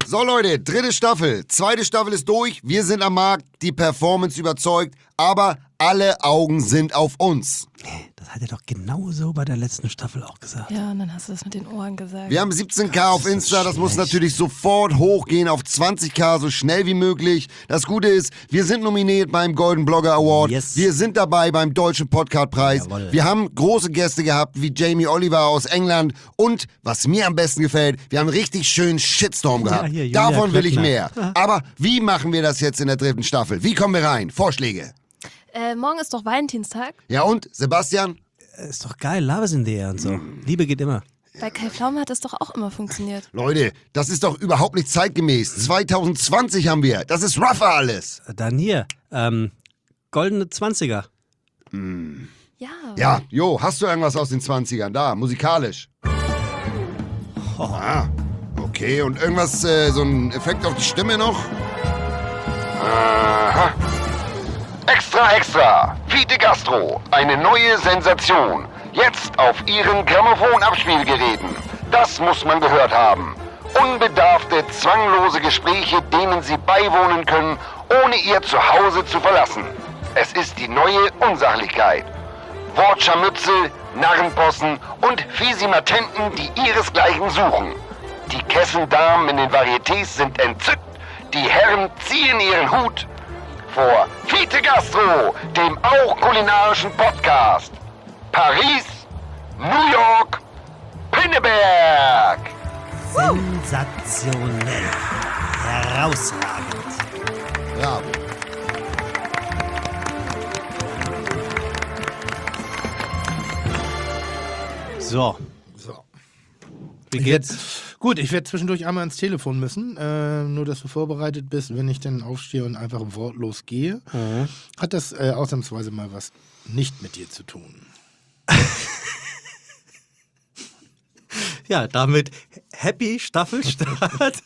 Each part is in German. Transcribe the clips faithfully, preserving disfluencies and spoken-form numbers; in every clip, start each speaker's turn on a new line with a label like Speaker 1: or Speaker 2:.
Speaker 1: So Leute, dritte Staffel. Zweite Staffel ist durch. Wir sind am Markt. Die Performance überzeugt. Aber alle Augen sind auf uns.
Speaker 2: Das hat er doch genauso bei der letzten Staffel auch gesagt.
Speaker 3: Ja, und dann hast du das mit den Ohren gesagt.
Speaker 1: Wir haben siebzehn K auf Insta. Das muss natürlich sofort hochgehen auf zwanzig K, so schnell wie möglich. Das Gute ist, wir sind nominiert beim Golden Blogger Award.
Speaker 2: Yes.
Speaker 1: Wir sind dabei beim Deutschen Podcast-Preis.
Speaker 2: Jawohl.
Speaker 1: Wir haben große Gäste gehabt, wie Jamie Oliver aus England. Und, was mir am besten gefällt, wir haben einen richtig schönen Shitstorm gehabt.
Speaker 2: Ja, hier, Julia
Speaker 1: Davon will ich
Speaker 2: Klöckner.
Speaker 1: mehr. Aber wie machen wir das jetzt in der dritten Staffel? Wie kommen wir rein? Vorschläge.
Speaker 3: Äh, morgen ist doch Valentinstag.
Speaker 1: Ja und, Sebastian?
Speaker 2: Ist doch geil, Love is in the air und so. Liebe geht immer.
Speaker 3: Bei Kai Pflaume hat das doch auch immer funktioniert.
Speaker 1: Leute, das ist doch überhaupt nicht zeitgemäß. zwanzig zwanzig haben wir. Das ist rougher alles.
Speaker 2: Dann hier, ähm, goldene Zwanziger.
Speaker 3: Ja.
Speaker 1: Ja, jo, hast du irgendwas aus den zwanzigern? Da, musikalisch. Ah, okay. Und irgendwas, äh, so ein Effekt auf die Stimme noch? Aha. Extra, extra. Fiete Gastro. Eine neue Sensation. Jetzt auf Ihren Grammophon-Abspielgeräten. Das muss man gehört haben. Unbedarfte, zwanglose Gespräche, denen Sie beiwohnen können, ohne Ihr Zuhause zu verlassen. Es ist die neue Unsachlichkeit. Wortscharmützel, Narrenpossen und Fisimatenten, die ihresgleichen suchen. Die Kessendamen in den Varietés sind entzückt. Die Herren ziehen ihren Hut vor Fiete Gastro, dem auch kulinarischen Podcast. Paris, New York, Pinneberg.
Speaker 2: Sensationell. Herausragend.
Speaker 1: Bravo.
Speaker 2: So,
Speaker 4: So.
Speaker 2: wie
Speaker 4: Ich
Speaker 2: geht's?
Speaker 4: werd, gut, ich werde zwischendurch einmal ins Telefon müssen, äh, nur dass du vorbereitet bist, wenn ich dann aufstehe und einfach wortlos gehe.
Speaker 2: Mhm.
Speaker 4: Hat das äh, ausnahmsweise mal was nicht mit dir zu tun.
Speaker 2: Ja, damit Happy Staffelstart.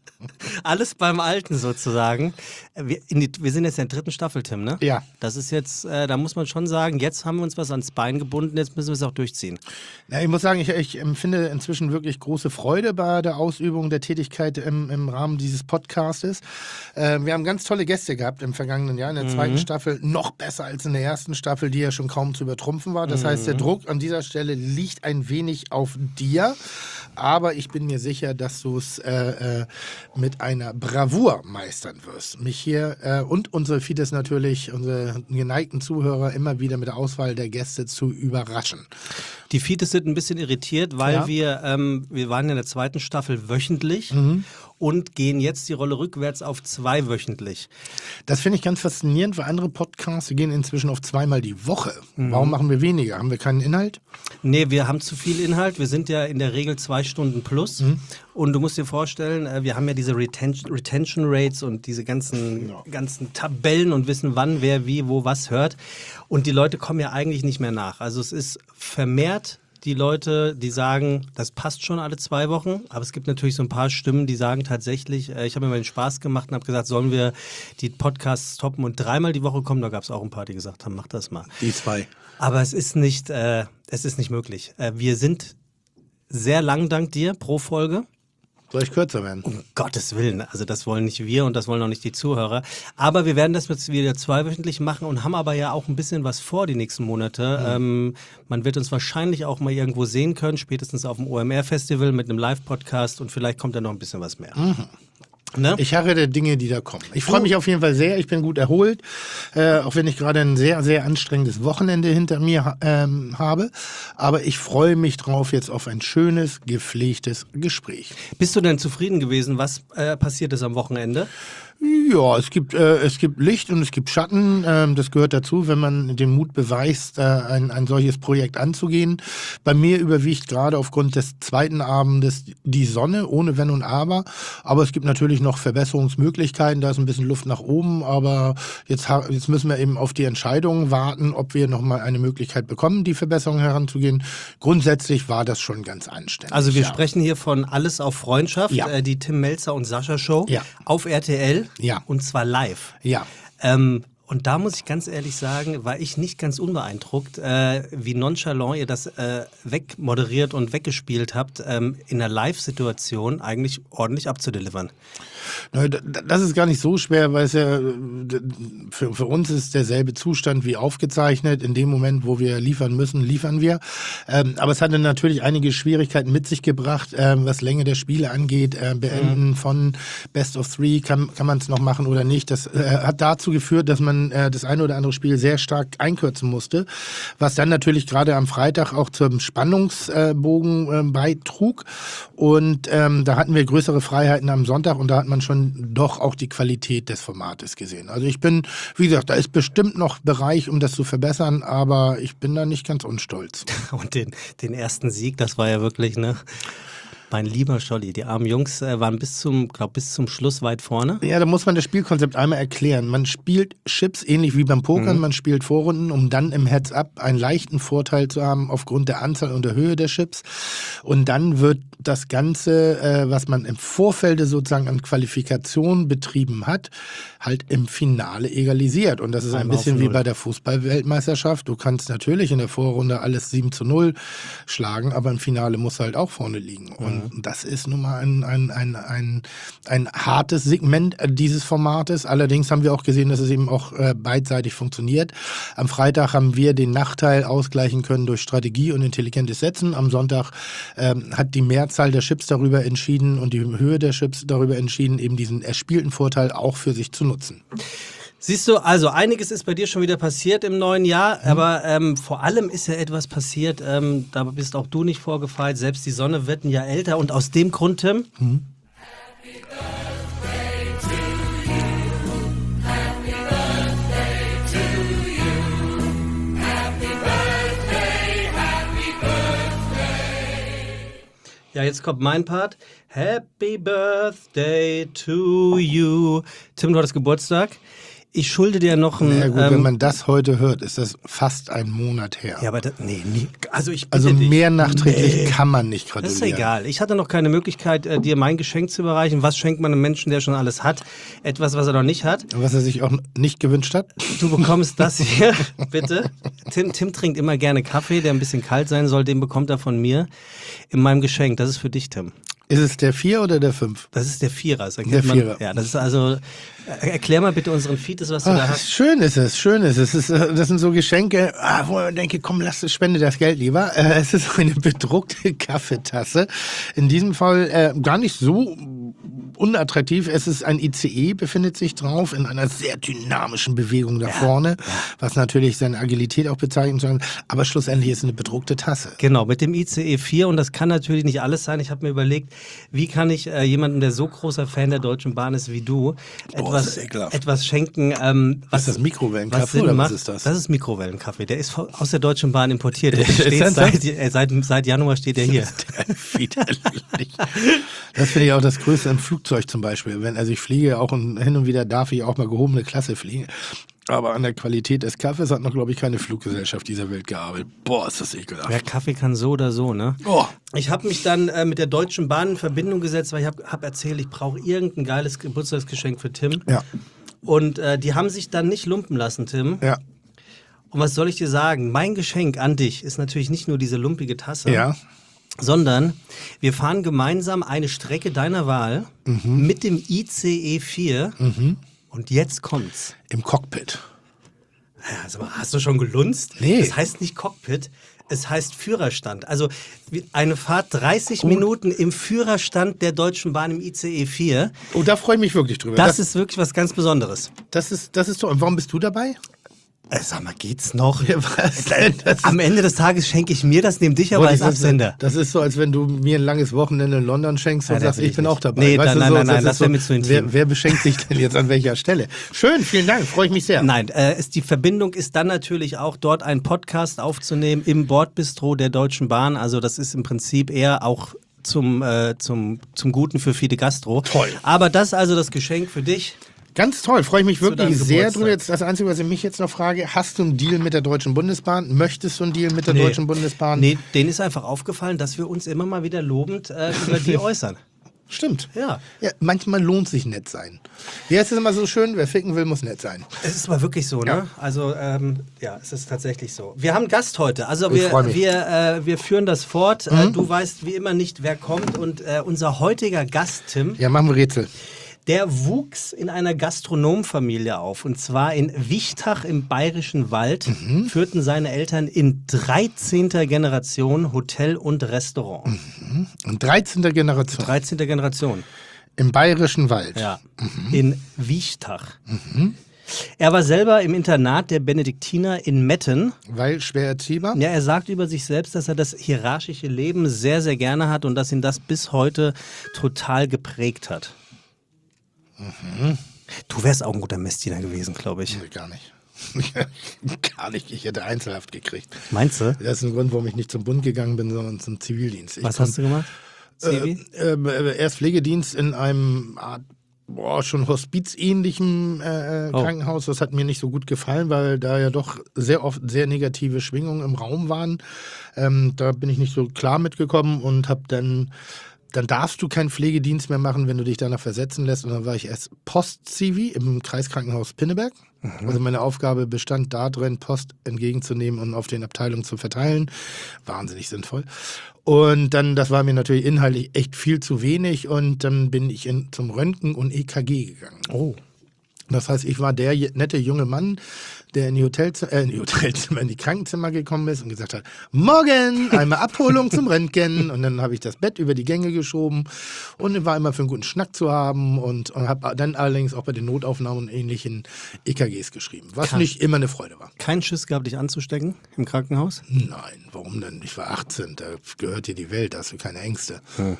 Speaker 2: Alles beim Alten sozusagen. Wir, in die, wir sind jetzt in der dritten Staffel, Tim, ne?
Speaker 4: Ja.
Speaker 2: Das ist jetzt, äh, da muss man schon sagen, jetzt haben wir uns was ans Bein gebunden, jetzt müssen wir es auch durchziehen.
Speaker 4: Ja, ich muss sagen, ich, ich empfinde inzwischen wirklich große Freude bei der Ausübung der Tätigkeit im, im Rahmen dieses Podcastes. Äh, wir haben ganz tolle Gäste gehabt im vergangenen Jahr, in der zweiten Staffel, noch besser als in der ersten Staffel, die ja schon kaum zu übertrumpfen war. Das heißt, der Druck an dieser Stelle liegt ein wenig auf dir, aber ich bin mir sicher, dass du es äh, äh, mit einer Bravour meistern wirst. Mich hier äh, und unsere Fides natürlich, unsere geneigten Zuhörer immer wieder mit der Auswahl der Gäste zu überraschen.
Speaker 2: Die Fides sind ein bisschen irritiert, weil
Speaker 4: Ja.
Speaker 2: wir, ähm, wir waren in der zweiten Staffel wöchentlich und gehen jetzt die Rolle rückwärts auf zweiwöchentlich.
Speaker 4: Das finde ich ganz faszinierend, weil andere Podcasts gehen inzwischen auf zweimal die Woche. Warum machen wir weniger? Haben wir keinen Inhalt?
Speaker 2: Nee, wir haben zu viel Inhalt. Wir sind ja in der Regel zwei Stunden plus. Und du musst dir vorstellen, äh, wir haben ja diese Retention, Retention Rates und diese ganzen, ganzen Tabellen und wissen, wann, wer, wie, wo, was hört. Und die Leute kommen ja eigentlich nicht mehr nach. Also es ist vermehrt die Leute, die sagen, das passt schon alle zwei Wochen. Aber es gibt natürlich so ein paar Stimmen, die sagen tatsächlich, äh, ich habe mir mal den Spaß gemacht und habe gesagt, sollen wir die Podcasts toppen und dreimal die Woche kommen? Da gab es auch ein paar, die gesagt haben, mach das mal.
Speaker 4: Die zwei.
Speaker 2: Aber es ist nicht, äh, es ist nicht möglich. Äh, wir sind sehr lang, dank dir, pro Folge.
Speaker 4: Soll ich kürzer werden?
Speaker 2: Um Gottes Willen, also das wollen nicht wir und das wollen auch nicht die Zuhörer. Aber wir werden das jetzt wieder zweiwöchentlich machen und haben aber ja auch ein bisschen was vor die nächsten Monate. Mhm. Ähm, man wird uns wahrscheinlich auch mal irgendwo sehen können, spätestens auf dem O M R-Festival mit einem Live-Podcast und vielleicht kommt da noch ein bisschen was mehr.
Speaker 4: Mhm.
Speaker 2: Ne?
Speaker 4: Ich harre der Dinge, die da kommen. Ich freue mich auf jeden Fall sehr. Ich bin gut erholt, äh, auch wenn ich gerade ein sehr, sehr anstrengendes Wochenende hinter mir ha ähm, habe. Aber ich freue mich drauf jetzt auf ein schönes, gepflegtes Gespräch.
Speaker 2: Bist du denn zufrieden gewesen, was äh, passiert ist am Wochenende?
Speaker 4: Ja, es gibt, äh, es gibt Licht und es gibt Schatten. Ähm, das gehört dazu, wenn man den Mut beweist, äh, ein, ein solches Projekt anzugehen. Bei mir überwiegt gerade aufgrund des zweiten Abendes die Sonne, ohne Wenn und Aber. Aber es gibt natürlich noch Verbesserungsmöglichkeiten. Da ist ein bisschen Luft nach oben. Aber jetzt, jetzt müssen wir eben auf die Entscheidung warten, ob wir nochmal eine Möglichkeit bekommen, die Verbesserung heranzugehen. Grundsätzlich war das schon ganz anständig.
Speaker 2: Also wir
Speaker 4: ja.
Speaker 2: sprechen hier von Alles auf Freundschaft,
Speaker 4: Ja.
Speaker 2: äh, die Tim Melzer und Sascha Show
Speaker 4: Ja.
Speaker 2: auf R T L
Speaker 4: Ja.
Speaker 2: und zwar live.
Speaker 4: Ja.
Speaker 2: Ähm, Und da muss ich ganz ehrlich sagen, war ich nicht ganz unbeeindruckt, äh, wie nonchalant ihr das äh, wegmoderiert und weggespielt habt, ähm, in einer Live-Situation eigentlich ordentlich abzudelivern.
Speaker 4: Das ist gar nicht so schwer, weil es ja für, für uns ist derselbe Zustand wie aufgezeichnet. In dem Moment, wo wir liefern müssen, liefern wir. Ähm, aber es hatte natürlich einige Schwierigkeiten mit sich gebracht, ähm, was Länge der Spiele angeht. Äh, Beenden mhm. von Best of Three, kann, kann man es noch machen oder nicht. Das äh, hat dazu geführt, dass man äh, das eine oder andere Spiel sehr stark einkürzen musste, was dann natürlich gerade am Freitag auch zum Spannungsbogen äh, beitrug. Und ähm, da hatten wir größere Freiheiten am Sonntag und da hat man schon doch auch die Qualität des Formates gesehen. Also ich bin, wie gesagt, da ist bestimmt noch Bereich, um das zu verbessern, aber ich bin da nicht ganz unstolz.
Speaker 2: Und den, den ersten Sieg, das war ja wirklich, ne? Mein lieber Scholli, die armen Jungs äh, waren bis zum, glaub, bis zum Schluss weit vorne.
Speaker 4: Ja, da muss man das Spielkonzept einmal erklären. Man spielt Chips ähnlich wie beim Pokern, mhm. man spielt Vorrunden, um dann im Heads-up einen leichten Vorteil zu haben aufgrund der Anzahl und der Höhe der Chips. Und dann wird das Ganze, äh, was man im Vorfeld sozusagen an Qualifikation betrieben hat, halt im Finale egalisiert. Und das ist ein bisschen wie bei der Fußball-Weltmeisterschaft. Du kannst natürlich in der Vorrunde alles sieben zu null schlagen, aber im Finale musst du halt auch vorne liegen. Und Und das ist nun mal ein, ein, ein, ein, ein hartes Segment dieses Formates. Allerdings haben wir auch gesehen, dass es eben auch äh, beidseitig funktioniert. Am Freitag haben wir den Nachteil ausgleichen können durch Strategie und intelligentes Setzen. Am Sonntag ähm, hat die Mehrzahl der Chips darüber entschieden und die Höhe der Chips darüber entschieden, eben diesen erspielten Vorteil auch für sich zu nutzen.
Speaker 2: Siehst du, also einiges ist bei dir schon wieder passiert im neuen Jahr, mhm. aber ähm, vor allem ist ja etwas passiert, ähm, da bist auch du nicht vorgefeilt, selbst die Sonne wird ein Jahr älter und aus dem Grund, Tim, mhm. Happy Birthday to you. Happy Birthday to you. Happy Birthday, Happy Birthday. Ja, jetzt kommt mein Part. Happy Birthday to you. Tim, du hattest Geburtstag. Ich schulde dir noch ein...
Speaker 4: Ja gut,
Speaker 2: ähm,
Speaker 4: wenn man das heute hört, ist das fast ein Monat her.
Speaker 2: Ja, aber das, nee, nie, also ich
Speaker 4: Also mehr
Speaker 2: dich.
Speaker 4: nachträglich
Speaker 2: nee.
Speaker 4: kann man nicht gratulieren.
Speaker 2: Das ist egal. Ich hatte noch keine Möglichkeit, äh, dir mein Geschenk zu überreichen. Was schenkt man einem Menschen, der schon alles hat? Etwas, was er noch nicht hat.
Speaker 4: Was er sich auch nicht gewünscht hat?
Speaker 2: Du bekommst das hier, bitte. Tim, Tim trinkt immer gerne Kaffee, der ein bisschen kalt sein soll. Den bekommt er von mir in meinem Geschenk. Das ist für dich, Tim.
Speaker 4: Ist es der Vier oder der Fünf?
Speaker 2: Das ist der Vierer. Das
Speaker 4: der
Speaker 2: man,
Speaker 4: Vierer.
Speaker 2: Ja, das ist also. Erklär mal bitte unseren Feedes, was du
Speaker 4: Ach,
Speaker 2: da hast.
Speaker 4: Schön ist es, schön ist es. es ist, das sind so Geschenke, wo man denke, komm, lass es, spende das Geld lieber. Es ist eine bedruckte Kaffeetasse. In diesem Fall äh, gar nicht so unattraktiv. Es ist ein I C E, befindet sich drauf, in einer sehr dynamischen Bewegung da ja, vorne, ja. was natürlich seine Agilität auch bezeichnen soll. Aber schlussendlich ist es eine bedruckte Tasse.
Speaker 2: Genau, mit dem I C E vier. Und das kann natürlich nicht alles sein. Ich habe mir überlegt, wie kann ich äh, jemandem, der so großer Fan der Deutschen Bahn ist wie du,
Speaker 4: Boah,
Speaker 2: etwas, etwas schenken. Ähm, was,
Speaker 4: ist das Mikrowellenkaffee
Speaker 2: was
Speaker 4: oder
Speaker 2: macht.
Speaker 4: Was ist das?
Speaker 2: Das ist Mikrowellenkaffee. Der ist aus der Deutschen Bahn importiert. Der steht seit, äh, seit, seit Januar steht der hier.
Speaker 4: Widerlich. Das finde ich auch das Größte im Flugzeug zum Beispiel. Wenn, also ich fliege auch und hin und wieder darf ich auch mal gehobene Klasse fliegen. Aber an der Qualität des Kaffees hat noch, glaube ich, keine Fluggesellschaft dieser Welt gearbeitet. Boah, ist das ekelhaft.
Speaker 2: Ja, Kaffee kann so oder so, ne?
Speaker 4: Oh.
Speaker 2: Ich habe mich dann äh, mit der Deutschen Bahn in Verbindung gesetzt, weil ich habe hab erzählt, ich brauche irgendein geiles Geburtstagsgeschenk für Tim.
Speaker 4: Ja.
Speaker 2: Und äh, die haben sich dann nicht lumpen lassen, Tim.
Speaker 4: Ja.
Speaker 2: Und was soll ich dir sagen? Mein Geschenk an dich ist natürlich nicht nur diese lumpige Tasse.
Speaker 4: Ja.
Speaker 2: Sondern wir fahren gemeinsam eine Strecke deiner Wahl mhm. mit dem I C E vier. Mhm. Und jetzt kommt's.
Speaker 4: Im Cockpit.
Speaker 2: Ja, also, hast du schon gelunzt?
Speaker 4: Nee.
Speaker 2: Es heißt nicht Cockpit, es heißt Führerstand. Also eine Fahrt dreißig oh. Minuten im Führerstand der Deutschen Bahn im I C E vier.
Speaker 4: Oh, da freue ich mich wirklich drüber.
Speaker 2: Das, das ist wirklich was ganz Besonderes.
Speaker 4: Das ist, das ist toll. Und warum bist du dabei?
Speaker 2: Äh, sag mal, geht's noch?
Speaker 4: Was? Das
Speaker 2: Am Ende des Tages schenke ich mir das, nehme dich aber als Absender.
Speaker 4: Das ist so, als wenn du mir ein langes Wochenende in London schenkst und ja, sagst, ich bin nicht. auch dabei.
Speaker 2: Nee,
Speaker 4: weißt
Speaker 2: nein,
Speaker 4: du,
Speaker 2: nein,
Speaker 4: so,
Speaker 2: nein, das wäre
Speaker 4: so,
Speaker 2: mir zu intim.
Speaker 4: Wer, wer beschenkt sich denn jetzt an welcher Stelle? Schön, vielen Dank, freue ich mich sehr.
Speaker 2: Nein, äh, ist, die Verbindung ist dann natürlich auch dort einen Podcast aufzunehmen im Bordbistro der Deutschen Bahn. Also das ist im Prinzip eher auch zum, äh, zum, zum Guten für Fide Gastro.
Speaker 4: Toll.
Speaker 2: Aber das ist also das Geschenk für dich.
Speaker 4: Ganz toll, freue ich mich wirklich sehr
Speaker 2: Geburtstag.
Speaker 4: drüber. Jetzt das Einzige, was ich mich jetzt noch frage, hast du einen Deal mit der Deutschen Bundesbahn? Möchtest du einen Deal mit der
Speaker 2: nee.
Speaker 4: Deutschen Bundesbahn?
Speaker 2: Nee, denen ist einfach aufgefallen, dass wir uns immer mal wieder lobend äh, über die äußern.
Speaker 4: Stimmt.
Speaker 2: Ja.
Speaker 4: ja. Manchmal lohnt sich nett sein. Wie heißt es immer so schön? Wer ficken will, muss nett sein.
Speaker 2: Es ist aber wirklich so, ne?
Speaker 4: Ja.
Speaker 2: Also, ähm, ja, es ist tatsächlich so. Wir haben einen Gast heute. Also,
Speaker 4: Ich
Speaker 2: wir,
Speaker 4: freu mich.
Speaker 2: wir, äh, wir führen das fort.
Speaker 4: Mhm.
Speaker 2: Äh, du weißt wie immer nicht, wer kommt. Und äh, unser heutiger Gast, Tim,
Speaker 4: Ja, machen wir Rätsel.
Speaker 2: der wuchs in einer Gastronomenfamilie auf. Und zwar in Wichtach im Bayerischen Wald.
Speaker 4: Mhm.
Speaker 2: Führten seine Eltern in dreizehnter Generation Hotel und Restaurant.
Speaker 4: In dreizehnter Generation.
Speaker 2: dreizehnter Generation.
Speaker 4: Im Bayerischen Wald.
Speaker 2: Ja, in Wichtach. Er war selber im Internat der Benediktiner in Metten.
Speaker 4: Weil schwer erziehbar.
Speaker 2: Ja, er sagt über sich selbst, dass er das hierarchische Leben sehr, sehr gerne hat und dass ihn das bis heute total geprägt hat. Du wärst auch ein guter Messdiener gewesen, glaube ich.
Speaker 4: Nee, gar nicht. Gar nicht. Ich hätte Einzelhaft gekriegt.
Speaker 2: Meinst du?
Speaker 4: Das ist ein Grund, warum ich nicht zum Bund gegangen bin, sondern zum Zivildienst. Ich
Speaker 2: Was
Speaker 4: komm-
Speaker 2: hast du gemacht? Zivi?
Speaker 4: Äh, äh, erst Pflegedienst in einem Art, boah, schon hospizähnlichen äh,
Speaker 2: Oh.
Speaker 4: Krankenhaus. Das hat mir nicht so gut gefallen, weil da ja doch sehr oft sehr negative Schwingungen im Raum waren. Ähm, da bin ich nicht so klar mitgekommen und habe dann, dann darfst du keinen Pflegedienst mehr machen, wenn du dich danach versetzen lässt. Und dann war ich erst Post-Zivi im Kreiskrankenhaus Pinneberg. Also meine Aufgabe bestand darin, Post entgegenzunehmen und auf den Abteilungen zu verteilen. Wahnsinnig sinnvoll. Und dann, das war mir natürlich inhaltlich echt viel zu wenig und dann bin ich in, zum Röntgen und E K G gegangen.
Speaker 2: Oh.
Speaker 4: Das heißt, ich war der je- nette junge Mann, der in die Hotelzimmer, äh, in die Hotelzimmer, in die Krankenzimmer gekommen ist und gesagt hat, morgen, einmal Abholung zum Röntgen. Und dann habe ich das Bett über die Gänge geschoben und war immer für einen guten Schnack zu haben und, und habe dann allerdings auch bei den Notaufnahmen und ähnlichen E K Gs geschrieben, was
Speaker 2: Kann-
Speaker 4: nicht immer eine Freude war.
Speaker 2: Kein Schiss gehabt, dich anzustecken im Krankenhaus?
Speaker 4: Nein, warum denn? Ich war achtzehn, da gehört dir die Welt, da hast du keine Ängste.
Speaker 2: Hm.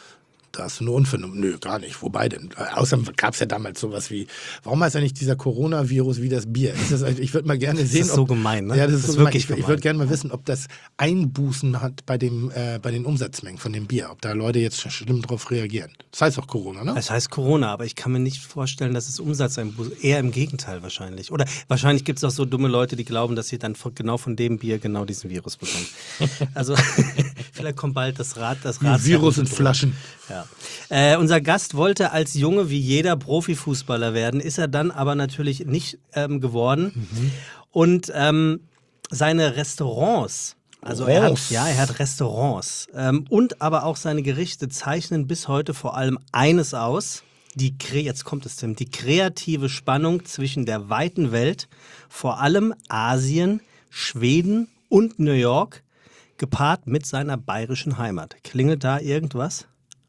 Speaker 4: Da hast du eine Unvernunft. Nö, gar nicht. Wobei denn? Außerdem gab es ja damals sowas wie, warum heißt eigentlich dieser Coronavirus wie das Bier? Ist das, ich würde mal gerne sehen,
Speaker 2: ist
Speaker 4: ob,
Speaker 2: so gemein, ne?
Speaker 4: Ja, das ist,
Speaker 2: Das ist
Speaker 4: so gemein.
Speaker 2: wirklich
Speaker 4: Ich, ich
Speaker 2: gemein.
Speaker 4: würde gerne mal wissen, ob das Einbußen hat bei, dem, äh, bei den Umsatzmengen von dem Bier. Ob da Leute jetzt schlimm drauf reagieren. Das heißt auch Corona, ne?
Speaker 2: Es heißt Corona, aber ich kann mir nicht vorstellen, dass es Umsatzeinbußen, eher im Gegenteil wahrscheinlich. Oder wahrscheinlich gibt es auch so dumme Leute, die glauben, dass sie dann von, genau von dem Bier genau diesen Virus bekommen. Also vielleicht kommt bald das Rad, das Rad.
Speaker 4: Virus in Flaschen.
Speaker 2: Ja. Äh, unser Gast wollte als Junge wie jeder Profifußballer werden, ist er dann aber natürlich nicht ähm, geworden.
Speaker 4: Mhm.
Speaker 2: Und ähm, seine Restaurants, also er hat,
Speaker 4: Restaurants.
Speaker 2: ja, er hat Restaurants ähm, und aber auch seine Gerichte zeichnen bis heute vor allem eines aus. Die, Kre- jetzt kommt es, Tim, die kreative Spannung zwischen der weiten Welt, vor allem Asien, Schweden und New York, gepaart mit seiner bayerischen Heimat. Klingelt da irgendwas?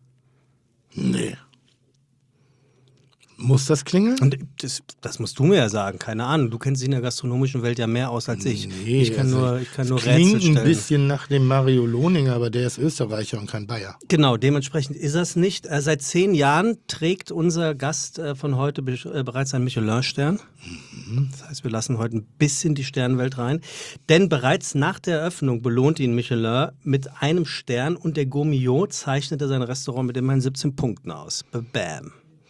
Speaker 4: Nee. Muss das klingeln?
Speaker 2: Und das, das musst du mir ja sagen, keine Ahnung. Du kennst dich in der gastronomischen Welt ja mehr aus als ich.
Speaker 4: Nee,
Speaker 2: ich kann
Speaker 4: also
Speaker 2: nur, ich kann nur
Speaker 4: es
Speaker 2: Rätsel
Speaker 4: klingt
Speaker 2: stellen.
Speaker 4: ein bisschen nach dem Mario Lohninger, aber der ist Österreicher und kein Bayer.
Speaker 2: Genau, dementsprechend ist das nicht. Äh, seit zehn Jahren trägt unser Gast äh, von heute be äh, bereits einen Michelin-Stern. Das heißt, wir lassen heute ein bisschen die Sternenwelt rein. Denn bereits nach der Eröffnung belohnt ihn Michelin mit einem Stern und der Gourmillot zeichnete sein Restaurant mit immerhin siebzehn Punkten aus. Bam.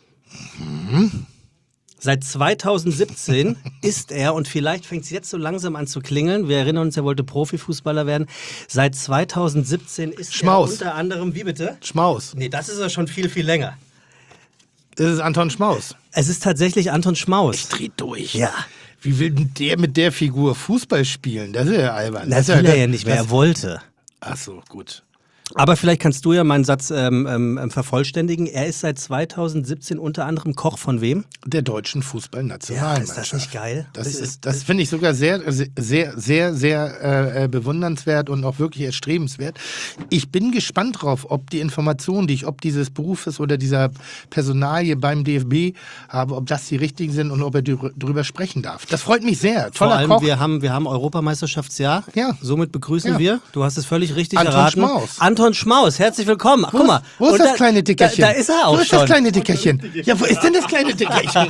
Speaker 2: Seit zweitausendsiebzehn ist er, und vielleicht fängt es jetzt so langsam an zu klingeln, wir erinnern uns, er wollte Profifußballer werden, seit zweitausendsiebzehn ist
Speaker 4: Schmaus.
Speaker 2: er unter anderem, wie bitte?
Speaker 4: Schmaus.
Speaker 2: Nee, das ist ja schon viel, viel länger.
Speaker 4: Das ist Anton Schmaus.
Speaker 2: Es ist tatsächlich Anton Schmaus.
Speaker 4: Dreht durch.
Speaker 2: Ja.
Speaker 4: Wie will denn der mit der Figur Fußball spielen? Das ist ja albern.
Speaker 2: Das
Speaker 4: ist
Speaker 2: will er ja nicht mehr,
Speaker 4: das-
Speaker 2: er wollte.
Speaker 4: Ach so, gut.
Speaker 2: Aber vielleicht kannst du ja meinen Satz ähm, ähm, vervollständigen. Er ist seit zweitausendsiebzehn unter anderem Koch von wem?
Speaker 4: Der deutschen
Speaker 2: Ja,
Speaker 4: Fußballnationalmannschaft.
Speaker 2: ist das nicht geil?
Speaker 4: Das,
Speaker 2: Das
Speaker 4: ist,
Speaker 2: ist-
Speaker 4: das finde ich sogar sehr, sehr, sehr, sehr äh, bewundernswert und auch wirklich erstrebenswert. Ich bin gespannt drauf, ob die Informationen, die ich ob dieses Berufes oder dieser Personalie beim D F B habe, ob das die richtigen sind und ob er drü- drüber sprechen darf. Das freut mich sehr.
Speaker 2: Vor
Speaker 4: Toller
Speaker 2: allem,
Speaker 4: Koch.
Speaker 2: wir haben, wir haben Europameisterschaftsjahr.
Speaker 4: Ja.
Speaker 2: Somit begrüßen
Speaker 4: Ja.
Speaker 2: wir, du hast es völlig richtig
Speaker 4: Anton
Speaker 2: erraten.
Speaker 4: Schmaus.
Speaker 2: Anton Schmaus, herzlich willkommen. Ach,
Speaker 4: Wo
Speaker 2: guck
Speaker 4: ist-
Speaker 2: mal.
Speaker 4: Wo ist
Speaker 2: Und
Speaker 4: das
Speaker 2: da-
Speaker 4: kleine Dickerchen?
Speaker 2: Da, da ist er auch
Speaker 4: Wo ist
Speaker 2: schon.
Speaker 4: das kleine Dickerchen? Ja, wo ist denn das kleine Dickerchen?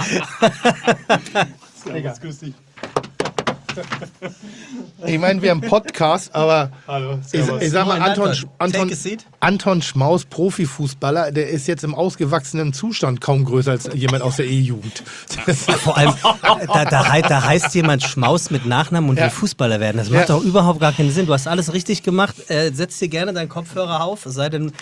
Speaker 4: Ich meine, wir haben einen Podcast, aber
Speaker 5: Hallo,
Speaker 4: ich, ich sag mal,
Speaker 2: Moin,
Speaker 4: Anton,
Speaker 2: Anton.
Speaker 4: Anton,
Speaker 2: Take a seat.
Speaker 4: Anton Schmaus, Profifußballer, der ist jetzt im ausgewachsenen Zustand kaum größer als jemand aus der E-Jugend.
Speaker 2: Vor allem, da, da, hei- da heißt jemand Schmaus mit Nachnamen und
Speaker 4: Ja.
Speaker 2: will Fußballer werden. Das macht
Speaker 4: Ja.
Speaker 2: doch überhaupt gar keinen Sinn. Du hast alles richtig gemacht. Äh, setz dir gerne deinen Kopfhörer auf, es sei denn,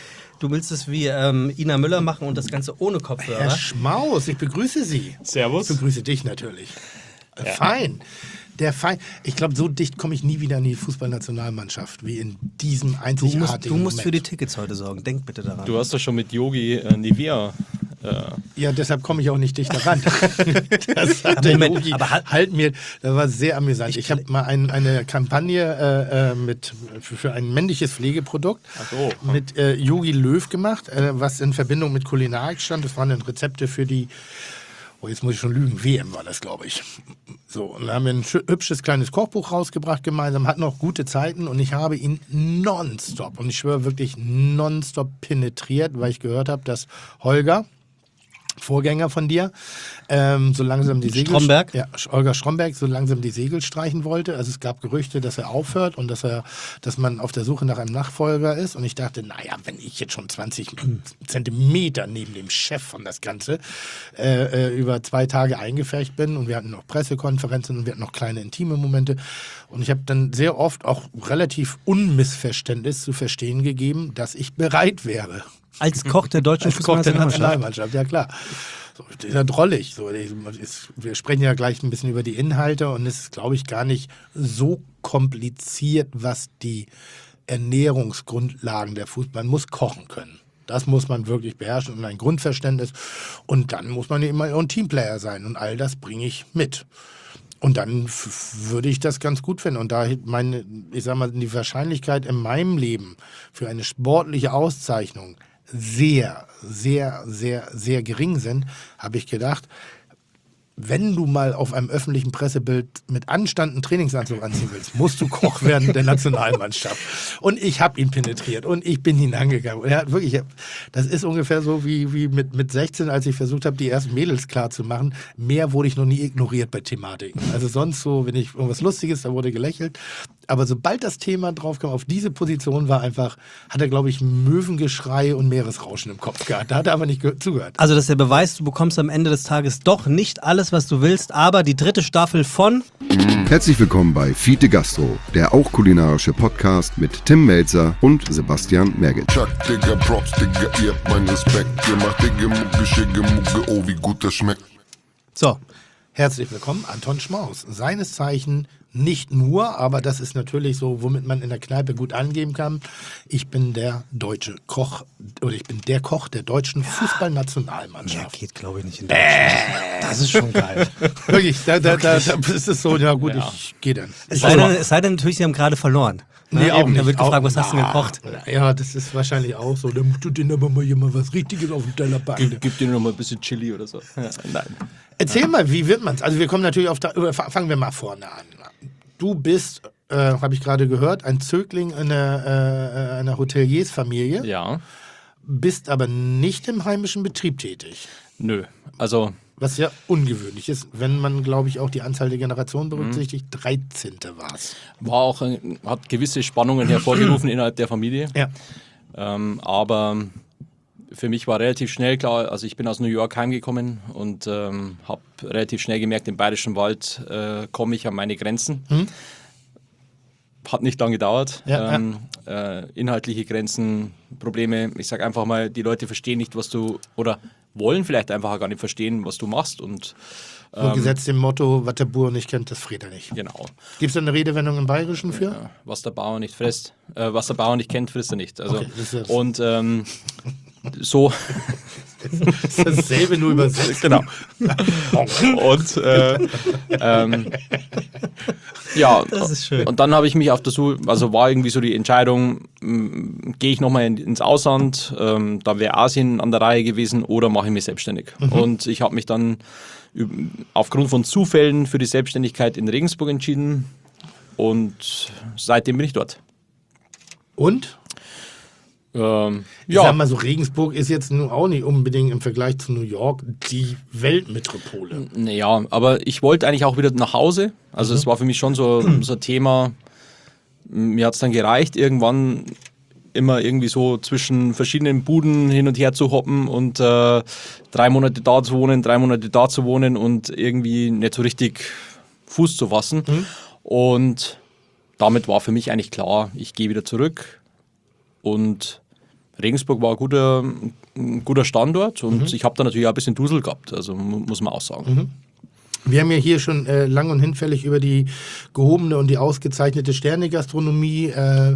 Speaker 2: Du willst es wie ähm, Ina Müller machen und das Ganze ohne Kopfhörer?
Speaker 4: Herr Schmaus, ich begrüße Sie.
Speaker 5: Servus.
Speaker 4: Ich begrüße dich natürlich. Äh,
Speaker 5: Ja.
Speaker 4: Fein. Der Fein. Ich glaube, so dicht komme ich nie wieder in die Fußballnationalmannschaft wie in diesem
Speaker 2: Du
Speaker 4: einzigartigen
Speaker 2: musst, du musst
Speaker 4: Moment.
Speaker 2: für die Tickets heute sorgen. Denk bitte daran.
Speaker 5: Du hast doch schon mit Yogi äh, Nivea. Äh,
Speaker 4: Ja, deshalb komme ich auch nicht dichter ran. Das hat der
Speaker 2: Moment,
Speaker 4: Yogi
Speaker 2: aber halt-
Speaker 4: halt mir, das war sehr amüsant. Ich habe mal ein, eine Kampagne äh, äh, mit, für, für ein männliches Pflegeprodukt
Speaker 5: Ach so.
Speaker 4: mit äh, Yogi Löw gemacht, äh, was in Verbindung mit Kulinarik stand. Das waren dann Rezepte für die, oh, jetzt muss ich schon lügen, W M war das, glaube ich. So, und da haben wir ein schö- hübsches kleines Kochbuch rausgebracht gemeinsam, hatten auch gute Zeiten und ich habe ihn nonstop, und ich schwöre wirklich nonstop penetriert, weil ich gehört habe, dass Holger, Vorgänger von dir, ähm, so langsam die Segel...
Speaker 2: Stromberg?
Speaker 4: Ja, Holger Stromberg so langsam die Segel streichen wollte. Also es gab Gerüchte, dass er aufhört und dass er, dass man auf der Suche nach einem Nachfolger ist. Und ich dachte, naja, wenn ich jetzt schon zwanzig Zentimeter neben dem Chef von das Ganze äh, äh, über zwei Tage eingefärbt bin, und wir hatten noch Pressekonferenzen und wir hatten noch kleine intime Momente. Und ich habe dann sehr oft auch relativ Unmissverständnis zu verstehen gegeben, dass ich bereit wäre.
Speaker 2: Als Koch der deutschen
Speaker 4: Als Koch der
Speaker 2: Fußballnationalmannschaft.
Speaker 4: Nationalmannschaft, ja klar. So, das ist ja drollig. So, ist, wir sprechen ja gleich ein bisschen über die Inhalte und es ist, glaube ich, gar nicht so kompliziert, was die Ernährungsgrundlagen der Fußball, man muss kochen können. Das muss man wirklich beherrschen und ein Grundverständnis. Und dann muss man immer ein Teamplayer sein und all das bringe ich mit. Und dann f- würde ich das ganz gut finden. Und da meine, ich sag mal, die Wahrscheinlichkeit in meinem Leben für eine sportliche Auszeichnung sehr, sehr, sehr, sehr gering sind, habe ich gedacht, wenn du mal auf einem öffentlichen Pressebild mit Anstand einen Trainingsanzug anziehen willst, musst du Koch werden der Nationalmannschaft. Und ich habe ihn penetriert und ich bin ihn angegangen. Und er hat wirklich, das ist ungefähr so wie, wie mit, mit sechzehn, als ich versucht habe, die ersten Mädels klar zu machen. Mehr wurde ich noch nie ignoriert bei Thematiken. Also sonst so, wenn ich irgendwas Lustiges, da wurde gelächelt. Aber sobald das Thema drauf kam, auf diese Position war einfach, hat er, glaube ich, Möwengeschrei und Meeresrauschen im Kopf gehabt. Da hat er aber nicht ge- zugehört.
Speaker 2: Also das ist der Beweis, du bekommst am Ende des Tages doch nicht alles, was du willst, aber die dritte Staffel von...
Speaker 6: Herzlich willkommen bei Fiete Gastro, der auch kulinarische Podcast mit Tim Melzer und Sebastian Merget.
Speaker 7: Chuck, Digga, Props, Digga, ihr habt meinen Respekt. Ihr macht Digga, Mucke, Schicke, Mucke, oh, wie gut das schmeckt.
Speaker 4: So, herzlich willkommen, Anton Schmaus. Seines Zeichen nicht nur, aber das ist natürlich so, womit man in der Kneipe gut angeben kann. Ich bin der deutsche Koch, oder ich bin der Koch der deutschen
Speaker 2: Mehr
Speaker 4: Fußballnationalmannschaft.
Speaker 2: geht, glaube ich, nicht in Deutschland. Das ist schon geil.
Speaker 4: Wirklich, da, da, da, da ist es so, ja gut, ich gehe dann.
Speaker 2: Es sei, denn, es sei denn natürlich, sie haben gerade verloren.
Speaker 4: Nee,
Speaker 2: Na,
Speaker 4: auch
Speaker 2: eben,
Speaker 4: nicht.
Speaker 2: Da wird gefragt,
Speaker 4: auch,
Speaker 2: was hast du denn
Speaker 4: na,
Speaker 2: gekocht?
Speaker 4: Ja, das ist wahrscheinlich auch so. Da tut dir aber mal jemand was Richtiges auf den Teller packen.
Speaker 5: gib, gib dir noch mal ein bisschen Chili oder so. Ja, nein.
Speaker 4: Erzähl mal, wie wird man's? Also wir kommen natürlich auf, da, oder fangen wir mal vorne an. Du bist, äh, habe ich gerade gehört, ein Zögling einer, äh, einer Hoteliersfamilie,
Speaker 5: Ja,
Speaker 4: bist aber nicht im heimischen Betrieb tätig.
Speaker 5: nö. Also,
Speaker 4: Was ja ungewöhnlich ist, wenn man, glaube ich, auch die Anzahl der Generationen berücksichtigt. dreizehnte war es.
Speaker 5: war auch, ein- hat gewisse Spannungen hervorgerufen innerhalb der Familie.
Speaker 4: Ja.
Speaker 5: Ähm, aber für mich war relativ schnell klar, also ich bin aus New York heimgekommen und ähm, habe relativ schnell gemerkt, im Bayerischen Wald äh, komme ich an meine Grenzen.
Speaker 4: Mhm.
Speaker 5: Hat nicht lange gedauert.
Speaker 4: Ja,
Speaker 5: ähm, Äh, inhaltliche Grenzen, Probleme. Ich sage einfach mal, die Leute verstehen nicht, was du, oder wollen vielleicht einfach gar nicht verstehen, was du machst. Und
Speaker 4: So gesetzt dem Motto, was der Bauer nicht kennt, das friert er nicht.
Speaker 5: genau.
Speaker 4: Gibt es da eine Redewendung im Bayerischen für?
Speaker 5: Ja, was der Bauer nicht frisst, äh, was der Bauer nicht kennt, frisst er nicht. Also,
Speaker 4: Okay, das ist-
Speaker 5: und ähm, so.
Speaker 4: Das ist dasselbe, nur übersetzt.
Speaker 5: Genau. Und äh, ähm, ja,
Speaker 2: Das ist schön.
Speaker 5: und dann habe ich mich auf der Suche, also war irgendwie so die Entscheidung, mh, gehe ich nochmal in, ins Ausland, ähm, da wäre Asien an der Reihe gewesen, oder mache ich mich selbstständig.
Speaker 4: Mhm.
Speaker 5: Und ich habe mich dann üb- aufgrund von Zufällen für die Selbstständigkeit in Regensburg entschieden und seitdem bin ich dort.
Speaker 4: Und?
Speaker 5: Ähm,
Speaker 4: Ich
Speaker 5: ja,
Speaker 4: sag mal so, Regensburg ist jetzt nun auch nicht unbedingt im Vergleich zu New York die Weltmetropole.
Speaker 5: Naja, aber ich wollte eigentlich auch wieder nach Hause. Also es war für mich schon so, so ein Thema, mir hat es dann gereicht, irgendwann immer irgendwie so zwischen verschiedenen Buden hin und her zu hoppen und äh, drei Monate da zu wohnen, drei Monate da zu wohnen und irgendwie nicht so richtig Fuß zu fassen. Und damit war für mich eigentlich klar, ich gehe wieder zurück und Regensburg war ein guter, ein guter Standort und mhm. ich habe da natürlich auch ein bisschen Dusel gehabt, also muss man auch sagen.
Speaker 4: Mhm. Wir haben ja hier schon äh, lang und hinfällig über die gehobene und die ausgezeichnete Sterne-Gastronomie äh,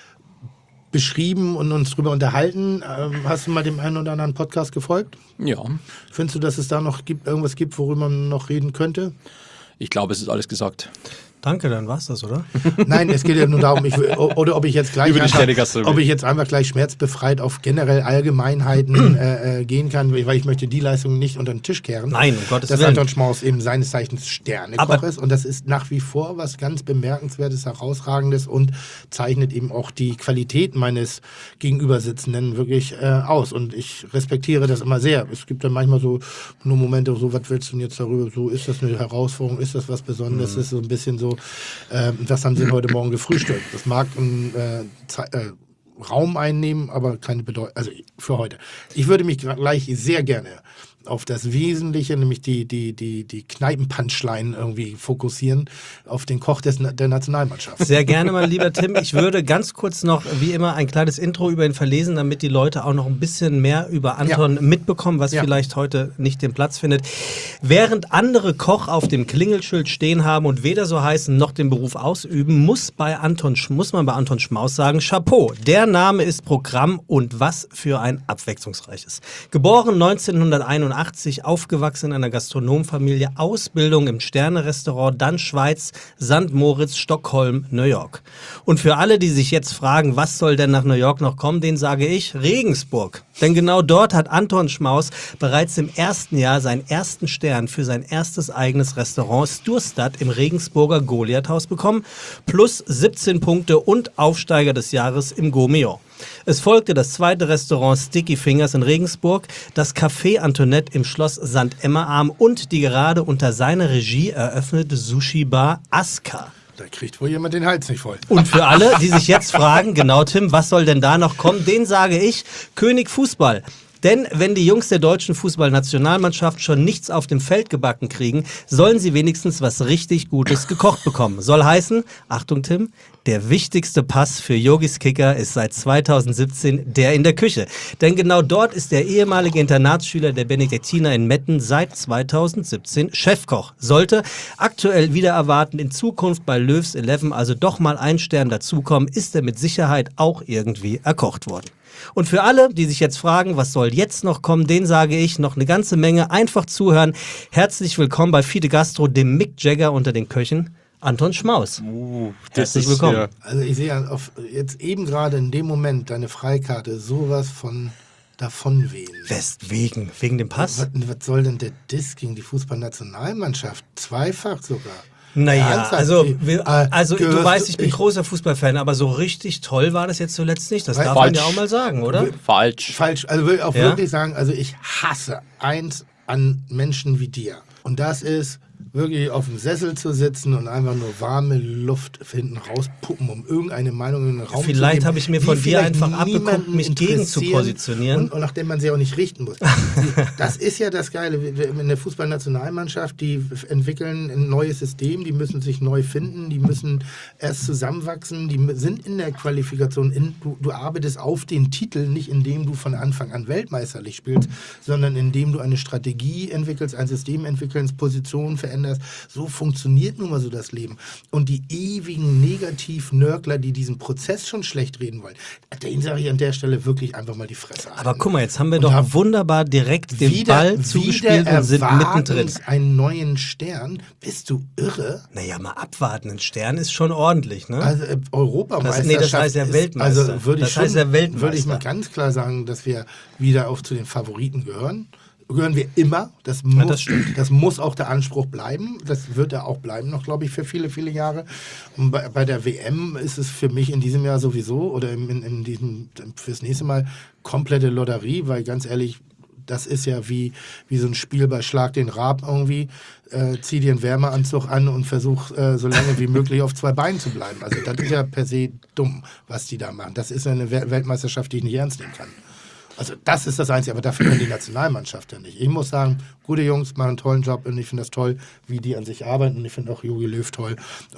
Speaker 4: beschrieben und uns drüber unterhalten. Ähm, hast du mal dem einen oder anderen Podcast gefolgt?
Speaker 5: Ja.
Speaker 4: Findest du, dass es da noch gibt, irgendwas gibt, worüber man noch reden könnte?
Speaker 5: Ich glaube, es ist alles gesagt.
Speaker 2: Danke, dann war's das, oder?
Speaker 4: Nein, es geht ja nur darum, ich, oder ob ich jetzt gleich einfach, ob ich jetzt einfach gleich schmerzbefreit auf generell Allgemeinheiten äh, äh, gehen kann, weil ich möchte die Leistung nicht unter den Tisch kehren.
Speaker 2: Nein, um Gottes
Speaker 4: dass
Speaker 2: Willen.
Speaker 4: Anton Schmaus eben seines Zeichens Sternekoch ist und das ist nach wie vor was ganz Bemerkenswertes, Herausragendes und zeichnet eben auch die Qualität meines Gegenübersitzenden wirklich äh, aus und ich respektiere das immer sehr. Es gibt dann manchmal so nur Momente, so was willst du denn jetzt darüber, so ist das eine Herausforderung, ist das was Besonderes, mhm. ist so ein bisschen so Äh, das haben sie heute Morgen gefrühstückt. Das mag einen äh, Ze- äh, Raum einnehmen, aber keine Bedeutung. Also für heute. Ich würde mich gleich sehr gerne auf das Wesentliche, nämlich die, die, die, die Kneipen-Punchline irgendwie fokussieren, auf den Koch des, der Nationalmannschaft.
Speaker 2: Sehr gerne, mein lieber Tim. Ich würde ganz kurz noch, wie immer, ein kleines Intro über ihn verlesen, damit die Leute auch noch ein bisschen mehr über Anton
Speaker 4: ja.
Speaker 2: mitbekommen, was
Speaker 4: ja.
Speaker 2: vielleicht heute nicht den Platz findet. Während andere Koch auf dem Klingelschild stehen haben und weder so heißen noch den Beruf ausüben, muss, bei Anton, muss man bei Anton Schmaus sagen, Chapeau. Der Name ist Programm und was für ein abwechslungsreiches. Geboren neunzehnhunderteinundachtzig, aufgewachsen in einer Gastronomfamilie, Ausbildung im Sterne-Restaurant, dann Schweiz, Sankt Moritz, Stockholm, New York. Und für alle, die sich jetzt fragen, was soll denn nach New York noch kommen, denen sage ich Regensburg. Denn genau dort hat Anton Schmaus bereits im ersten Jahr seinen ersten Stern für sein erstes eigenes Restaurant Sturstad im Regensburger Goliathhaus bekommen, plus siebzehn Punkte und Aufsteiger des Jahres im Gourmillon. Es folgte das zweite Restaurant Sticky Fingers in Regensburg, das Café Antoinette im Schloss Sankt Emma-Arm und die gerade unter seiner Regie eröffnete Sushi-Bar Aska.
Speaker 4: Da kriegt wohl jemand den Hals nicht voll.
Speaker 2: Und für alle, die sich jetzt fragen, genau Tim, was soll denn da noch kommen, denen sage ich, König Fußball. Denn wenn die Jungs der deutschen Fußballnationalmannschaft schon nichts auf dem Feld gebacken kriegen, sollen sie wenigstens was richtig Gutes gekocht bekommen. Soll heißen, Achtung Tim, der wichtigste Pass für Yogis Kicker ist seit zweitausendsiebzehn der in der Küche. Denn genau dort ist der ehemalige Internatsschüler der Benediktiner in Metten seit zweitausendsiebzehn Chefkoch. Sollte aktuell wieder erwarten, in Zukunft bei Löws elf also doch mal ein Stern dazukommen, ist er mit Sicherheit auch irgendwie erkocht worden. Und für alle, die sich jetzt fragen, was soll jetzt noch kommen, denen sage ich noch eine ganze Menge. Einfach zuhören. Herzlich willkommen bei Fide Gastro, dem Mick Jagger unter den Köchen, Anton Schmaus.
Speaker 5: Uh,
Speaker 2: Herzlich willkommen.
Speaker 5: Ja.
Speaker 4: Also ich sehe auf, jetzt eben gerade in dem Moment deine Freikarte sowas von davonwehen.
Speaker 2: Westwegen, wegen dem Pass?
Speaker 4: Was, was soll denn der Diss gegen die Fußballnationalmannschaft? Zweifach sogar.
Speaker 2: Naja,
Speaker 4: Ernsthaft?
Speaker 2: also,
Speaker 4: Die-
Speaker 2: wir,
Speaker 4: äh,
Speaker 2: also du
Speaker 4: gehörst
Speaker 2: weißt, ich bin
Speaker 4: ich-
Speaker 2: großer Fußballfan, aber so richtig toll war das jetzt zuletzt nicht. Das
Speaker 4: Falsch.
Speaker 2: darf man ja auch mal sagen, oder?
Speaker 5: Falsch.
Speaker 4: Falsch, also will ich auch
Speaker 2: Ja?
Speaker 4: wirklich sagen, also ich hasse eins an Menschen wie dir. Und das ist wirklich auf dem Sessel zu sitzen und einfach nur warme Luft hinten rauspuppen, um irgendeine Meinung in den Raum
Speaker 2: Vielleicht
Speaker 4: zu geben.
Speaker 2: habe ich mir
Speaker 4: die
Speaker 2: von dir
Speaker 4: vielleicht
Speaker 2: einfach abgeguckt,
Speaker 4: niemanden
Speaker 2: mich gegen zu
Speaker 4: interessieren
Speaker 2: positionieren.
Speaker 4: Und, und nachdem man sie auch nicht richten muss. Das ist ja das Geile. In der Fußballnationalmannschaft, die entwickeln ein neues System, die müssen sich neu finden, die müssen erst zusammenwachsen, die sind in der Qualifikation, in, du, du arbeitest auf den Titel, nicht indem du von Anfang an weltmeisterlich spielst, sondern indem du eine Strategie entwickelst, ein System entwickelst, Positionen veränderst. So funktioniert nun mal so das Leben. Und die ewigen Negativ-Nörgler, die diesen Prozess schon schlecht reden wollen, denen sage ich an der Stelle wirklich einfach mal die Fresse halten.
Speaker 2: Aber guck mal, jetzt haben wir
Speaker 4: Und
Speaker 2: doch
Speaker 4: hab
Speaker 2: wunderbar direkt den
Speaker 4: wieder,
Speaker 2: Ball zugespielt
Speaker 4: wieder
Speaker 2: und sind
Speaker 4: erwartend
Speaker 2: mittendrin.
Speaker 4: einen neuen Stern. Bist du irre?
Speaker 2: Naja, mal abwarten. Ein Stern ist schon ordentlich, ne?
Speaker 4: Also äh, Europameisterschaft.
Speaker 2: Das- nee, das heißt ja
Speaker 4: ist-
Speaker 2: Weltmeister.
Speaker 4: Also würde ich
Speaker 2: Das
Speaker 4: schon,
Speaker 2: heißt ja Weltmeister.
Speaker 4: Würde ich mal ganz klar sagen, dass wir wieder auf zu den Favoriten gehören. Gehören wir immer. Das muss,
Speaker 2: das stimmt.
Speaker 4: das muss auch der Anspruch bleiben. Das wird er auch bleiben noch, glaube ich, für viele, viele Jahre. Und bei, bei der W M ist es für mich in diesem Jahr sowieso oder in, in, in diesem, fürs nächste Mal komplette Lotterie, weil ganz ehrlich, das ist ja wie, wie so ein Spiel bei Schlag den Raab irgendwie. Äh, zieh dir einen Wärmeanzug an und versuch äh, so lange wie möglich auf zwei Beinen zu bleiben. Also das ist ja per se dumm, was die da machen. Das ist eine We- Weltmeisterschaft, die ich nicht ernst nehmen kann. Also das ist das Einzige, aber dafür können die Nationalmannschaft ja nicht. Ich muss sagen, gute Jungs machen einen tollen Job und ich finde das toll, wie die an sich arbeiten und ich finde auch Jogi Löw toll und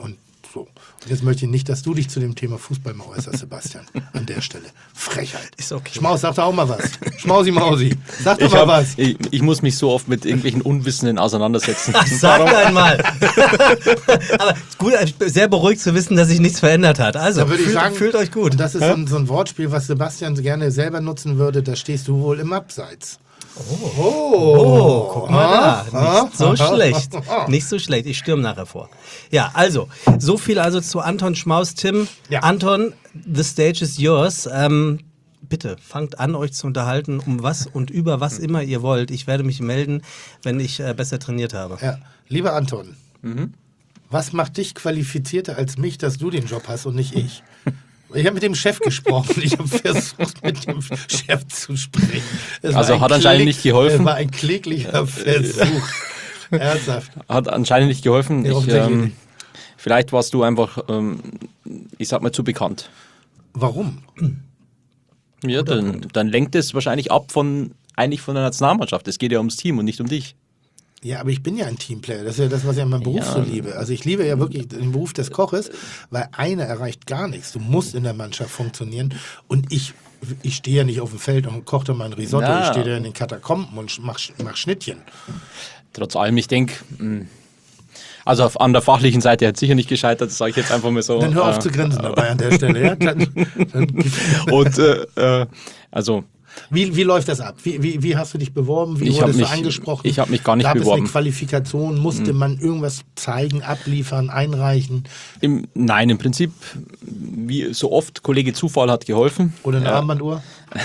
Speaker 4: So. Und jetzt möchte ich nicht, dass du dich zu dem Thema Fußball mal äußerst, Sebastian. An der Stelle. Frechheit.
Speaker 2: Ist okay.
Speaker 4: Schmaus, sag doch auch mal was. Schmausi Mausi. Sag doch
Speaker 5: Ich,
Speaker 4: mal
Speaker 5: hab,
Speaker 4: was.
Speaker 5: ich, ich muss mich so oft mit irgendwelchen Unwissenden auseinandersetzen.
Speaker 2: Ach, sag einmal. Aber gut, sehr beruhigt zu wissen, dass sich nichts verändert hat. Also,
Speaker 4: Da würde ich
Speaker 2: fühlt,
Speaker 4: sagen,
Speaker 2: fühlt euch gut.
Speaker 4: Und das ist so ein, so ein Wortspiel, was Sebastian gerne selber nutzen würde. Da stehst du wohl im Abseits. Oh,
Speaker 2: Oh, guck mal da.
Speaker 4: Ah,
Speaker 2: Nicht so
Speaker 4: ah,
Speaker 2: schlecht.
Speaker 4: ah.
Speaker 2: Nicht so schlecht. Ich stürme nachher vor. Ja, also, so viel also zu Anton Schmaus. Tim,
Speaker 4: Ja.
Speaker 2: Anton, the stage is yours. Ähm, bitte, fangt an, euch zu unterhalten, um was und über was immer ihr wollt. Ich werde mich melden, wenn ich äh, besser trainiert habe.
Speaker 4: Ja. Lieber Anton, was macht dich qualifizierter als mich, dass du den Job hast und nicht ich? Ich habe mit dem Chef gesprochen. Ich habe versucht, mit dem Chef zu sprechen. Es war
Speaker 5: Also
Speaker 4: ein
Speaker 5: hat anscheinend
Speaker 4: kläg-
Speaker 5: nicht geholfen?
Speaker 4: Es war ein kläglicher Versuch. Ernsthaft.
Speaker 5: Hat anscheinend nicht geholfen.
Speaker 4: Ja,
Speaker 5: Ich,
Speaker 4: offensichtlich
Speaker 5: ähm,
Speaker 4: nicht.
Speaker 5: vielleicht warst du einfach, ähm, ich sag mal, zu bekannt.
Speaker 4: Warum?
Speaker 5: Ja, dann, dann lenkt es wahrscheinlich ab von eigentlich von der Nationalmannschaft. Es geht ja ums Team und nicht um dich.
Speaker 4: Ja, aber ich bin ja ein Teamplayer. Das ist ja das, was ich an meinem Beruf
Speaker 5: Ja.
Speaker 4: so liebe. Also ich liebe ja wirklich den Beruf des Koches, weil einer erreicht gar nichts. Du musst in der Mannschaft funktionieren. Und ich, ich stehe ja nicht auf dem Feld und koche mein Risotto.
Speaker 5: Na.
Speaker 4: Ich stehe da in den Katakomben und mach, mach Schnittchen.
Speaker 5: Trotz allem, ich denke, also auf, an der fachlichen Seite hat sicher nicht gescheitert, das sage ich jetzt einfach mal so.
Speaker 4: Dann hör auf
Speaker 5: äh,
Speaker 4: zu grinsen dabei an der Stelle. Ja? Dann, dann,
Speaker 5: Und äh, äh, also
Speaker 4: wie, wie läuft das ab? Wie, wie, wie hast du dich beworben? Wie
Speaker 5: Ich hab
Speaker 4: wurdest
Speaker 5: mich-
Speaker 4: du angesprochen?
Speaker 5: ich hab mich gar nicht
Speaker 4: Gab
Speaker 5: beworben.
Speaker 4: es eine Qualifikation? Musste man irgendwas zeigen, abliefern, einreichen?
Speaker 5: im, nein, im Prinzip, wie so oft, Kollege Zufall hat geholfen.
Speaker 4: Oder eine
Speaker 5: Ja.
Speaker 4: Armbanduhr?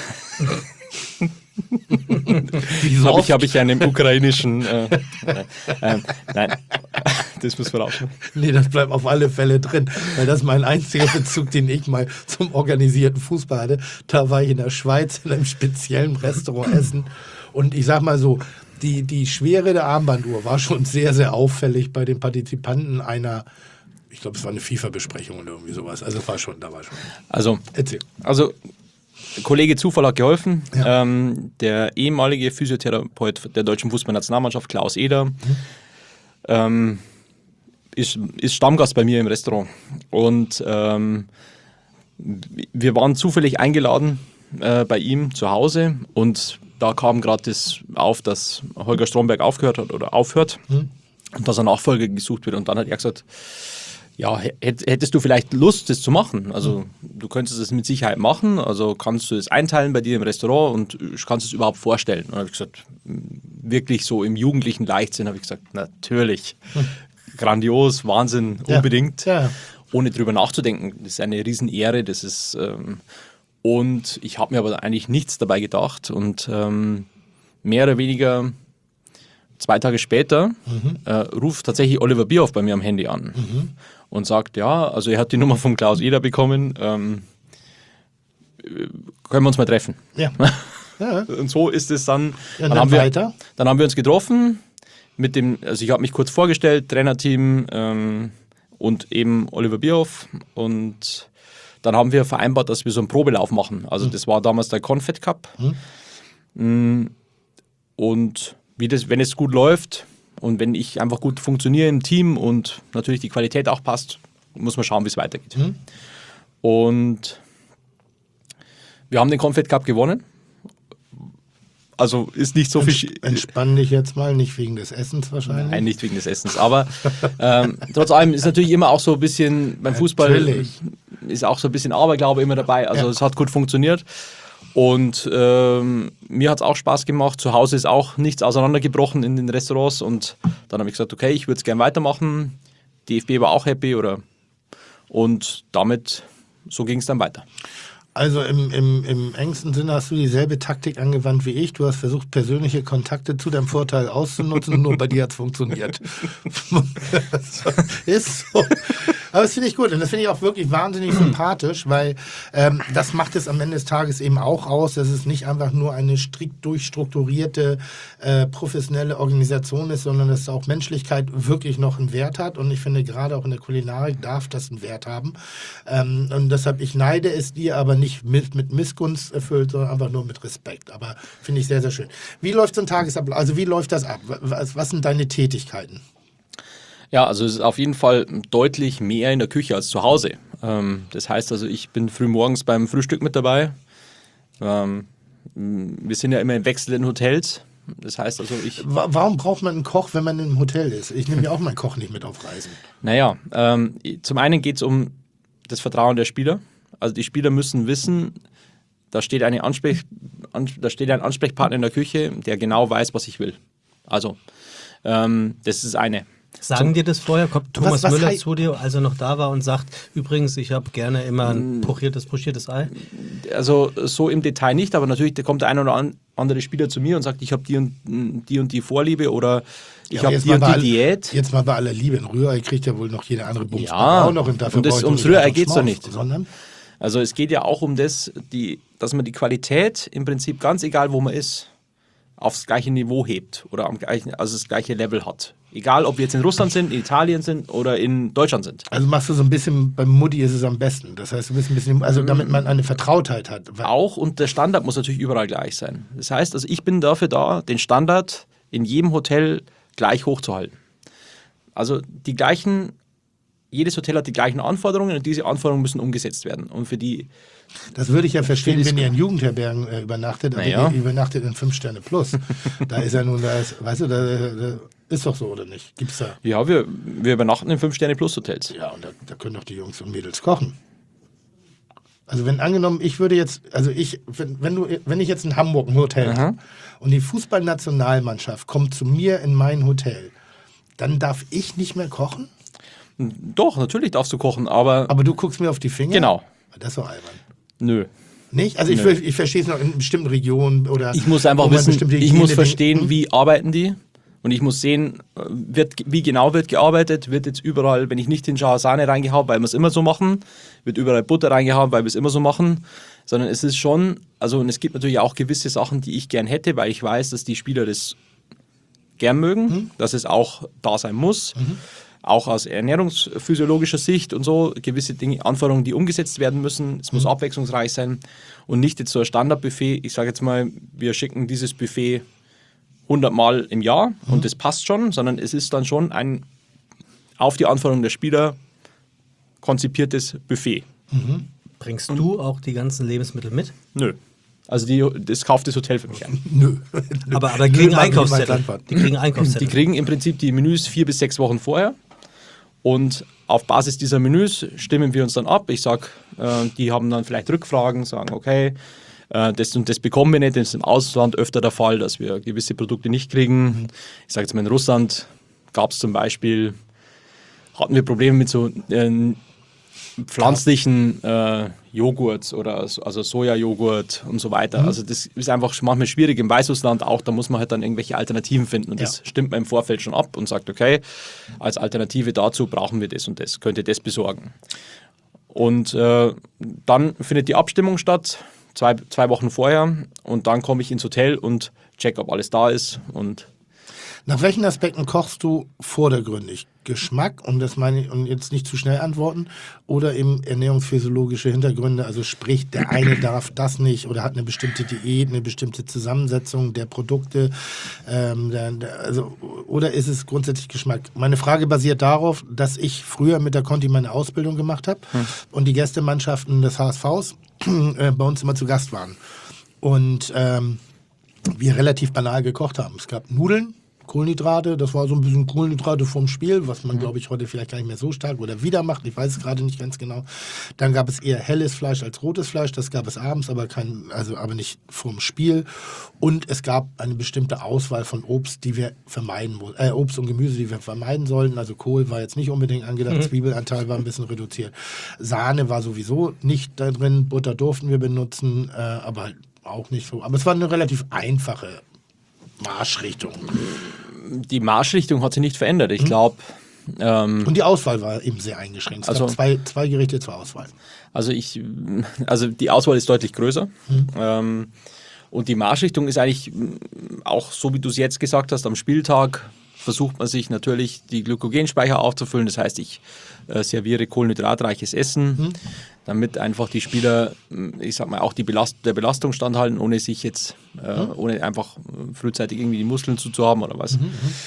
Speaker 4: Wie so
Speaker 5: Habe
Speaker 4: oft?
Speaker 5: ich, hab ich einen ukrainischen. Äh, äh, äh, nein, das müssen wir rausschneiden.
Speaker 4: Nee, das bleibt auf alle Fälle drin. Weil das ist mein einziger Bezug, den ich mal zum organisierten Fußball hatte. Da war ich in der Schweiz in einem speziellen Restaurant essen. Und ich sag mal so, die, die Schwere der Armbanduhr war schon sehr, sehr auffällig bei den Partizipanten einer, ich glaube, es war eine FIFA-Besprechung oder irgendwie sowas. Also es war schon, da war schon.
Speaker 5: Also,
Speaker 4: Erzähl.
Speaker 5: also Kollege Zufall hat geholfen.
Speaker 4: Ja.
Speaker 5: Ähm, der ehemalige Physiotherapeut der deutschen Fußballnationalmannschaft, Klaus Eder, ähm, ist, ist Stammgast bei mir im Restaurant. Und ähm, wir waren zufällig eingeladen äh, bei ihm zu Hause und da kam gerade das auf, dass Holger Stromberg aufgehört hat oder aufhört und dass ein Nachfolger gesucht wird. Und dann hat er gesagt, ja, hätt- hättest du vielleicht Lust, das zu machen? Also du könntest es mit Sicherheit machen, also kannst du es einteilen bei dir im Restaurant und kannst es überhaupt vorstellen? Und dann habe ich gesagt, wirklich so im jugendlichen Leichtsinn habe ich gesagt, natürlich, grandios, Wahnsinn,
Speaker 4: Ja.
Speaker 5: unbedingt,
Speaker 4: Ja.
Speaker 5: ohne drüber nachzudenken. Das ist eine Riesenehre, das ist ähm, und ich habe mir aber eigentlich nichts dabei gedacht und ähm, mehr oder weniger zwei Tage später äh, ruft tatsächlich Oliver Bierhoff bei mir am Handy an und sagt, ja, also er hat die Nummer von Klaus Eder bekommen, ähm, äh, können wir uns mal treffen.
Speaker 4: Ja. Ja.
Speaker 5: Und so ist es dann.
Speaker 4: Ja, und dann
Speaker 5: haben wir,
Speaker 4: weiter?
Speaker 5: Dann haben wir uns getroffen mit dem, also ich habe mich kurz vorgestellt, Trainerteam ähm, und eben Oliver Bierhoff und dann haben wir vereinbart, dass wir so einen Probelauf machen. Also das war damals der Confed Cup. Mm, Und wie das, wenn es gut läuft und wenn ich einfach gut funktioniere im Team und natürlich die Qualität auch passt, muss man schauen, wie es weitergeht. Und wir haben den Confed Cup gewonnen. Also ist nicht so viel.
Speaker 4: Entspann dich jetzt mal, nicht wegen des Essens wahrscheinlich.
Speaker 5: Nein, nicht wegen des Essens. Aber ähm, trotz allem ist natürlich immer auch so ein bisschen, beim Fußball
Speaker 4: Natürlich.
Speaker 5: ist auch so ein bisschen Aberglaube immer dabei. Also
Speaker 4: Ja.
Speaker 5: es hat gut funktioniert. Und ähm, mir hat es auch Spaß gemacht. Zu Hause ist auch nichts auseinandergebrochen in den Restaurants. Und dann habe ich gesagt, okay, ich würde es gerne weitermachen. D F B war auch happy. Oder und damit, so ging es dann weiter.
Speaker 4: Also im, im, im engsten Sinne hast du dieselbe Taktik angewandt wie ich. Du hast versucht, persönliche Kontakte zu deinem Vorteil auszunutzen, nur bei dir hat es funktioniert. Ist so. Aber das finde ich gut und das finde ich auch wirklich wahnsinnig sympathisch, weil ähm, das macht es am Ende des Tages eben auch aus, dass es nicht einfach nur eine strikt durchstrukturierte, äh, professionelle Organisation ist, sondern dass auch Menschlichkeit wirklich noch einen Wert hat und ich finde, gerade auch in der Kulinarik darf das einen Wert haben. Ähm, und deshalb, ich neide es dir, aber nicht mit, mit Missgunst erfüllt, sondern einfach nur mit Respekt. Aber finde ich sehr, sehr schön. Wie läuft so ein Tagesablauf? Also wie läuft das ab? Was, was sind deine Tätigkeiten?
Speaker 5: Ja, also es ist auf jeden Fall deutlich mehr in der Küche als zu Hause. Ähm, das heißt also, ich bin früh morgens beim Frühstück mit dabei. Ähm, wir sind ja immer in wechselnden Hotels. Das heißt also, ich...
Speaker 4: Wa- Warum braucht man einen Koch, wenn man im Hotel ist? Ich nehme ja auch meinen Koch nicht mit auf Reisen.
Speaker 5: Naja, ähm, zum einen geht es um das Vertrauen der Spieler. Also die Spieler müssen wissen, da steht, eine Ansprech, an, da steht ein Ansprechpartner in der Küche, der genau weiß, was ich will. Also, ähm, das ist das eine.
Speaker 2: Sagen dir das vorher? Kommt Thomas
Speaker 4: Was- was
Speaker 2: Müller
Speaker 4: hei-
Speaker 2: zu dir, als er noch da war und sagt, übrigens, ich habe gerne immer ein pochiertes, pochiertes Ei?
Speaker 5: Also so im Detail nicht, aber natürlich da kommt der ein oder an- andere Spieler zu mir und sagt, ich habe die und die und die Vorliebe oder ich
Speaker 4: Ja, aber
Speaker 5: habe
Speaker 4: jetzt
Speaker 5: die
Speaker 4: mal
Speaker 5: und
Speaker 4: bei
Speaker 5: die
Speaker 4: all-
Speaker 5: Diät.
Speaker 4: Jetzt mal bei aller Liebe, ein Rührei kriegt ja wohl noch jede andere Bums
Speaker 5: Ja,
Speaker 4: auch noch. Und dafür
Speaker 5: und das-
Speaker 4: brauche ich
Speaker 5: ums
Speaker 4: doch nicht
Speaker 5: Rührei
Speaker 4: einfach
Speaker 5: geht's doch
Speaker 4: Schmaus,
Speaker 5: nicht.
Speaker 4: Sondern
Speaker 5: Also es geht ja auch um das, die, dass man die Qualität im Prinzip ganz egal, wo man ist, aufs gleiche Niveau hebt oder am gleichen, also das gleiche Level hat. Egal, ob wir jetzt in Russland sind, in Italien sind oder in Deutschland sind.
Speaker 4: Also machst du so ein bisschen, beim Mutti ist es am besten. Das heißt, du bist ein bisschen, also damit man eine Vertrautheit hat.
Speaker 5: Auch und der Standard muss natürlich überall gleich sein. Das heißt, also ich bin dafür da, den Standard in jedem Hotel gleich hochzuhalten. Also die gleichen, jedes Hotel hat die gleichen Anforderungen und diese Anforderungen müssen umgesetzt werden. Und für die,
Speaker 4: Das würde ich ja verstehen,
Speaker 5: Für die
Speaker 4: wenn ihr in Jugendherbergen äh, übernachtet, aber
Speaker 5: Naja.
Speaker 4: ihr übernachtet in fünf Sterne plus. Da ist ja nun, da ist, weißt du, da, da ist doch so, oder nicht? Gibt's da?
Speaker 5: ja, wir, wir übernachten in fünf-Sterne-Plus-Hotels.
Speaker 4: Ja, und da, da können doch die Jungs und Mädels kochen. Also wenn angenommen, ich würde jetzt, also ich, wenn, wenn du, wenn ich jetzt in Hamburg ein Hotel habe und die Fußballnationalmannschaft kommt zu mir in mein Hotel, dann darf ich nicht mehr kochen?
Speaker 5: Doch, natürlich darfst du kochen, aber
Speaker 4: Aber du guckst mir auf die Finger?
Speaker 5: genau,
Speaker 4: Das ist doch albern.
Speaker 5: nö.
Speaker 4: Nicht? Also ich,
Speaker 5: Nö.
Speaker 4: ver- ich verstehe es noch in bestimmten Regionen oder.
Speaker 5: Ich muss einfach
Speaker 4: wo man
Speaker 5: wissen,
Speaker 4: bestimmte
Speaker 5: ich muss
Speaker 4: Hygiene-
Speaker 5: verstehen,
Speaker 4: Hm?
Speaker 5: wie arbeiten die. Und ich muss sehen, äh, wird, wie genau wird gearbeitet. Wird jetzt überall, wenn ich nicht hinschaue, Sahne reingehauen, weil wir es immer so machen. Wird überall Butter reingehauen, weil wir es immer so machen. Sondern es ist schon, also und es gibt natürlich auch gewisse Sachen, die ich gern hätte, weil ich weiß, dass die Spieler das gern mögen,
Speaker 4: Hm?
Speaker 5: dass es auch da sein muss.
Speaker 4: Mhm.
Speaker 5: Auch aus ernährungsphysiologischer Sicht und so, gewisse Dinge, Anforderungen, die umgesetzt werden müssen. Es
Speaker 4: Mhm.
Speaker 5: muss abwechslungsreich sein und nicht jetzt so ein Standardbuffet. Ich sage jetzt mal, wir schicken dieses Buffet hundert Mal im Jahr
Speaker 4: Mhm.
Speaker 5: und das passt schon, sondern es ist dann schon ein auf die Anforderungen der Spieler konzipiertes Buffet.
Speaker 2: Bringst du auch die ganzen Lebensmittel mit?
Speaker 5: Nö. Also die, das kauft das Hotel für mich ein.
Speaker 4: Nö.
Speaker 2: Aber, aber die
Speaker 4: Nö,
Speaker 2: kriegen
Speaker 4: mag ich
Speaker 2: Einkaufszettel.
Speaker 4: niemals antworten.
Speaker 2: Die kriegen Einkaufszettel.
Speaker 5: Die kriegen im Prinzip die Menüs vier bis sechs Wochen vorher. Und auf Basis dieser Menüs stimmen wir uns dann ab. Ich sage, äh, die haben dann vielleicht Rückfragen, sagen, okay, äh, das und das bekommen wir nicht. Das ist im Ausland öfter der Fall, dass wir gewisse Produkte nicht kriegen. Ich sage jetzt mal, in Russland gab es zum Beispiel, hatten wir Probleme mit so äh, pflanzlichen äh, Joghurt oder so, also Sojajoghurt und so weiter. Also das ist einfach manchmal schwierig im Weißrussland auch, da muss man halt dann irgendwelche Alternativen finden und
Speaker 4: Ja.
Speaker 5: das stimmt man im Vorfeld schon ab und sagt, okay, als Alternative dazu brauchen wir das und das, könnt ihr das besorgen. Und äh, dann findet die Abstimmung statt, zwei, zwei Wochen vorher und dann komme ich ins Hotel und check, ob alles da ist und
Speaker 4: Nach welchen Aspekten kochst du vordergründig? Geschmack, und das meine ich, und jetzt nicht zu schnell antworten, oder eben ernährungsphysiologische Hintergründe, also sprich, der eine darf das nicht oder hat eine bestimmte Diät, eine bestimmte Zusammensetzung der Produkte, ähm, der, der, also, oder ist es grundsätzlich Geschmack? Meine Frage basiert darauf, dass ich früher mit der Conti meine Ausbildung gemacht habe und die Gästemannschaften des H S Vs äh, bei uns immer zu Gast waren. Und ähm, wir relativ banal gekocht haben. Es gab Nudeln, Kohlenhydrate, das war so ein bisschen Kohlenhydrate vom Spiel, was man, glaube ich, heute vielleicht gar nicht mehr so stark oder wieder macht. Ich weiß es gerade nicht ganz genau. Dann gab es eher helles Fleisch als rotes Fleisch. Das gab es abends, aber kein, also aber nicht vorm Spiel. Und es gab eine bestimmte Auswahl von Obst, die wir vermeiden mussten. Äh, Obst und Gemüse, die wir vermeiden sollten. Also Kohl war jetzt nicht unbedingt angedacht,
Speaker 2: Mhm.
Speaker 4: Zwiebelanteil war ein bisschen reduziert. Sahne war sowieso nicht da drin. Butter durften wir benutzen, äh, aber halt auch nicht so. Aber es war eine relativ einfache Marschrichtung.
Speaker 5: die Marschrichtung hat sich nicht verändert. Ich glaube, ähm,
Speaker 4: Und die Auswahl war eben sehr eingeschränkt. Es
Speaker 5: Also-
Speaker 4: gab zwei, zwei Gerichte zur Auswahl.
Speaker 5: Also ich, also die Auswahl ist deutlich größer. Ähm, und die Marschrichtung ist eigentlich mm, auch so, wie du es jetzt gesagt hast, am Spieltag versucht man sich natürlich die Glykogenspeicher aufzufüllen. Das heißt, ich äh, serviere kohlenhydratreiches Essen, damit einfach die Spieler, mm, ich sag mal, auch die Belast der Belastung standhalten, ohne sich jetzt, äh, ohne einfach frühzeitig irgendwie die Muskeln zuzuhaben oder was.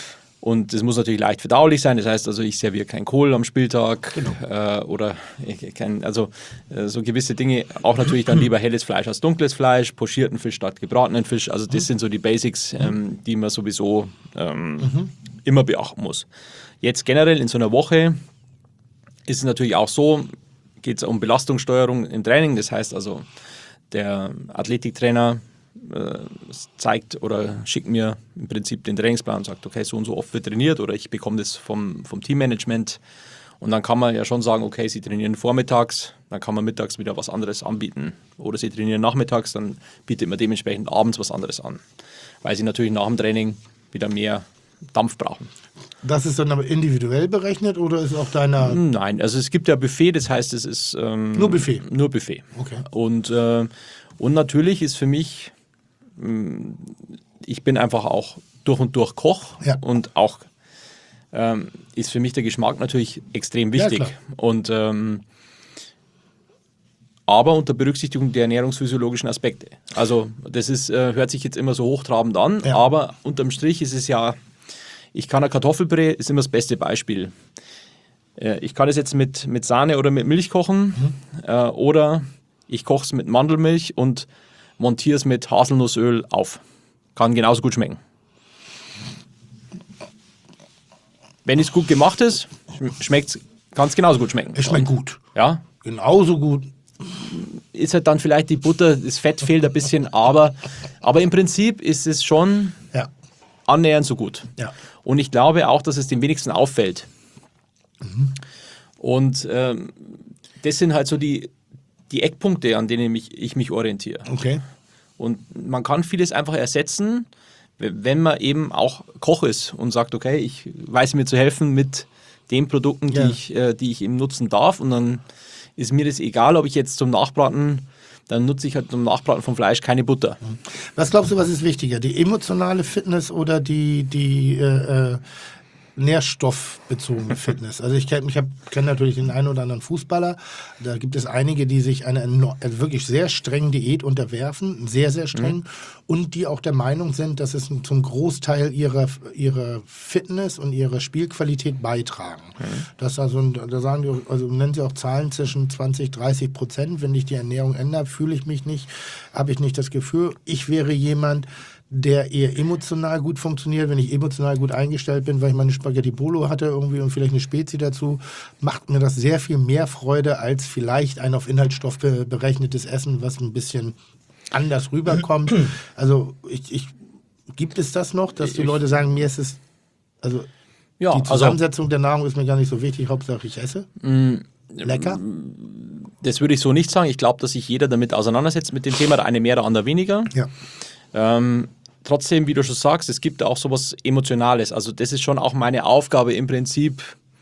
Speaker 5: Und das muss natürlich leicht verdaulich sein. Das heißt also, ich serviere kein Kohl am Spieltag genau. äh, oder kein, also äh, so gewisse Dinge. Auch natürlich dann lieber helles Fleisch als dunkles Fleisch, pochierten Fisch statt gebratenen Fisch. Also das sind so die Basics, ähm, die man sowieso ähm, mhm. immer beachten muss. Jetzt generell in so einer Woche ist es natürlich auch so, geht es um Belastungssteuerung im Training. Das heißt also, der Athletiktrainer äh, zeigt oder schickt mir im Prinzip den Trainingsplan und sagt, okay, so und so oft wird trainiert oder ich bekomme das vom, vom Teammanagement. Und dann kann man ja schon sagen, okay, sie trainieren vormittags, dann kann man mittags wieder was anderes anbieten. Oder sie trainieren nachmittags, dann bietet man dementsprechend abends was anderes an. Weil sie natürlich nach dem Training wieder mehr Dampf brauchen.
Speaker 4: Das ist dann aber individuell berechnet oder ist auch deiner...
Speaker 5: Nein, also es gibt ja Buffet, das heißt, es ist... Ähm,
Speaker 4: nur Buffet?
Speaker 5: Nur Buffet.
Speaker 4: Okay.
Speaker 5: Und, äh, und natürlich ist für mich, mh, ich bin einfach auch durch und durch Koch
Speaker 4: ja.
Speaker 5: und auch ähm, ist für mich der Geschmack natürlich extrem wichtig.
Speaker 4: Ja,
Speaker 5: und ähm, aber unter Berücksichtigung der ernährungsphysiologischen Aspekte. Also das ist, äh, hört sich jetzt immer so hochtrabend an,
Speaker 4: ja.
Speaker 5: aber unterm Strich ist es ja... Ich kann ein Kartoffelpüree, ist immer das beste Beispiel. Ich kann es jetzt mit, mit Sahne oder mit Milch kochen mhm. äh, oder ich koche es mit Mandelmilch und montiere es mit Haselnussöl auf. Kann genauso gut schmecken. Wenn es gut gemacht ist, schmeckt kann es genauso gut schmecken.
Speaker 4: Es schmeckt
Speaker 5: und,
Speaker 4: gut.
Speaker 5: Ja.
Speaker 4: Genauso gut.
Speaker 5: Ist halt dann vielleicht die Butter, das Fett fehlt ein bisschen, aber, aber im Prinzip ist es schon
Speaker 4: ja.
Speaker 5: annähernd so gut.
Speaker 4: Ja.
Speaker 5: Und ich glaube auch, dass es dem wenigsten auffällt. Mhm. Und ähm, das sind halt so die, die Eckpunkte, an denen mich, ich mich orientiere.
Speaker 4: Okay.
Speaker 5: Und man kann vieles einfach ersetzen, wenn man eben auch Koch ist und sagt, okay, ich weiß mir zu helfen mit den Produkten, die,
Speaker 4: ja.
Speaker 5: ich, äh, die ich eben nutzen darf. Und dann ist mir das egal, ob ich jetzt zum Nachbraten... Dann nutze ich halt zum Nachbraten vom Fleisch keine Butter.
Speaker 4: Was glaubst du, was ist wichtiger? Die emotionale Fitness oder die, die äh, äh, nährstoffbezogene Fitness? Also ich kenne ich kenn natürlich den einen oder anderen Fußballer. Da gibt es einige, die sich einer wirklich sehr strengen Diät unterwerfen, sehr, sehr streng. Mhm. Und die auch der Meinung sind, dass es zum Großteil ihrer, ihrer Fitness und ihrer Spielqualität beitragen. Mhm. Das also, da sagen die, also nennen sie auch Zahlen zwischen zwanzig, dreißig Prozent. Wenn ich die Ernährung ändere, fühle ich mich nicht, habe ich nicht das Gefühl, ich wäre jemand, der eher emotional gut funktioniert. Wenn ich emotional gut eingestellt bin, weil ich meine Spaghetti Bolo hatte irgendwie und vielleicht eine Spezi dazu, macht mir das sehr viel mehr Freude als vielleicht ein auf Inhaltsstoff berechnetes Essen, was ein bisschen anders rüberkommt. Also ich, ich, gibt es das noch, dass die Leute sagen, mir ist es, also
Speaker 5: ja,
Speaker 4: die Zusammensetzung also, der Nahrung ist mir gar nicht so wichtig, Hauptsache ich esse? Mm, Lecker?
Speaker 5: Das würde ich so nicht sagen. Ich glaube, dass sich jeder damit auseinandersetzt mit dem Thema, der eine mehr, der andere weniger.
Speaker 4: Ja.
Speaker 5: Ähm, trotzdem, wie du schon sagst, es gibt auch sowas Emotionales. Also das ist schon auch meine Aufgabe im Prinzip,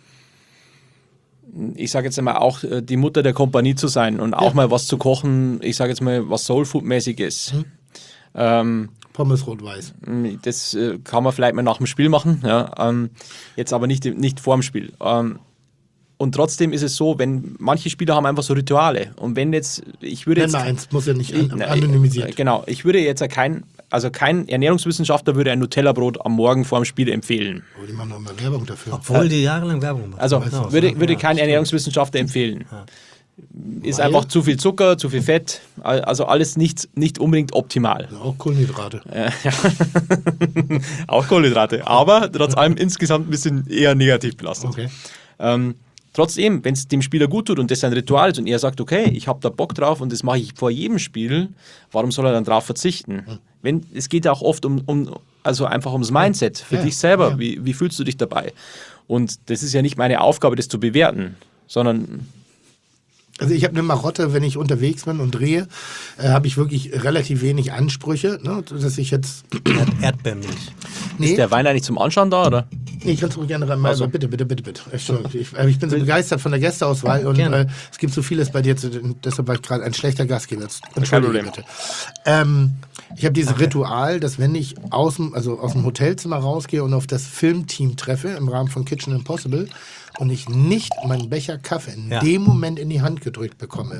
Speaker 5: ich sage jetzt einmal auch die Mutter der Kompanie zu sein und auch ja. mal was zu kochen, ich sage jetzt mal was Soulfood-mäßig ist. Mhm. Ähm,
Speaker 4: Pommes rot-weiß.
Speaker 5: Das äh, kann man vielleicht mal nach dem Spiel machen, ja, ähm, jetzt aber nicht, nicht vor dem Spiel. Ähm, Und trotzdem ist es so, wenn manche Spieler haben einfach so Rituale. Und wenn jetzt, ich würde jetzt.
Speaker 4: Nein, eins muss ja nicht an, anonymisiert.
Speaker 5: Genau, ich würde jetzt kein, also kein Ernährungswissenschaftler würde ein Nutella-Brot am Morgen vor dem Spiel empfehlen.
Speaker 4: Oh, die machen doch immer Werbung dafür.
Speaker 2: Obwohl die jahrelang Werbung machen.
Speaker 5: Also
Speaker 2: genau,
Speaker 5: würde,
Speaker 2: so,
Speaker 5: würde
Speaker 2: ja,
Speaker 5: kein
Speaker 2: stimmt.
Speaker 5: Ernährungswissenschaftler empfehlen.
Speaker 2: Ja.
Speaker 5: Ist
Speaker 4: Weil?
Speaker 5: einfach zu viel Zucker, zu viel Fett, also alles nicht, nicht unbedingt optimal.
Speaker 4: Ja, auch Kohlenhydrate.
Speaker 5: Ja. Auch Kohlenhydrate, aber trotz allem insgesamt ein bisschen eher negativ belastet.
Speaker 4: Okay.
Speaker 5: Ähm, Trotzdem, wenn es dem Spieler gut tut und das ein Ritual ist und er sagt, okay, ich habe da Bock drauf und das mache ich vor jedem Spiel, warum soll er dann drauf verzichten? Mhm. Wenn, es geht auch oft um, um also einfach ums Mindset für
Speaker 4: ja,
Speaker 5: dich selber.
Speaker 4: Ja.
Speaker 5: Wie, wie fühlst du dich dabei? Und das ist ja nicht meine Aufgabe, das zu bewerten, sondern...
Speaker 4: Also ich habe eine Marotte, wenn ich unterwegs bin und drehe, äh, habe ich wirklich relativ wenig Ansprüche, ne, dass ich jetzt...
Speaker 2: Erd Erdbeermilch.
Speaker 4: Nee.
Speaker 5: Ist der Wein eigentlich zum Anschauen da, oder?
Speaker 4: Nee, ich kann es ruhig gerne rein. Also. Bitte, bitte, bitte, bitte. Entschuldigung. Ich, ich bin so begeistert von der Gästeauswahl und äh, es gibt so vieles bei dir, zu, deshalb war ich gerade ein schlechter Gastgeber. Entschuldigung, bitte. Ähm, ich habe dieses okay. Ritual, dass wenn ich aus dem, also aus dem Hotelzimmer rausgehe und auf das Filmteam treffe, im Rahmen von Kitchen Impossible, und ich nicht meinen Becher Kaffee in ja. dem Moment in die Hand gedrückt bekomme,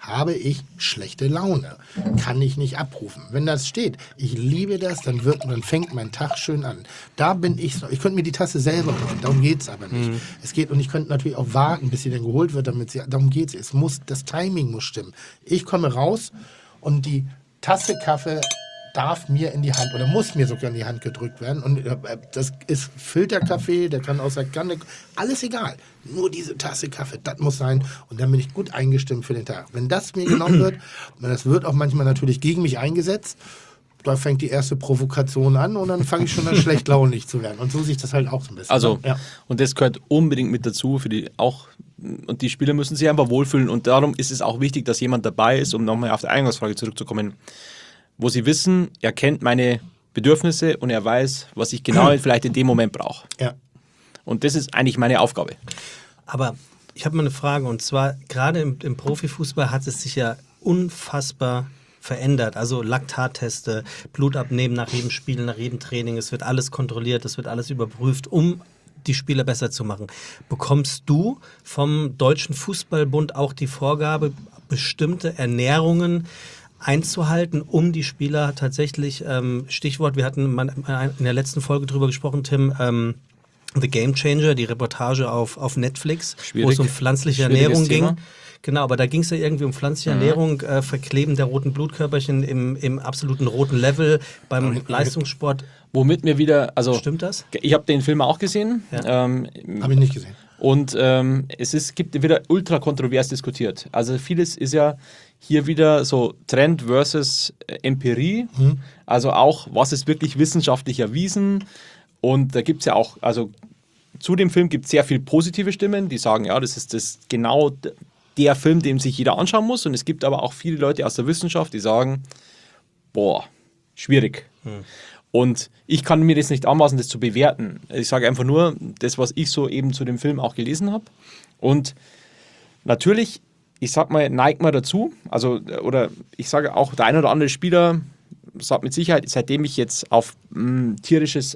Speaker 4: habe ich schlechte Laune. Kann ich nicht abrufen. Wenn das steht, ich liebe das, dann, wird, dann fängt mein Tag schön an. Da bin ich so. Ich könnte mir die Tasse selber holen, darum geht es aber nicht. Mhm. Es geht, und ich könnte natürlich auch warten, bis sie dann geholt wird, damit sie, darum geht es. Es muss, das Timing muss stimmen. Ich komme raus und die Tasse Kaffee darf mir in die Hand oder muss mir sogar in die Hand gedrückt werden. Und äh, das ist Filterkaffee, der kann aus der Kanne, alles egal. Nur diese Tasse Kaffee, das muss sein. Und dann bin ich gut eingestimmt für den Tag. Wenn das mir genommen wird, und das wird auch manchmal natürlich gegen mich eingesetzt, da fängt die erste Provokation an und dann fange ich schon an, schlecht launig zu werden. Und so sehe ich das halt auch so ein bisschen.
Speaker 5: Also,
Speaker 4: ja.
Speaker 5: Und das gehört unbedingt mit dazu für die auch, und die Spieler müssen sich einfach wohlfühlen. Und darum ist es auch wichtig, dass jemand dabei ist, um nochmal auf die Eingangsfrage zurückzukommen, wo sie wissen, er kennt meine Bedürfnisse und er weiß, was ich genau vielleicht in dem Moment brauche.
Speaker 4: Ja.
Speaker 5: Und das ist eigentlich meine Aufgabe.
Speaker 2: Aber ich habe mal eine Frage, und zwar gerade im, im Profifußball hat es sich ja unfassbar verändert. Also Laktatteste, Blut abnehmen nach jedem Spiel, nach jedem Training, es wird alles kontrolliert, es wird alles überprüft, um die Spieler besser zu machen. Bekommst du vom Deutschen Fußballbund auch die Vorgabe, bestimmte Ernährungen einzuhalten, um die Spieler tatsächlich, ähm, Stichwort, wir hatten in der letzten Folge drüber gesprochen, Tim, ähm, The Game Changer, die Reportage auf, auf Netflix,
Speaker 5: Schwierig.
Speaker 2: wo es um pflanzliche
Speaker 5: Schwieriges
Speaker 2: Ernährung
Speaker 5: Thema.
Speaker 2: ging. Genau, aber da ging es ja irgendwie um pflanzliche
Speaker 5: Mhm.
Speaker 2: Ernährung, äh, Verkleben der roten Blutkörperchen im, im absoluten roten Level beim Leistungssport.
Speaker 5: Womit mir wieder, also
Speaker 2: Stimmt das?
Speaker 5: ich habe den Film auch gesehen.
Speaker 2: Ja.
Speaker 5: Ähm,
Speaker 4: Habe ich nicht gesehen.
Speaker 5: Und ähm, es ist, gibt wieder ultra kontrovers diskutiert. Also vieles ist ja hier wieder so Trend versus äh, Empirie.
Speaker 4: Mhm.
Speaker 5: Also auch, was ist wirklich wissenschaftlich erwiesen. Und da gibt es ja auch, also zu dem Film gibt es sehr viele positive Stimmen, die sagen, ja, das ist das genau der Film, den sich jeder anschauen muss. Und es gibt aber auch viele Leute aus der Wissenschaft, die sagen, boah, schwierig. Mhm. Und ich kann mir das nicht anmaßen, das zu bewerten. Ich sage einfach nur das, was ich so eben zu dem Film auch gelesen habe. Und natürlich, ich sag mal, neigt man dazu, also, oder ich sage auch, der ein oder andere Spieler sagt mit Sicherheit, seitdem ich jetzt auf mh, tierisches,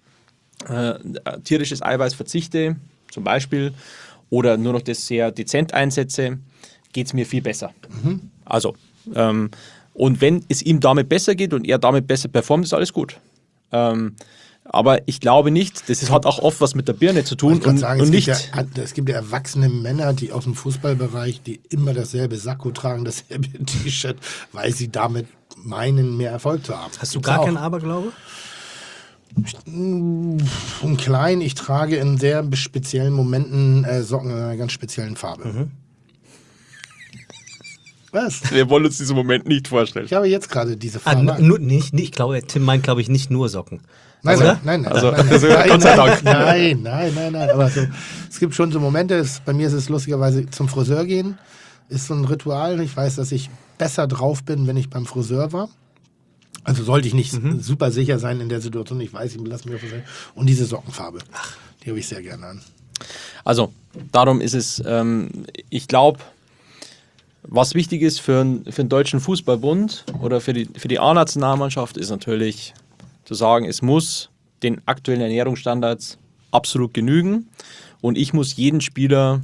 Speaker 5: äh, tierisches Eiweiß verzichte, zum Beispiel, oder nur noch das sehr dezent einsetze, geht es mir viel besser. Mhm. Also, ähm, und wenn es ihm damit besser geht und er damit besser performt, ist alles gut. Ähm, aber ich glaube nicht, das ist, hat auch oft was mit der Birne zu tun
Speaker 4: Ich
Speaker 5: und,
Speaker 4: sagen,
Speaker 5: und
Speaker 4: es
Speaker 5: nicht.
Speaker 4: Gibt ja, es gibt ja erwachsene Männer, die aus dem Fußballbereich, die immer dasselbe Sakko tragen, dasselbe T-Shirt, weil sie damit meinen, mehr Erfolg zu haben.
Speaker 2: Hast du
Speaker 4: Gibt's
Speaker 2: gar
Speaker 4: auch.
Speaker 2: keinen Aberglaube?
Speaker 4: Und klein, ich trage in sehr speziellen Momenten äh, Socken in einer ganz speziellen Farbe.
Speaker 2: Mhm.
Speaker 4: Was?
Speaker 5: Wir wollen uns diesen Moment nicht vorstellen.
Speaker 4: Ich habe jetzt gerade diese
Speaker 2: Ah,
Speaker 4: Farbe.
Speaker 2: n- nur, nicht, nicht, ich glaube, Tim meint, glaube ich, nicht nur Socken.
Speaker 4: Nein,
Speaker 2: Oder?
Speaker 4: nein, nein,
Speaker 5: Also-
Speaker 4: nein,
Speaker 5: also
Speaker 4: nein,
Speaker 5: Gott sei
Speaker 4: nein,
Speaker 5: Dank.
Speaker 4: nein, nein, nein, nein, aber so, es gibt schon so Momente, es, bei mir ist es lustigerweise zum Friseur gehen, ist so ein Ritual. Ich weiß, dass ich besser drauf bin, wenn ich beim Friseur war. Also sollte ich nicht
Speaker 2: Mhm.
Speaker 4: super sicher sein in der Situation. Ich weiß, ich lasse mich auf Friseur. Und diese Sockenfarbe, die habe ich sehr gerne an.
Speaker 5: Also, darum ist es, ähm, ich glaube, was wichtig ist für, ein, für den Deutschen Fußballbund oder für die, für die A-Nationalmannschaft, ist natürlich zu sagen, es muss den aktuellen Ernährungsstandards absolut genügen und ich muss jeden Spieler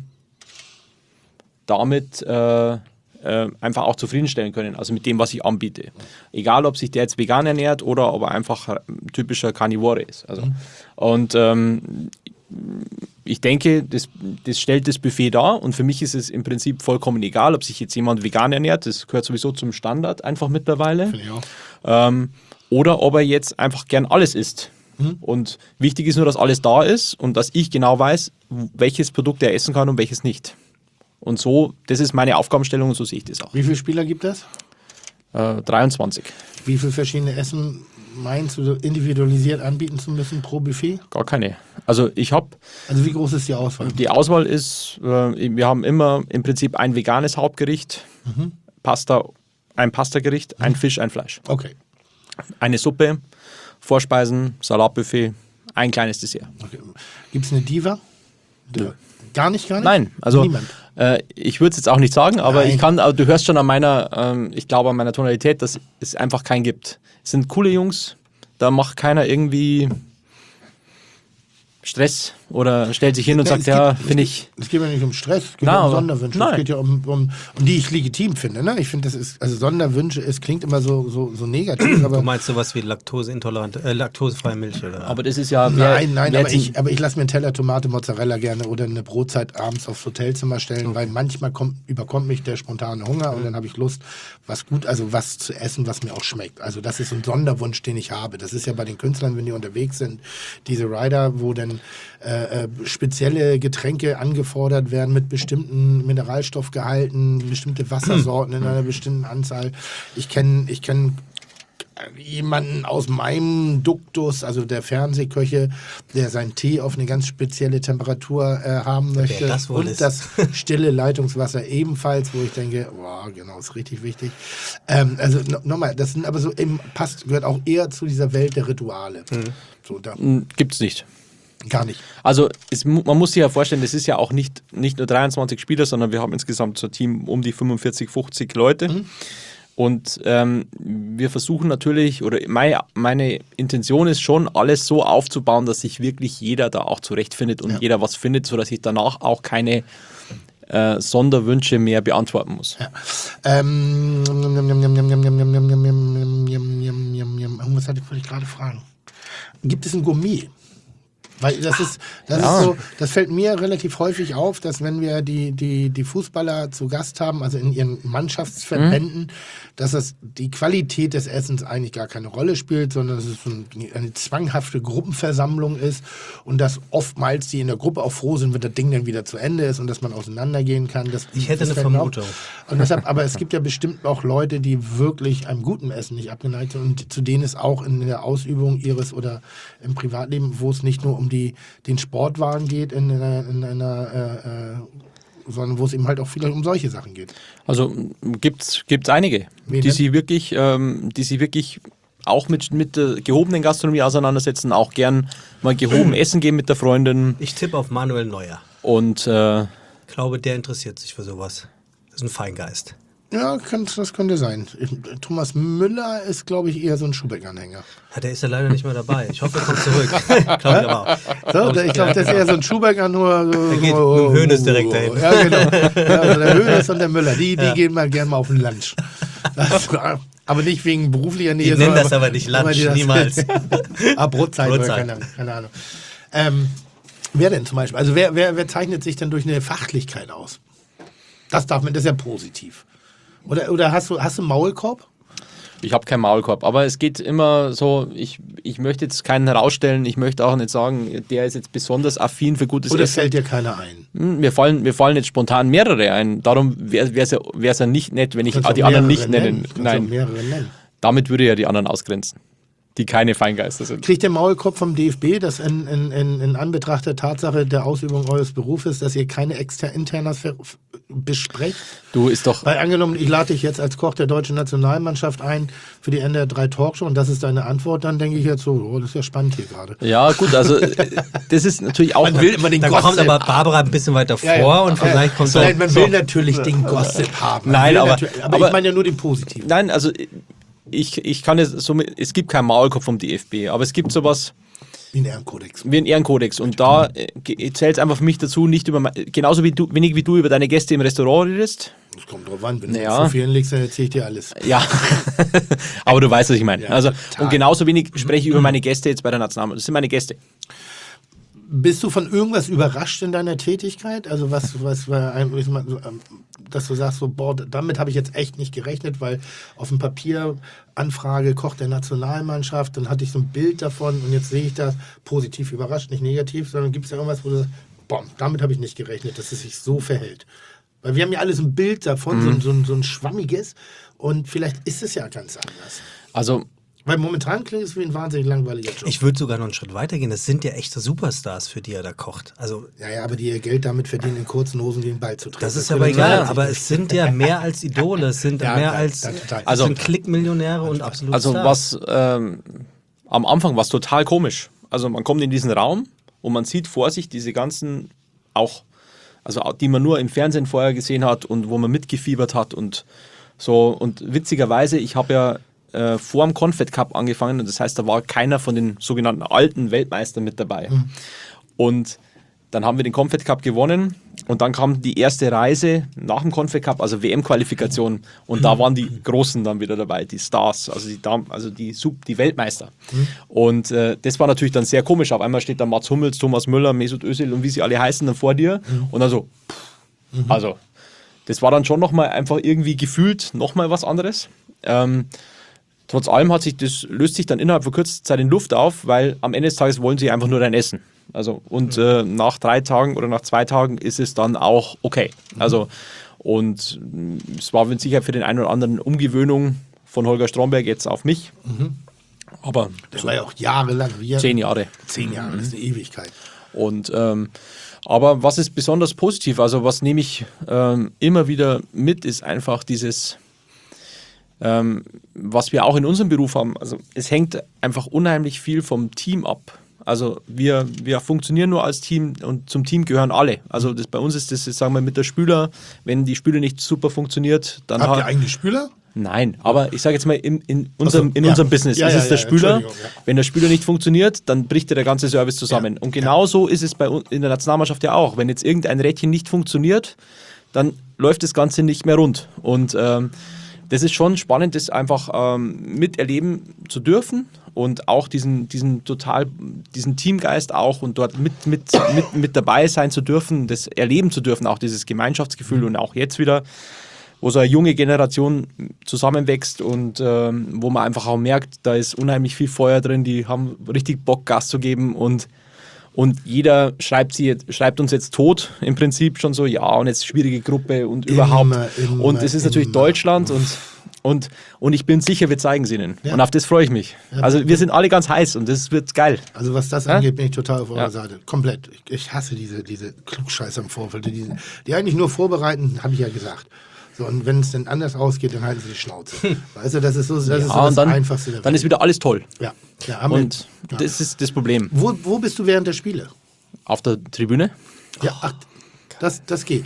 Speaker 5: damit äh, äh, einfach auch zufriedenstellen können, also mit dem, was ich anbiete. Egal, ob sich der jetzt vegan ernährt oder ob er einfach ein typischer Carnivore ist. Also, und ähm, ich denke, das, das stellt das Buffet dar und für mich ist es im Prinzip vollkommen egal, ob sich jetzt jemand vegan ernährt, das gehört sowieso zum Standard einfach mittlerweile,
Speaker 4: Finde ich auch.
Speaker 5: ähm, oder ob er jetzt einfach gern alles isst.
Speaker 4: Mhm.
Speaker 5: Und wichtig ist nur, dass alles da ist und dass ich genau weiß, welches Produkt er essen kann und welches nicht. Und so, das ist meine Aufgabenstellung und so sehe ich das auch.
Speaker 4: Wie viele Spieler gibt es?
Speaker 5: Äh, dreiundzwanzig.
Speaker 4: Wie viele verschiedene Essen meinst du individualisiert anbieten zu müssen pro Buffet?
Speaker 5: Gar keine. Also ich habe,
Speaker 4: Also wie groß ist die Auswahl?
Speaker 5: die Auswahl ist, äh, wir haben immer im Prinzip ein veganes Hauptgericht,
Speaker 4: Mhm.
Speaker 5: Pasta, ein Pastagericht, ein Fisch, ein Fleisch.
Speaker 4: Okay.
Speaker 5: Eine Suppe, Vorspeisen, Salatbuffet, ein kleines Dessert.
Speaker 4: okay. Gibt es eine Diva?
Speaker 5: Nö.
Speaker 4: Gar nicht, gar nicht?
Speaker 5: Nein, also
Speaker 4: Niemand.
Speaker 5: äh, ich würde es jetzt auch nicht sagen, aber
Speaker 4: Nein.
Speaker 5: ich kann, aber du hörst schon an meiner, ähm, ich glaube an meiner Tonalität, dass es einfach keinen gibt. Es sind coole Jungs, da macht keiner irgendwie Stress oder stellt sich hin und
Speaker 4: Ja,
Speaker 5: sagt,
Speaker 4: es
Speaker 5: ja,
Speaker 4: geht-
Speaker 5: finde
Speaker 4: es
Speaker 5: ich.
Speaker 4: geht- Es geht ja nicht um Stress, es geht
Speaker 5: Na,
Speaker 4: ja um
Speaker 5: aber-
Speaker 4: Sonderwünsche.
Speaker 5: nein.
Speaker 4: Es geht ja um, um, um die ich legitim finde. Ne? Ich finde, das ist, also Sonderwünsche, es klingt immer so, so, so negativ, aber.
Speaker 2: Du meinst sowas wie laktoseintolerant, äh, laktosefreie Milch, oder?
Speaker 5: Aber das ist ja. wer-
Speaker 4: Nein, nein,
Speaker 5: wer
Speaker 4: aber
Speaker 5: jetzt-
Speaker 4: ich, aber ich lasse mir einen Teller Tomate, Mozzarella gerne oder eine Brotzeit abends aufs Hotelzimmer stellen, weil manchmal kommt, überkommt mich der spontane Hunger und dann habe ich Lust, was gut, also was zu essen, was mir auch schmeckt. Also das ist ein Sonderwunsch, den ich habe. Das ist ja bei den Künstlern, wenn die unterwegs sind, diese Rider, wo dann äh, äh, spezielle Getränke angefordert werden mit bestimmten Mineralstoffgehalten, bestimmte Wassersorten in einer bestimmten Anzahl. Ich kenne, ich kenne jemanden aus meinem Duktus, also der Fernsehköche, der seinen Tee auf eine ganz spezielle Temperatur äh, haben möchte.
Speaker 2: das wohl
Speaker 4: und
Speaker 2: ist.
Speaker 4: das stille Leitungswasser ebenfalls, wo ich denke, wow, genau, ist richtig wichtig. Ähm, also no, nochmal, das sind aber so eben, passt, gehört auch eher zu dieser Welt der Rituale. So, da,
Speaker 5: Gibt's nicht.
Speaker 4: gar nicht.
Speaker 5: Also es, mu- man muss sich ja vorstellen, das ist ja auch nicht, nicht nur dreiundzwanzig Spieler, sondern wir haben insgesamt so ein Team um die fünfundvierzig, fünfzig Leute.
Speaker 4: Mhm.
Speaker 5: Und ähm, wir versuchen natürlich, oder meine, meine Intention ist schon, alles so aufzubauen, dass sich wirklich jeder da auch zurechtfindet und
Speaker 4: Ja.
Speaker 5: jeder was findet, sodass ich danach auch keine äh, Sonderwünsche mehr beantworten muss.
Speaker 4: Ja. Ähm, jam, jam, jam, jam, jam, jam, jam, jam, jam, jam, jam, jam, jam, jam. Irgendwas hatte ich, wollte ich gerade fragen. Gibt es ein Gourmet? Weil das ist, das
Speaker 5: Ja.
Speaker 4: ist so, das fällt mir relativ häufig auf, dass wenn wir die, die, die Fußballer zu Gast haben, also in ihren Mannschaftsverbänden, dass das die Qualität des Essens eigentlich gar keine Rolle spielt, sondern dass es so ein, eine zwanghafte Gruppenversammlung ist und dass oftmals die in der Gruppe auch froh sind, wenn das Ding dann wieder zu Ende ist und dass man auseinandergehen kann. Das,
Speaker 2: Ich hätte
Speaker 4: das
Speaker 2: eine
Speaker 4: fällt mir auf.
Speaker 2: Vermutung.
Speaker 4: Und deshalb, aber es gibt ja bestimmt auch Leute, die wirklich einem guten Essen nicht abgeneigt sind und zu denen es auch in der Ausübung ihres oder im Privatleben, wo es nicht nur um die, den Sportwagen geht, in einer, in einer äh, äh, sondern wo es eben halt auch vielleicht um solche Sachen geht.
Speaker 5: Also gibt es einige,
Speaker 4: Wen
Speaker 5: die
Speaker 4: denn?
Speaker 5: sich wirklich, ähm, die sich wirklich auch mit, mit der gehobenen Gastronomie auseinandersetzen, auch gern mal gehoben essen gehen mit der Freundin.
Speaker 2: Ich tippe auf Manuel Neuer.
Speaker 5: Und äh,
Speaker 2: Ich glaube, der interessiert sich für sowas. Das ist ein Feingeist.
Speaker 4: Ja, kann, das könnte sein. Thomas Müller ist, glaube ich, eher so ein Schubeck-Anhänger.
Speaker 2: Ja, der ist ja leider nicht mehr dabei. Ich hoffe, er kommt zurück. glaube ich aber auch.
Speaker 4: So, der, ich glaube, das ist eher so ein Schubecker, nur. So,
Speaker 2: Der geht
Speaker 4: so,
Speaker 2: mit dem Hoeneß direkt dahin.
Speaker 4: Ja, genau. Ja, also der Hoeneß und der Müller, die, die gehen mal gerne mal auf den Lunch. Das, aber nicht wegen beruflicher Nähe.
Speaker 2: Die nennen
Speaker 4: sondern
Speaker 2: das aber nicht Lunch,
Speaker 4: weil die das-
Speaker 2: niemals.
Speaker 4: ah, Brotzeit, oder
Speaker 2: Brotzeit.
Speaker 4: keine, keine Ahnung. Ähm, wer denn zum Beispiel? Also, wer, wer, wer zeichnet sich denn durch eine Fachlichkeit aus? Das darf man, das ist ja positiv. Oder, oder hast du, hast du einen Maulkorb?
Speaker 5: ich habe keinen Maulkorb. Aber es geht immer so, ich, ich möchte jetzt keinen herausstellen, ich möchte auch nicht sagen, der ist jetzt besonders affin für gutes
Speaker 4: Oder
Speaker 5: Essen.
Speaker 4: fällt dir keiner ein?
Speaker 5: Hm, Mir fallen, mir fallen jetzt spontan mehrere ein. Darum wäre es ja, wär's ja nicht nett, wenn ich
Speaker 4: Kannst auch
Speaker 5: die anderen
Speaker 4: mehrere
Speaker 5: nicht nennen.
Speaker 4: Kannst auch
Speaker 5: Nein,
Speaker 4: mehrere nennen.
Speaker 5: damit würde ja die anderen ausgrenzen, die keine Feingeister sind.
Speaker 4: Kriegt der Maulkorb vom D F B, dass in, in, in, in Anbetracht der Tatsache der Ausübung eures Berufes, dass ihr keine exter Internas ver- f- besprecht?
Speaker 5: Du ist doch,
Speaker 4: Weil angenommen, ich lade dich jetzt als Koch der deutschen Nationalmannschaft ein für die N D R drei Talkshow und das ist deine Antwort, dann denke ich jetzt so, oh, das ist ja spannend hier gerade.
Speaker 5: ja gut, also äh, das ist natürlich auch...
Speaker 4: immer den
Speaker 2: Da kommt aber Barbara ein bisschen weiter vor und vielleicht kommt
Speaker 4: Nein,
Speaker 2: auch
Speaker 4: man will natürlich den Gossip haben. Man
Speaker 5: Nein,
Speaker 4: will
Speaker 5: aber-
Speaker 4: natürlich- aber
Speaker 5: aber-
Speaker 4: ich meine ja nur den Positiven.
Speaker 5: Nein, also ich, ich kann es somit, es gibt keinen Maulkorb vom D F B, aber es gibt sowas
Speaker 4: Wie ein Ehrenkodex.
Speaker 5: wie einen Ehrenkodex und da äh, zählt es einfach für mich dazu, nicht über mein- genauso wie du, wenig wie du über deine Gäste im Restaurant redest.
Speaker 4: Das kommt drauf an, wenn
Speaker 5: Naja.
Speaker 4: du zu vielen legst, dann erzähle ich dir alles.
Speaker 5: Ja, aber du weißt, was ich meine.
Speaker 4: Ja,
Speaker 5: also,
Speaker 4: total.
Speaker 5: und genauso wenig spreche ich über meine Gäste jetzt bei der Nationalmannschaft. Das sind meine Gäste.
Speaker 4: Bist du von irgendwas überrascht in deiner Tätigkeit? Also was, was war ein, ich sag mal, so, ähm, dass du sagst, so, boah, damit habe ich jetzt echt nicht gerechnet, weil auf dem Papier Anfrage Koch der Nationalmannschaft, dann hatte ich so ein Bild davon und jetzt sehe ich das positiv überrascht, nicht negativ, sondern gibt es ja irgendwas, wo du sagst, boah, damit habe ich nicht gerechnet, dass es sich so verhält. Weil wir haben ja alle so ein Bild davon, so, ein- so, ein, so ein schwammiges und vielleicht ist es ja ganz anders.
Speaker 5: Also,
Speaker 4: Weil momentan klingt es wie ein wahnsinnig langweiliger Job.
Speaker 2: Ich würde sogar noch einen Schritt weiter gehen. Das sind ja echte Superstars, für die er da kocht. Also
Speaker 4: Ja, ja, aber die ihr Geld damit verdienen, in kurzen Hosen den Ball zu treten.
Speaker 2: das ist
Speaker 4: können
Speaker 2: aber
Speaker 4: wir
Speaker 2: egal.
Speaker 4: nicht.
Speaker 2: Aber es sind ja mehr als Idole. Es sind
Speaker 4: Ja,
Speaker 2: mehr
Speaker 4: ja,
Speaker 2: als
Speaker 4: ja, total.
Speaker 2: es
Speaker 5: Also-
Speaker 2: sind Klickmillionäre und absolut
Speaker 5: also
Speaker 2: Stars.
Speaker 5: was ähm, am Anfang war es total komisch. Also man kommt in diesen Raum und man sieht vor sich diese ganzen auch, also auch, die man nur im Fernsehen vorher gesehen hat und wo man mitgefiebert hat und so. Und witzigerweise, ich habe ja äh, vor dem Confed Cup angefangen und das heißt, da war keiner von den sogenannten alten Weltmeistern mit dabei. Und dann haben wir den Confed Cup gewonnen und dann kam die erste Reise nach dem Confed Cup, also W M-Qualifikation und da waren die Großen dann wieder dabei, die Stars, also die, Dam- also die, Sub- die Weltmeister. Mhm. Und äh, das war natürlich dann sehr komisch. Auf einmal steht da Mats Hummels, Thomas Müller, Mesut Özil und wie sie alle heißen dann vor dir mhm. und dann so, pff, mhm. also das war dann schon nochmal einfach irgendwie gefühlt nochmal was anderes. Ähm, trotz allem hat sich das, löst sich dann innerhalb von kurzer Zeit in Luft auf, weil am Ende des Tages wollen sie einfach nur dein Essen. Also, und mhm. äh, nach drei Tagen oder nach zwei Tagen ist es dann auch okay. Mhm. Also, und mh, es war mit Sicherheit für den einen oder anderen Umgewöhnung von Holger Stromberg jetzt auf mich.
Speaker 4: Mhm.
Speaker 5: Aber
Speaker 4: das
Speaker 5: so
Speaker 4: war ja auch jahrelang. Wie
Speaker 5: zehn Jahre.
Speaker 4: Zehn Jahre, das ist eine Ewigkeit.
Speaker 5: Und ähm, aber was ist besonders positiv? Also was nehme ich ähm, immer wieder mit, ist einfach dieses, ähm, was wir auch in unserem Beruf haben. Also es hängt einfach unheimlich viel vom Team ab. Also wir, wir funktionieren nur als Team und zum Team gehören alle. Also das, bei uns ist das, sagen wir, mit der Spüler, wenn die Spüle nicht super funktioniert, dann...
Speaker 4: Habt ihr
Speaker 5: ha-
Speaker 4: eigene Spüler?
Speaker 5: Nein, aber ich sage jetzt mal, in, in unserem,
Speaker 4: so,
Speaker 5: in
Speaker 4: ja.
Speaker 5: unserem Business
Speaker 4: Ja,
Speaker 5: ist
Speaker 4: ja,
Speaker 5: es der
Speaker 4: ja,
Speaker 5: Spüler.
Speaker 4: Entschuldigung, ja.
Speaker 5: Wenn der Spüler nicht funktioniert, dann bricht dir der ganze Service zusammen.
Speaker 4: Ja,
Speaker 5: Und genauso ist es bei uns in der Nationalmannschaft ja auch. Wenn jetzt irgendein Rädchen nicht funktioniert, dann läuft das Ganze nicht mehr rund. Und ähm, das ist schon spannend, das einfach ähm, miterleben zu dürfen und auch diesen, diesen total, diesen Teamgeist auch und dort mit, mit, mit, mit dabei sein zu dürfen, das erleben zu dürfen, auch dieses Gemeinschaftsgefühl und auch jetzt wieder, wo so eine junge Generation zusammenwächst und ähm, wo man einfach auch merkt, da ist unheimlich viel Feuer drin, die haben richtig Bock, Gas zu geben und, und jeder schreibt, sie jetzt, schreibt uns jetzt tot, im Prinzip schon so, ja, und jetzt schwierige Gruppe und
Speaker 4: Immer,
Speaker 5: überhaupt.
Speaker 4: immer,
Speaker 5: und es ist natürlich
Speaker 4: immer.
Speaker 5: Deutschland und, und, und ich bin sicher, wir zeigen es ihnen.
Speaker 4: Ja.
Speaker 5: Und auf das freue ich mich.
Speaker 4: Ja.
Speaker 5: Also wir sind alle ganz heiß und das wird geil.
Speaker 4: Also was das
Speaker 5: Ja?
Speaker 4: angeht, bin ich total auf eurer
Speaker 5: Ja.
Speaker 4: Seite. Komplett. Ich, ich hasse diese, diese Klugscheißer im Vorfeld. Die, die eigentlich nur vorbereiten, habe ich ja gesagt. So, und wenn es dann anders ausgeht, dann halten sie die Schnauze. Weißt du, das ist so das, ist so
Speaker 5: Ja,
Speaker 4: das
Speaker 5: und dann,
Speaker 4: Einfachste der
Speaker 5: dann ist
Speaker 4: Welt.
Speaker 5: wieder alles toll.
Speaker 4: Ja, ja, haben wir-
Speaker 5: Und
Speaker 4: ja.
Speaker 5: das ist das Problem.
Speaker 4: Wo, wo bist du während der Spiele?
Speaker 5: Auf der Tribüne.
Speaker 4: Ja, ach, das, das geht.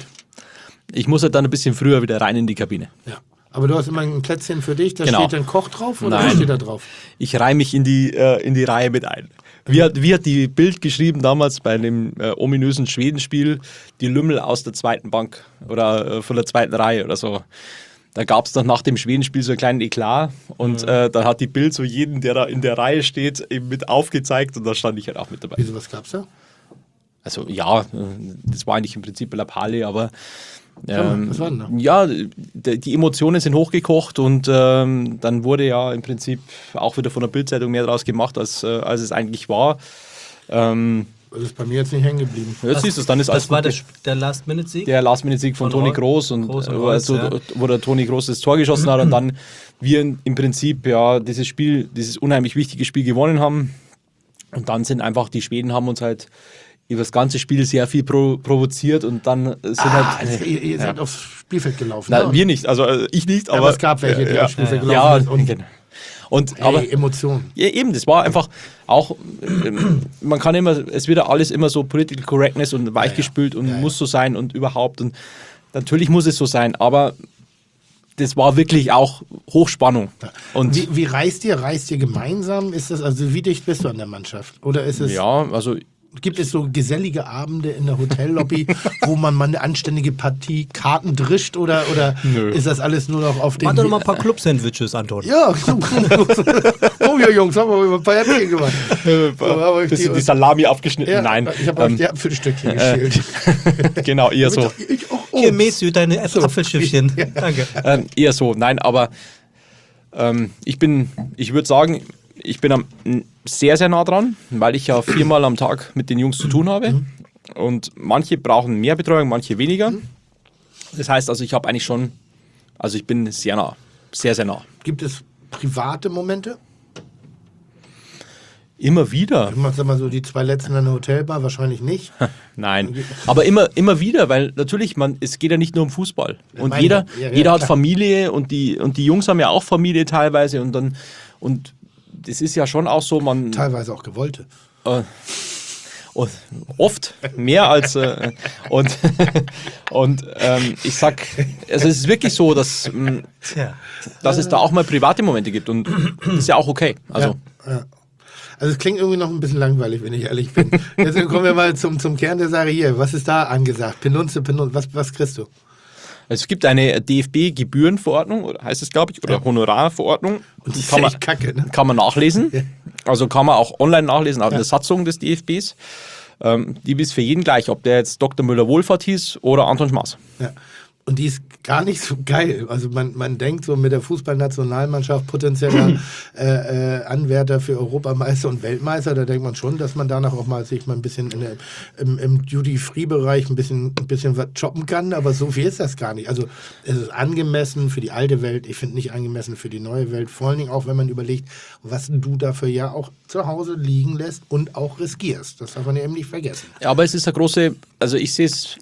Speaker 5: Ich muss halt dann ein bisschen früher wieder rein in die Kabine.
Speaker 4: Ja. Aber du hast immer ein Plätzchen für dich, da
Speaker 5: Genau.
Speaker 4: steht dann Koch drauf oder
Speaker 5: Nein.
Speaker 4: was steht da drauf?
Speaker 5: Ich reihe mich in die, äh, in die Reihe mit ein. Wie hat, wie hat die Bild geschrieben damals bei dem äh, ominösen Schwedenspiel, die Lümmel aus der zweiten Bank oder äh, von der zweiten Reihe oder so. Da gab es dann nach dem Schwedenspiel so einen kleinen Eklat und
Speaker 4: Mhm.
Speaker 5: äh, dann hat die Bild so jeden, der da in der Reihe steht, eben mit aufgezeigt und da stand ich halt auch mit dabei.
Speaker 4: Wieso, was gab's da?
Speaker 5: Also ja, äh, das war eigentlich im Prinzip Lappale, aber ähm,
Speaker 4: was war denn da?
Speaker 5: ja, d- die Emotionen sind hochgekocht und ähm, dann wurde ja im Prinzip auch wieder von der Bildzeitung mehr draus gemacht, als, äh, als es eigentlich war. Ähm,
Speaker 4: Das ist bei mir jetzt nicht hängen geblieben.
Speaker 5: jetzt siehst du es, dann ist alles
Speaker 2: Das war der,
Speaker 5: gut.
Speaker 2: Sp- der Last-Minute-Sieg?
Speaker 5: Der Last-Minute-Sieg von,
Speaker 2: Von
Speaker 5: Toni
Speaker 2: Reus-
Speaker 5: Kroos, und,
Speaker 2: Kroos und
Speaker 5: äh,
Speaker 2: Reus,
Speaker 5: also,
Speaker 2: ja.
Speaker 5: wo der Toni Kroos das Tor geschossen hat und dann wir in, im Prinzip ja dieses Spiel, dieses unheimlich wichtige Spiel gewonnen haben und dann sind einfach die Schweden haben uns halt über das ganze Spiel sehr viel pro, provoziert und dann sind
Speaker 4: Ah,
Speaker 5: halt
Speaker 4: also ihr, ihr seid
Speaker 5: ja.
Speaker 4: aufs Spielfeld gelaufen.
Speaker 5: Na,
Speaker 4: ne?
Speaker 5: wir nicht, also äh, ich nicht, aber,
Speaker 4: aber es gab welche, die
Speaker 5: ja,
Speaker 4: aufs Spielfeld
Speaker 5: ja,
Speaker 4: gelaufen
Speaker 5: ja,
Speaker 4: sind und-
Speaker 5: genau. Und
Speaker 4: Ey,
Speaker 5: aber
Speaker 4: Emotionen.
Speaker 5: ja, eben, das war einfach auch, ähm, man kann immer, es wird ja alles immer so Political Correctness und weichgespült und
Speaker 4: Ja, ja.
Speaker 5: muss so sein und überhaupt und natürlich muss es so sein, aber das war wirklich auch Hochspannung. Und
Speaker 4: Wie, wie reist ihr? Reist ihr gemeinsam? Ist das, also wie dicht bist du an der Mannschaft? Oder ist es,
Speaker 5: ja, also
Speaker 4: gibt es so gesellige Abende in der Hotellobby, wo man mal eine anständige Partie Karten drischt oder, oder ist das alles nur noch auf den...
Speaker 2: Mach doch noch mal ein paar Club-Sandwiches, Anton.
Speaker 4: Ja, oh ja Jungs, haben wir ein paar Häppchen gemacht. So, habe ich
Speaker 5: bisschen
Speaker 4: die-
Speaker 5: die Salami abgeschnitten.
Speaker 4: ja,
Speaker 5: Nein,
Speaker 4: Ich habe euch
Speaker 5: ähm,
Speaker 4: die Apfelstückchen geschält.
Speaker 5: genau, eher so.
Speaker 4: Ich auch
Speaker 2: Hier,
Speaker 4: Obst.
Speaker 2: Mesü, deine Apfelschiffchen. Danke.
Speaker 5: Ähm, eher so, nein, aber ähm, ich bin, ich würde sagen, ich bin am, sehr, sehr nah dran, weil ich ja viermal am Tag mit den Jungs zu tun habe. Und manche brauchen mehr Betreuung, manche weniger. Das heißt also, ich habe eigentlich schon, also ich bin sehr nah, sehr, sehr nah.
Speaker 4: Gibt es private Momente?
Speaker 5: Immer wieder.
Speaker 4: Ich mach mal so die zwei letzten in der Hotelbar, wahrscheinlich nicht.
Speaker 5: Nein, aber immer, immer wieder, weil natürlich, man, es geht ja nicht nur um Fußball. Und
Speaker 4: meine,
Speaker 5: jeder,
Speaker 4: ja, ja,
Speaker 5: jeder hat
Speaker 4: klar.
Speaker 5: Familie und die, und die Jungs haben ja auch Familie teilweise und dann, und das ist ja schon auch so, man,
Speaker 4: Teilweise auch gewollte.
Speaker 5: äh, und oft mehr als, äh, und, und ähm, ich sag, also es ist wirklich so, dass, mh,
Speaker 2: Tja.
Speaker 5: dass es da auch mal private Momente gibt und das ist ja auch okay. Also,
Speaker 4: Ja. Also Also es klingt irgendwie noch ein bisschen langweilig, wenn ich ehrlich bin. Deswegen kommen wir mal zum, zum Kern der Sache hier. Was ist da angesagt? Penunze, Penunze, was, was kriegst du?
Speaker 5: Es gibt eine D F B-Gebührenverordnung, oder heißt es, glaube ich, oder
Speaker 4: Ja.
Speaker 5: Honorarverordnung.
Speaker 4: Und die ist
Speaker 5: kann man,
Speaker 4: echt kacke, ne?
Speaker 5: kann man nachlesen.
Speaker 4: Ja.
Speaker 5: Also kann man auch online nachlesen, auch in
Speaker 4: Ja.
Speaker 5: der Satzung des D F Bs. Ähm, die ist für jeden gleich, ob der jetzt Doktor Müller-Wohlfahrt hieß oder Anton Schmaß.
Speaker 4: Ja. Und die ist gar nicht so geil. Also man, man denkt so mit der Fußballnationalmannschaft potenzieller äh, äh, Anwärter für Europameister und Weltmeister, da denkt man schon, dass man danach auch mal sich mal ein bisschen in der, im, im Duty-Free-Bereich ein bisschen, ein bisschen was shoppen kann, aber so viel ist das gar nicht. Also es ist angemessen für die alte Welt, ich finde nicht angemessen für die neue Welt, vor allen Dingen auch, wenn man überlegt, was du dafür ja auch zu Hause liegen lässt und auch riskierst. Das darf man ja eben nicht vergessen.
Speaker 5: Ja, aber es ist eine große, also ich sehe es.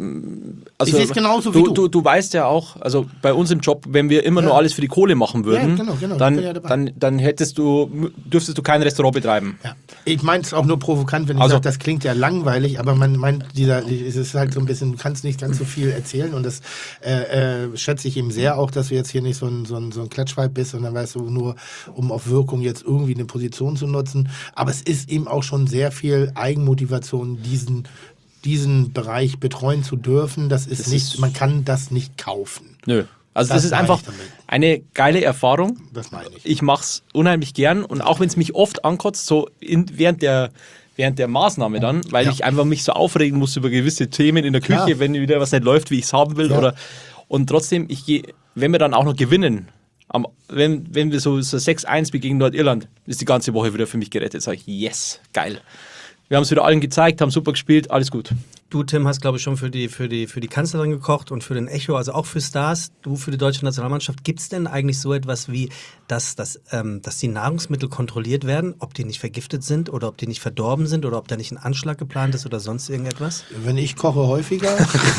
Speaker 5: Also,
Speaker 4: Ich sehe es genauso wie du.
Speaker 5: du. Du weißt ja auch, also bei uns im Job, wenn wir immer
Speaker 4: Ja.
Speaker 5: nur alles für die Kohle machen würden,
Speaker 4: Ja, genau, genau, ich
Speaker 5: dann,
Speaker 4: bin ja dabei.
Speaker 5: dann, dann hättest du, dürftest du kein Restaurant betreiben.
Speaker 4: Ja. Ich meine es auch nur provokant, wenn ich
Speaker 5: Also-
Speaker 4: sage, das klingt ja langweilig, aber man meint, dieser, es ist halt so ein bisschen, du kannst nicht ganz so viel erzählen und das äh, äh, schätze ich eben sehr auch, dass du jetzt hier nicht so ein, so ein, so ein Klatschweib bist, sondern weißt du, nur um auf Wirkung jetzt irgendwie eine Position zu nutzen. Aber es ist eben auch schon sehr viel Eigenmotivation, diesen, diesen Bereich betreuen zu dürfen. Das ist
Speaker 5: Das
Speaker 4: nicht,
Speaker 5: ist-
Speaker 4: man kann das nicht kaufen.
Speaker 5: Nö. Also
Speaker 4: Das
Speaker 5: das, ist
Speaker 4: meine
Speaker 5: einfach
Speaker 4: ich damit.
Speaker 5: eine geile Erfahrung.
Speaker 4: Das meine ich.
Speaker 5: Ich mache es unheimlich gern und auch wenn es mich oft ankotzt, so in, während der während der Maßnahme dann, weil
Speaker 4: Ja.
Speaker 5: ich einfach mich so aufregen muss über gewisse Themen in der Küche,
Speaker 4: Klar.
Speaker 5: wenn wieder was nicht läuft, wie ich es haben will.
Speaker 4: Ja.
Speaker 5: Oder, und trotzdem, ich gehe, wenn wir dann auch noch gewinnen, am, wenn, wenn wir so, so sechs eins gegen Nordirland, ist die ganze Woche wieder für mich gerettet. Sage ich, yes, geil. Wir haben es wieder allen gezeigt, haben super gespielt, alles gut.
Speaker 2: Du, Tim, hast, glaube ich, schon für die, für, die, für die Kanzlerin gekocht und für den Echo, also auch für Stars. Du für die deutsche Nationalmannschaft. Gibt es denn eigentlich so etwas wie, dass, dass, ähm, dass die Nahrungsmittel kontrolliert werden, ob die nicht vergiftet sind oder ob die nicht verdorben sind oder ob da nicht ein Anschlag geplant ist oder sonst irgendetwas?
Speaker 4: Wenn ich koche häufiger,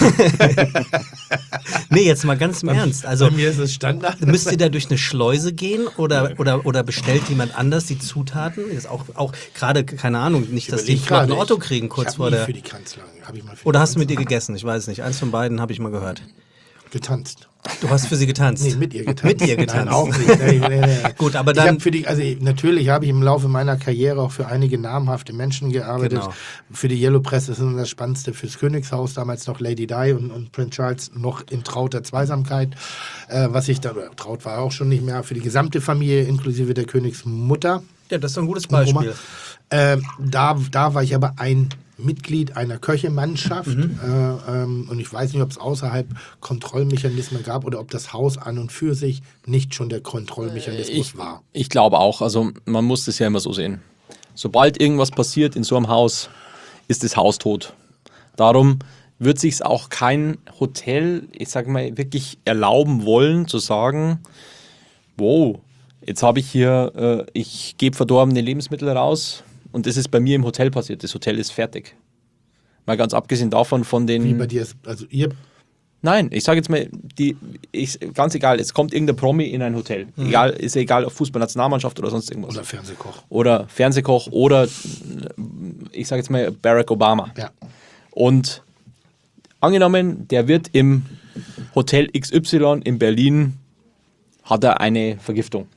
Speaker 2: Nee, jetzt mal ganz im Ernst. Also,
Speaker 4: bei mir ist es Standard.
Speaker 2: müsst ihr da durch eine Schleuse gehen oder, oder, oder bestellt jemand anders die Zutaten? Ist auch, auch gerade, keine Ahnung, nicht, dass die
Speaker 4: Überleg
Speaker 2: vielleicht ein
Speaker 4: gerade,
Speaker 2: Otto
Speaker 4: ich-
Speaker 2: kriegen
Speaker 4: ich
Speaker 2: kurz
Speaker 4: hab
Speaker 2: vor
Speaker 4: nie
Speaker 2: der...
Speaker 4: für die Kanzlerin. Hab ich mal für
Speaker 2: Oder
Speaker 4: die
Speaker 2: hast du mit ihr
Speaker 4: Kanzlerin
Speaker 2: gegessen? Ich weiß nicht. Eins von beiden habe ich mal gehört.
Speaker 4: getanzt?
Speaker 2: Du hast für sie getanzt?
Speaker 4: Nee, mit ihr getanzt.
Speaker 2: Mit ihr getanzt.
Speaker 4: Nein, auch nicht. Nee, nee, nee.
Speaker 2: Gut, aber
Speaker 4: Ich
Speaker 2: dann...
Speaker 4: hab für die, also natürlich habe ich im Laufe meiner Karriere auch für einige namhafte Menschen gearbeitet.
Speaker 2: Genau.
Speaker 4: Für die Yellow Press ist das Spannendste fürs Königshaus, damals noch Lady Di und, und Prince Charles noch in trauter Zweisamkeit. Äh, was ich da, oder traut war auch schon nicht mehr, für die gesamte Familie inklusive der Königsmutter.
Speaker 2: Ja, das ist doch ein gutes
Speaker 4: Oma.
Speaker 2: Beispiel.
Speaker 4: Ähm, da, da war ich aber ein Mitglied einer Köchemannschaft
Speaker 2: Mhm.
Speaker 4: äh, ähm, und ich weiß nicht, ob es außerhalb Kontrollmechanismen gab oder ob das Haus an und für sich nicht schon der Kontrollmechanismus
Speaker 5: Ich,
Speaker 4: war.
Speaker 5: ich glaube auch, also man muss das ja immer so sehen. Sobald irgendwas passiert in so einem Haus, ist das Haus tot. Darum wird sich auch kein Hotel, ich sage mal, wirklich erlauben wollen, zu sagen, wow, jetzt habe ich hier, äh, ich gebe verdorbene Lebensmittel raus und das ist bei mir im Hotel passiert. Das Hotel ist fertig. Mal ganz abgesehen davon von den...
Speaker 4: Wie bei dir ist, also ihr,
Speaker 5: Nein, ich sage jetzt mal, die, ich, ganz egal, es kommt irgendein Promi in ein Hotel. Egal, ist ja egal, ob Fußballnationalmannschaft oder sonst irgendwas.
Speaker 4: oder Fernsehkoch.
Speaker 5: Oder Fernsehkoch oder ich sage jetzt mal Barack Obama.
Speaker 4: Ja.
Speaker 5: Und angenommen, der wird im Hotel X Y in Berlin, hat er eine Vergiftung.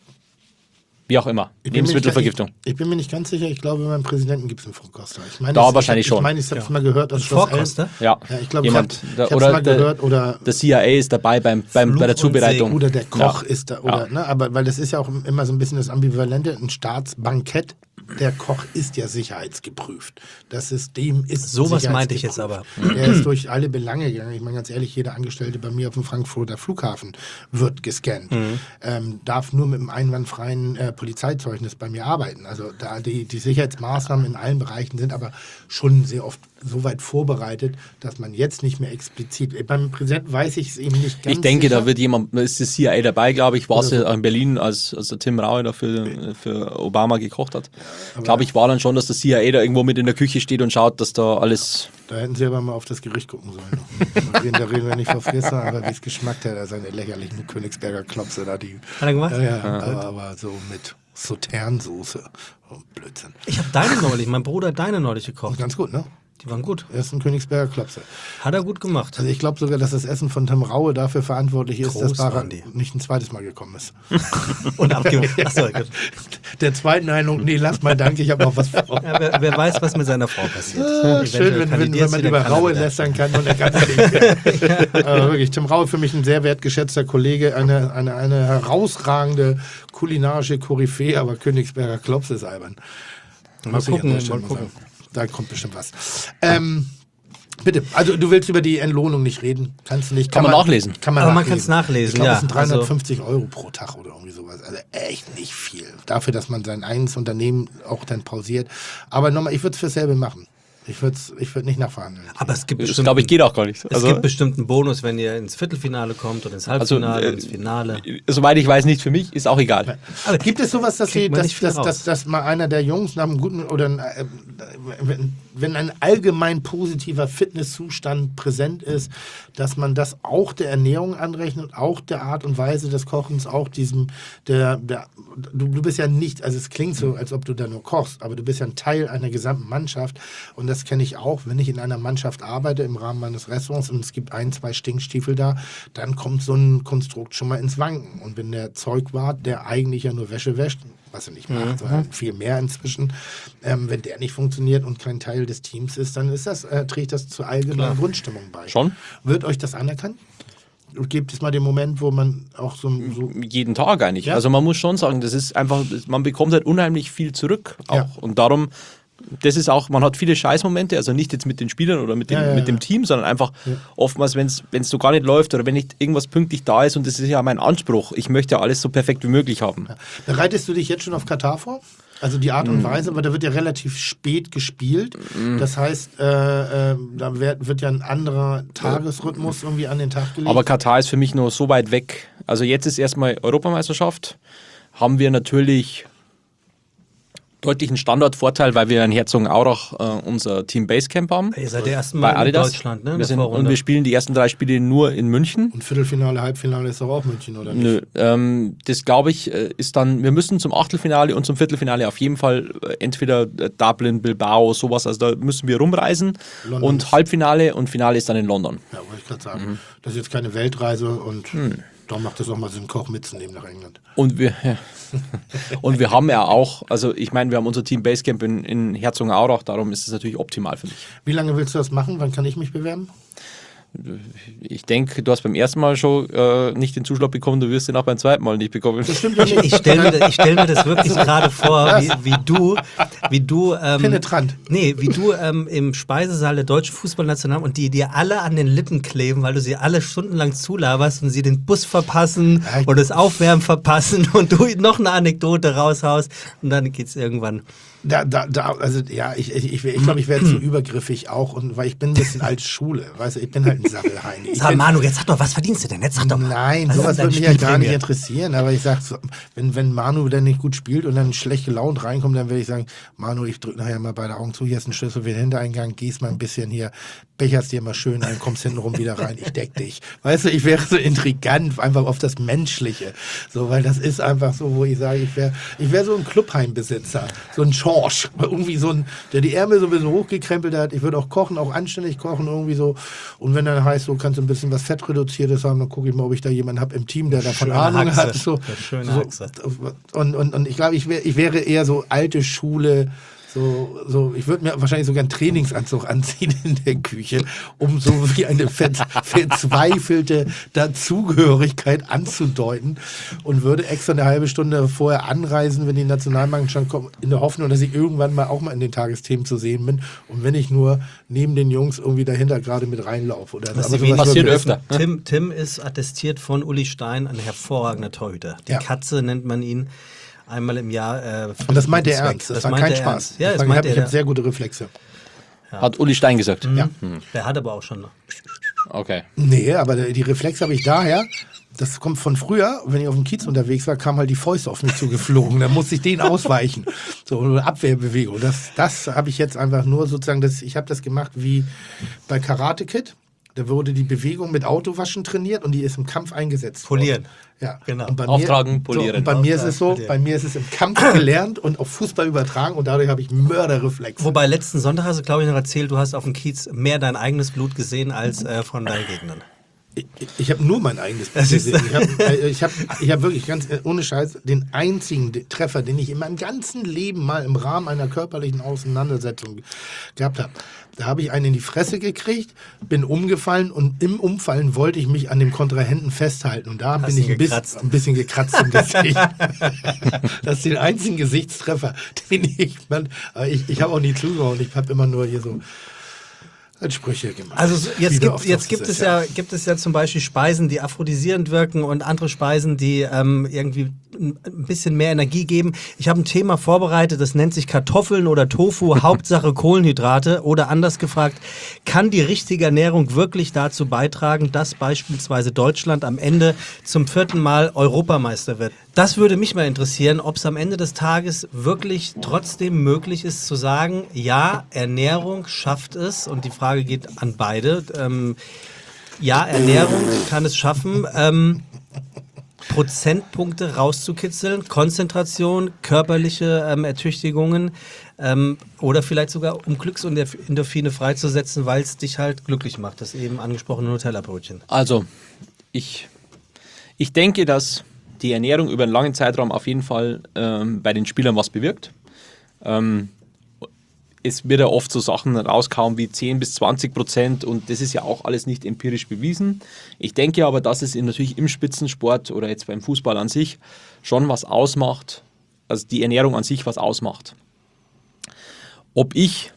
Speaker 5: Wie auch immer.
Speaker 4: Ich bin mir nicht-
Speaker 5: Lebensmittelvergiftung.
Speaker 4: Ich, ich bin mir nicht ganz sicher, ich glaube, beim Präsidenten gibt es einen Vorkoster. Ich meine,
Speaker 5: Da
Speaker 4: ich-
Speaker 5: wahrscheinlich
Speaker 4: ich,
Speaker 5: schon.
Speaker 4: Ich meine, ich habe es mal gehört. Dass
Speaker 2: Ein Vorkoster?
Speaker 5: Ja,
Speaker 4: Ja, ich glaube, ich habe
Speaker 5: jemand.
Speaker 4: es
Speaker 5: der-
Speaker 4: mal
Speaker 5: oder der,
Speaker 4: gehört. Oder
Speaker 5: der C I A ist dabei beim, beim,
Speaker 2: Fluch
Speaker 5: bei der
Speaker 2: und
Speaker 5: Zubereitung.
Speaker 4: Oder der Koch
Speaker 5: Ja.
Speaker 4: ist da, oder,
Speaker 5: Ja.
Speaker 4: ne, aber weil das ist ja auch immer so ein bisschen das Ambivalente, ein Staatsbankett, der Koch ist ja sicherheitsgeprüft. Das System ist
Speaker 2: Sowas meinte ich jetzt
Speaker 4: sicherheitsgeprüft. Der ist durch alle Belange gegangen. Ich meine ganz ehrlich, jeder Angestellte bei mir auf dem Frankfurter Flughafen wird gescannt. Ähm, darf nur mit einem einwandfreien äh, Polizeizeugnis bei mir arbeiten. Also da die, die Sicherheitsmaßnahmen in allen Bereichen sind aber schon sehr oft so weit vorbereitet, dass man jetzt nicht mehr explizit. Beim Präsidenten weiß ich es eben nicht ganz
Speaker 5: Ich denke,
Speaker 4: sicher.
Speaker 5: da wird jemand, da ist das C I A dabei, glaube ich, war es
Speaker 4: Oder so.
Speaker 5: ja in Berlin, als, als der Tim Raue da für, für Obama gekocht hat. Glaube ich, war dann schon, dass der C I A da irgendwo mit in der Küche steht und schaut, dass da alles.
Speaker 4: Da hätten sie aber mal auf das Gericht gucken sollen. In der Regel wir nicht verfressen, aber wie es geschmeckt hat, seine lächerlichen Königsberger Klopse da, die.
Speaker 2: Hat er gemacht?
Speaker 4: Ja, ja, aber, aber so mit Sauternsoße. Oh, Blödsinn.
Speaker 2: Ich habe deine neulich, mein Bruder hat deine neulich gekocht.
Speaker 4: Ganz gut, ne?
Speaker 2: Die waren gut.
Speaker 4: Essen Königsberger Klopse.
Speaker 2: Hat er gut gemacht.
Speaker 4: Also ich glaube sogar, dass das Essen von Tim Raue dafür verantwortlich ist,
Speaker 2: Groß
Speaker 4: dass Bara
Speaker 2: waren die.
Speaker 4: nicht ein zweites Mal gekommen ist.
Speaker 2: Und abgegeben. Achso, gut.
Speaker 4: Der zweiten Eindruck, nee, lass mal, danke, ich habe noch was vor.
Speaker 2: Ja, wer, wer weiß, was mit seiner Frau passiert.
Speaker 4: Ah, schön, wenn, wenn, wenn man über Raue lästern kann und er kann es nicht mehr. Aber wirklich, Tim Raue für mich ein sehr wertgeschätzter Kollege, eine, eine, eine herausragende kulinarische Koryphäe, aber Königsberger Klops ist albern.
Speaker 2: Mal
Speaker 4: Muss ich an
Speaker 2: gucken,
Speaker 4: der Stelle
Speaker 2: mal gucken.
Speaker 4: sagen. Da kommt bestimmt was. Ähm, bitte, also du willst über die Entlohnung nicht reden? Kannst du nicht?
Speaker 5: Kann man nachlesen.
Speaker 4: Kann man
Speaker 2: Aber man
Speaker 4: nachlesen.
Speaker 2: kann's nachlesen,
Speaker 4: Ich glaube,
Speaker 2: ja.
Speaker 4: das sind dreihundertfünfzig Euro pro Tag oder irgendwie sowas. Also echt nicht viel. Dafür, dass man sein eigenes Unternehmen auch dann pausiert. Aber nochmal, ich würde es für selber machen. Ich würde ich würd nicht nachverhandeln.
Speaker 2: Aber es gibt
Speaker 5: Das
Speaker 2: bestimmt,
Speaker 5: glaube ich geht auch gar nicht.
Speaker 2: es
Speaker 5: Also,
Speaker 2: gibt bestimmt einen Bonus, wenn ihr ins Viertelfinale kommt oder ins Halbfinale,
Speaker 5: äh,
Speaker 2: ins Finale.
Speaker 5: soweit ich weiß, nicht für mich, ist auch egal.
Speaker 2: Aber
Speaker 4: Gibt es sowas, dass,
Speaker 2: kriegt
Speaker 4: sie,
Speaker 2: man
Speaker 4: dass,
Speaker 2: nicht viel
Speaker 4: dass,
Speaker 2: raus.
Speaker 4: dass, dass mal einer der Jungs nach einem guten oder ein, äh, wenn, wenn ein allgemein positiver Fitnesszustand präsent ist, dass man das auch der Ernährung anrechnet, auch der Art und Weise des Kochens, auch diesem, der, der du, du bist ja nicht, also es klingt so, als ob du da nur kochst, aber du bist ja ein Teil einer gesamten Mannschaft und das kenne ich auch, wenn ich in einer Mannschaft arbeite im Rahmen meines Restaurants und es gibt ein, zwei Stinkstiefel da, dann kommt so ein Konstrukt schon mal ins Wanken und wenn der Zeugwart, der eigentlich ja nur Wäsche wäscht, was er nicht macht, sondern viel mehr inzwischen, ähm, wenn der nicht funktioniert und kein Teil des Teams ist, dann ist das, äh, trägt das zur allgemeinen Grundstimmung bei.
Speaker 5: Schon?
Speaker 4: Wird euch das anerkannt? Gibt es mal den Moment, wo man auch so, so
Speaker 5: Jeden Tag eigentlich.
Speaker 4: Ja.
Speaker 5: Also man muss schon sagen, das ist einfach, man bekommt halt unheimlich viel zurück auch.
Speaker 4: Ja.
Speaker 5: Und darum, das ist auch, man hat viele Scheißmomente, also nicht jetzt mit den Spielern oder mit dem,
Speaker 4: Ja, ja,
Speaker 5: mit dem
Speaker 4: ja.
Speaker 5: Team, sondern einfach oftmals, wenn es so gar nicht läuft oder wenn nicht irgendwas pünktlich da ist und das ist ja mein Anspruch, ich möchte ja alles so perfekt wie möglich haben.
Speaker 4: bereitest du dich jetzt schon auf Katar vor? Also die Art und Weise, aber da wird ja relativ spät gespielt. Das heißt, äh, äh, da wird, wird ja ein anderer Tagesrhythmus irgendwie an den Tag gelegt.
Speaker 5: Aber Katar ist für mich noch so weit weg. Also jetzt ist erstmal Europameisterschaft, haben wir natürlich deutlichen Standortvorteil, weil wir in Herzogenaurach äh, unser Team Basecamp haben.
Speaker 2: Ihr seid der erste
Speaker 5: Bei
Speaker 2: Mal in
Speaker 5: Adidas.
Speaker 2: Deutschland, ne?
Speaker 5: Wir
Speaker 2: in der
Speaker 5: sind, und
Speaker 2: Vorrunde.
Speaker 5: wir spielen die ersten drei Spiele nur in München.
Speaker 4: und Viertelfinale, Halbfinale ist doch auch München, oder nicht?
Speaker 5: Nö, ähm, das glaube ich äh, ist dann, wir müssen zum Achtelfinale und zum Viertelfinale auf jeden Fall äh, entweder äh, Dublin, Bilbao, sowas, also da müssen wir rumreisen.
Speaker 4: London
Speaker 5: Und
Speaker 4: ist-
Speaker 5: Halbfinale und Finale ist dann in London.
Speaker 4: Ja, wollte ich gerade sagen. Das ist jetzt keine Weltreise und darum macht es auch mal Sinn, Koch mitzunehmen nach England.
Speaker 5: Und wir, ja. und wir haben ja auch, also ich meine, wir haben unser Team Basecamp in, in Herzogenaurach, darum ist es natürlich optimal für mich.
Speaker 4: Wie lange willst du das machen? Wann kann ich mich bewerben?
Speaker 5: Ich denke, du hast beim ersten Mal schon äh, nicht den Zuschlag bekommen, du wirst den auch beim zweiten Mal nicht bekommen.
Speaker 4: Das stimmt ja
Speaker 2: Ich,
Speaker 4: nicht.
Speaker 2: ich stelle mir, ich stell mir das wirklich gerade vor, wie, wie du, wie du, ähm,
Speaker 4: Penetrant.
Speaker 2: nee, wie du ähm, im Speisesaal der deutschen Fußballnationalmannschaft und die dir alle an den Lippen kleben, weil du sie alle stundenlang zulaberst und sie den Bus verpassen
Speaker 4: Ja, ich-
Speaker 2: und das Aufwärmen verpassen und du noch eine Anekdote raushaust und dann geht's irgendwann.
Speaker 4: Da, da, da, also ja, ich, ich, ich, ich glaube, ich werde zu übergriffig auch, und weil ich bin ein bisschen alte Schule, weißt du, ich bin halt ein Sabbelheini. Ich
Speaker 2: Sag
Speaker 4: bin-
Speaker 2: Manu, jetzt sag doch, was verdienst du denn? Jetzt sag doch mal.
Speaker 4: Nein,
Speaker 2: Was ist
Speaker 4: sowas
Speaker 2: denn
Speaker 4: würde mich
Speaker 2: deine
Speaker 4: ja gar nicht
Speaker 2: Spielprämie?
Speaker 4: interessieren, aber ich sag so, wenn, wenn Manu dann nicht gut spielt und dann schlecht gelaunt reinkommt, dann werde ich sagen, Manu, ich drücke nachher mal beide Augen zu, hier ist ein Schlüssel für den Hintereingang, gehst mal ein bisschen hier, becherst dir mal schön ein, kommst hintenrum wieder rein, ich deck dich. Weißt du, ich wäre so intrigant, einfach auf das Menschliche, so, weil das ist einfach so, wo ich sage, ich wäre ich wär so ein Clubheimbesitzer, so ein Schorsch, irgendwie so ein, der die Ärmel so ein bisschen hochgekrempelt hat, ich würde auch kochen, auch anständig kochen, irgendwie so, und wenn dann heißt, so kannst du ein bisschen was Fettreduziertes haben, dann gucke ich mal, ob ich da jemanden habe im Team, der davon
Speaker 2: Schöne
Speaker 4: Ahnung
Speaker 2: Haxe.
Speaker 4: hat. So,
Speaker 2: Eine schöne
Speaker 4: so,
Speaker 2: Haxe.
Speaker 4: und, und, und ich glaube, ich, wär, ich wäre eher so alte Schule, so, so, ich würde mir wahrscheinlich sogar einen Trainingsanzug anziehen in der Küche, um so wie eine ver verzweifelte Dazugehörigkeit anzudeuten, und würde extra eine halbe Stunde vorher anreisen, wenn die Nationalmannschaft kommt, in der Hoffnung, dass ich irgendwann mal auch mal in den Tagesthemen zu sehen bin, und wenn ich nur neben den Jungs irgendwie dahinter gerade mit reinlaufe. Oder
Speaker 2: Was
Speaker 4: aber
Speaker 2: die
Speaker 4: sowas
Speaker 5: passiert
Speaker 4: würde-
Speaker 5: öfter.
Speaker 2: Tim, Tim ist attestiert von Uli Stein, ein hervorragender Torhüter. Die
Speaker 4: Ja.
Speaker 2: Katze nennt man ihn. Einmal im Jahr. Äh, für
Speaker 4: Und das meint er
Speaker 2: Zweck.
Speaker 4: ernst, das, war
Speaker 2: meint
Speaker 4: kein
Speaker 2: er
Speaker 4: Spaß.
Speaker 2: ernst. Ja,
Speaker 4: ich
Speaker 2: das
Speaker 4: ich
Speaker 2: meint
Speaker 4: habe
Speaker 2: er.
Speaker 4: ich hab sehr gute Reflexe.
Speaker 5: Hat Uli Stein gesagt.
Speaker 4: Ja.
Speaker 2: Der hat aber auch schon.
Speaker 5: Okay.
Speaker 4: Nee, aber die Reflexe habe ich daher. Das kommt von früher, wenn ich auf dem Kiez unterwegs war, kam halt die Fäuste auf mich zugeflogen. Dann musste ich denen ausweichen. So eine Abwehrbewegung. Das, das habe ich jetzt einfach nur sozusagen, das, ich habe das gemacht wie bei Karate Kid. Da wurde die Bewegung mit Autowaschen trainiert und die ist im Kampf eingesetzt.
Speaker 2: Polieren.
Speaker 4: Worden. Ja,
Speaker 2: Genau.
Speaker 4: Und bei
Speaker 5: Auftragen,
Speaker 4: mir,
Speaker 5: polieren.
Speaker 4: So, und bei mir ist es so,
Speaker 2: Auftragen,
Speaker 4: bei mir ist es im Kampf gelernt und auf Fußball übertragen und dadurch habe ich Mörderreflexe.
Speaker 2: Wobei letzten Sonntag hast du, glaube ich, noch erzählt, du hast auf dem Kiez mehr dein eigenes Blut gesehen als äh, von deinen Gegnern.
Speaker 4: Ich, ich habe nur mein eigenes Blut
Speaker 2: Das ist-
Speaker 4: gesehen. Ich habe ich hab, ich hab wirklich ganz äh, ohne Scheiß den einzigen Treffer, den ich in meinem ganzen Leben mal im Rahmen einer körperlichen Auseinandersetzung gehabt habe. Da habe ich einen in die Fresse gekriegt, bin umgefallen und im Umfallen wollte ich mich an dem Kontrahenten festhalten. Und da bin
Speaker 2: ihn
Speaker 4: ich ein bisschen,
Speaker 2: gekratzt.
Speaker 4: ein bisschen gekratzt im Gesicht. Das ist der einzige Gesichtstreffer, den ich... Man, aber ich, ich habe auch nie zugehauen. Ich habe immer nur hier so... Sprüche gemacht.
Speaker 2: Also so- jetzt,
Speaker 4: Wie du
Speaker 2: gibt,
Speaker 4: oft
Speaker 2: jetzt
Speaker 4: oft
Speaker 2: gibt,
Speaker 4: ist,
Speaker 2: es ja, gibt es ja zum Beispiel Speisen, die aphrodisierend wirken und andere Speisen, die ähm, irgendwie ein ein bisschen mehr Energie geben. Ich habe ein Thema vorbereitet, das nennt sich Kartoffeln oder Tofu, Hauptsache Kohlenhydrate. Oder anders gefragt, kann die richtige Ernährung wirklich dazu beitragen, dass beispielsweise Deutschland am Ende zum vierten Mal Europameister wird? Das würde mich mal interessieren, ob es am Ende des Tages wirklich trotzdem möglich ist zu sagen, ja, Ernährung schafft es, und die Frage geht an beide. Ähm, ja, Ernährung kann es schaffen, ähm, Prozentpunkte rauszukitzeln, Konzentration, körperliche ähm, Ertüchtigungen ähm, oder vielleicht sogar um Glücksendorphine freizusetzen, weil es dich halt glücklich macht, das eben angesprochene Nutella-Brötchen.
Speaker 5: Also, ich, ich denke, dass die Ernährung über einen langen Zeitraum auf jeden Fall ähm, bei den Spielern was bewirkt. Ähm, es wird ja oft so Sachen rauskauen wie zehn bis zwanzig Prozent und das ist ja auch alles nicht empirisch bewiesen. Ich denke aber, dass es in, natürlich im Spitzensport oder jetzt beim Fußball an sich schon was ausmacht, also die Ernährung an sich was ausmacht. Ob ich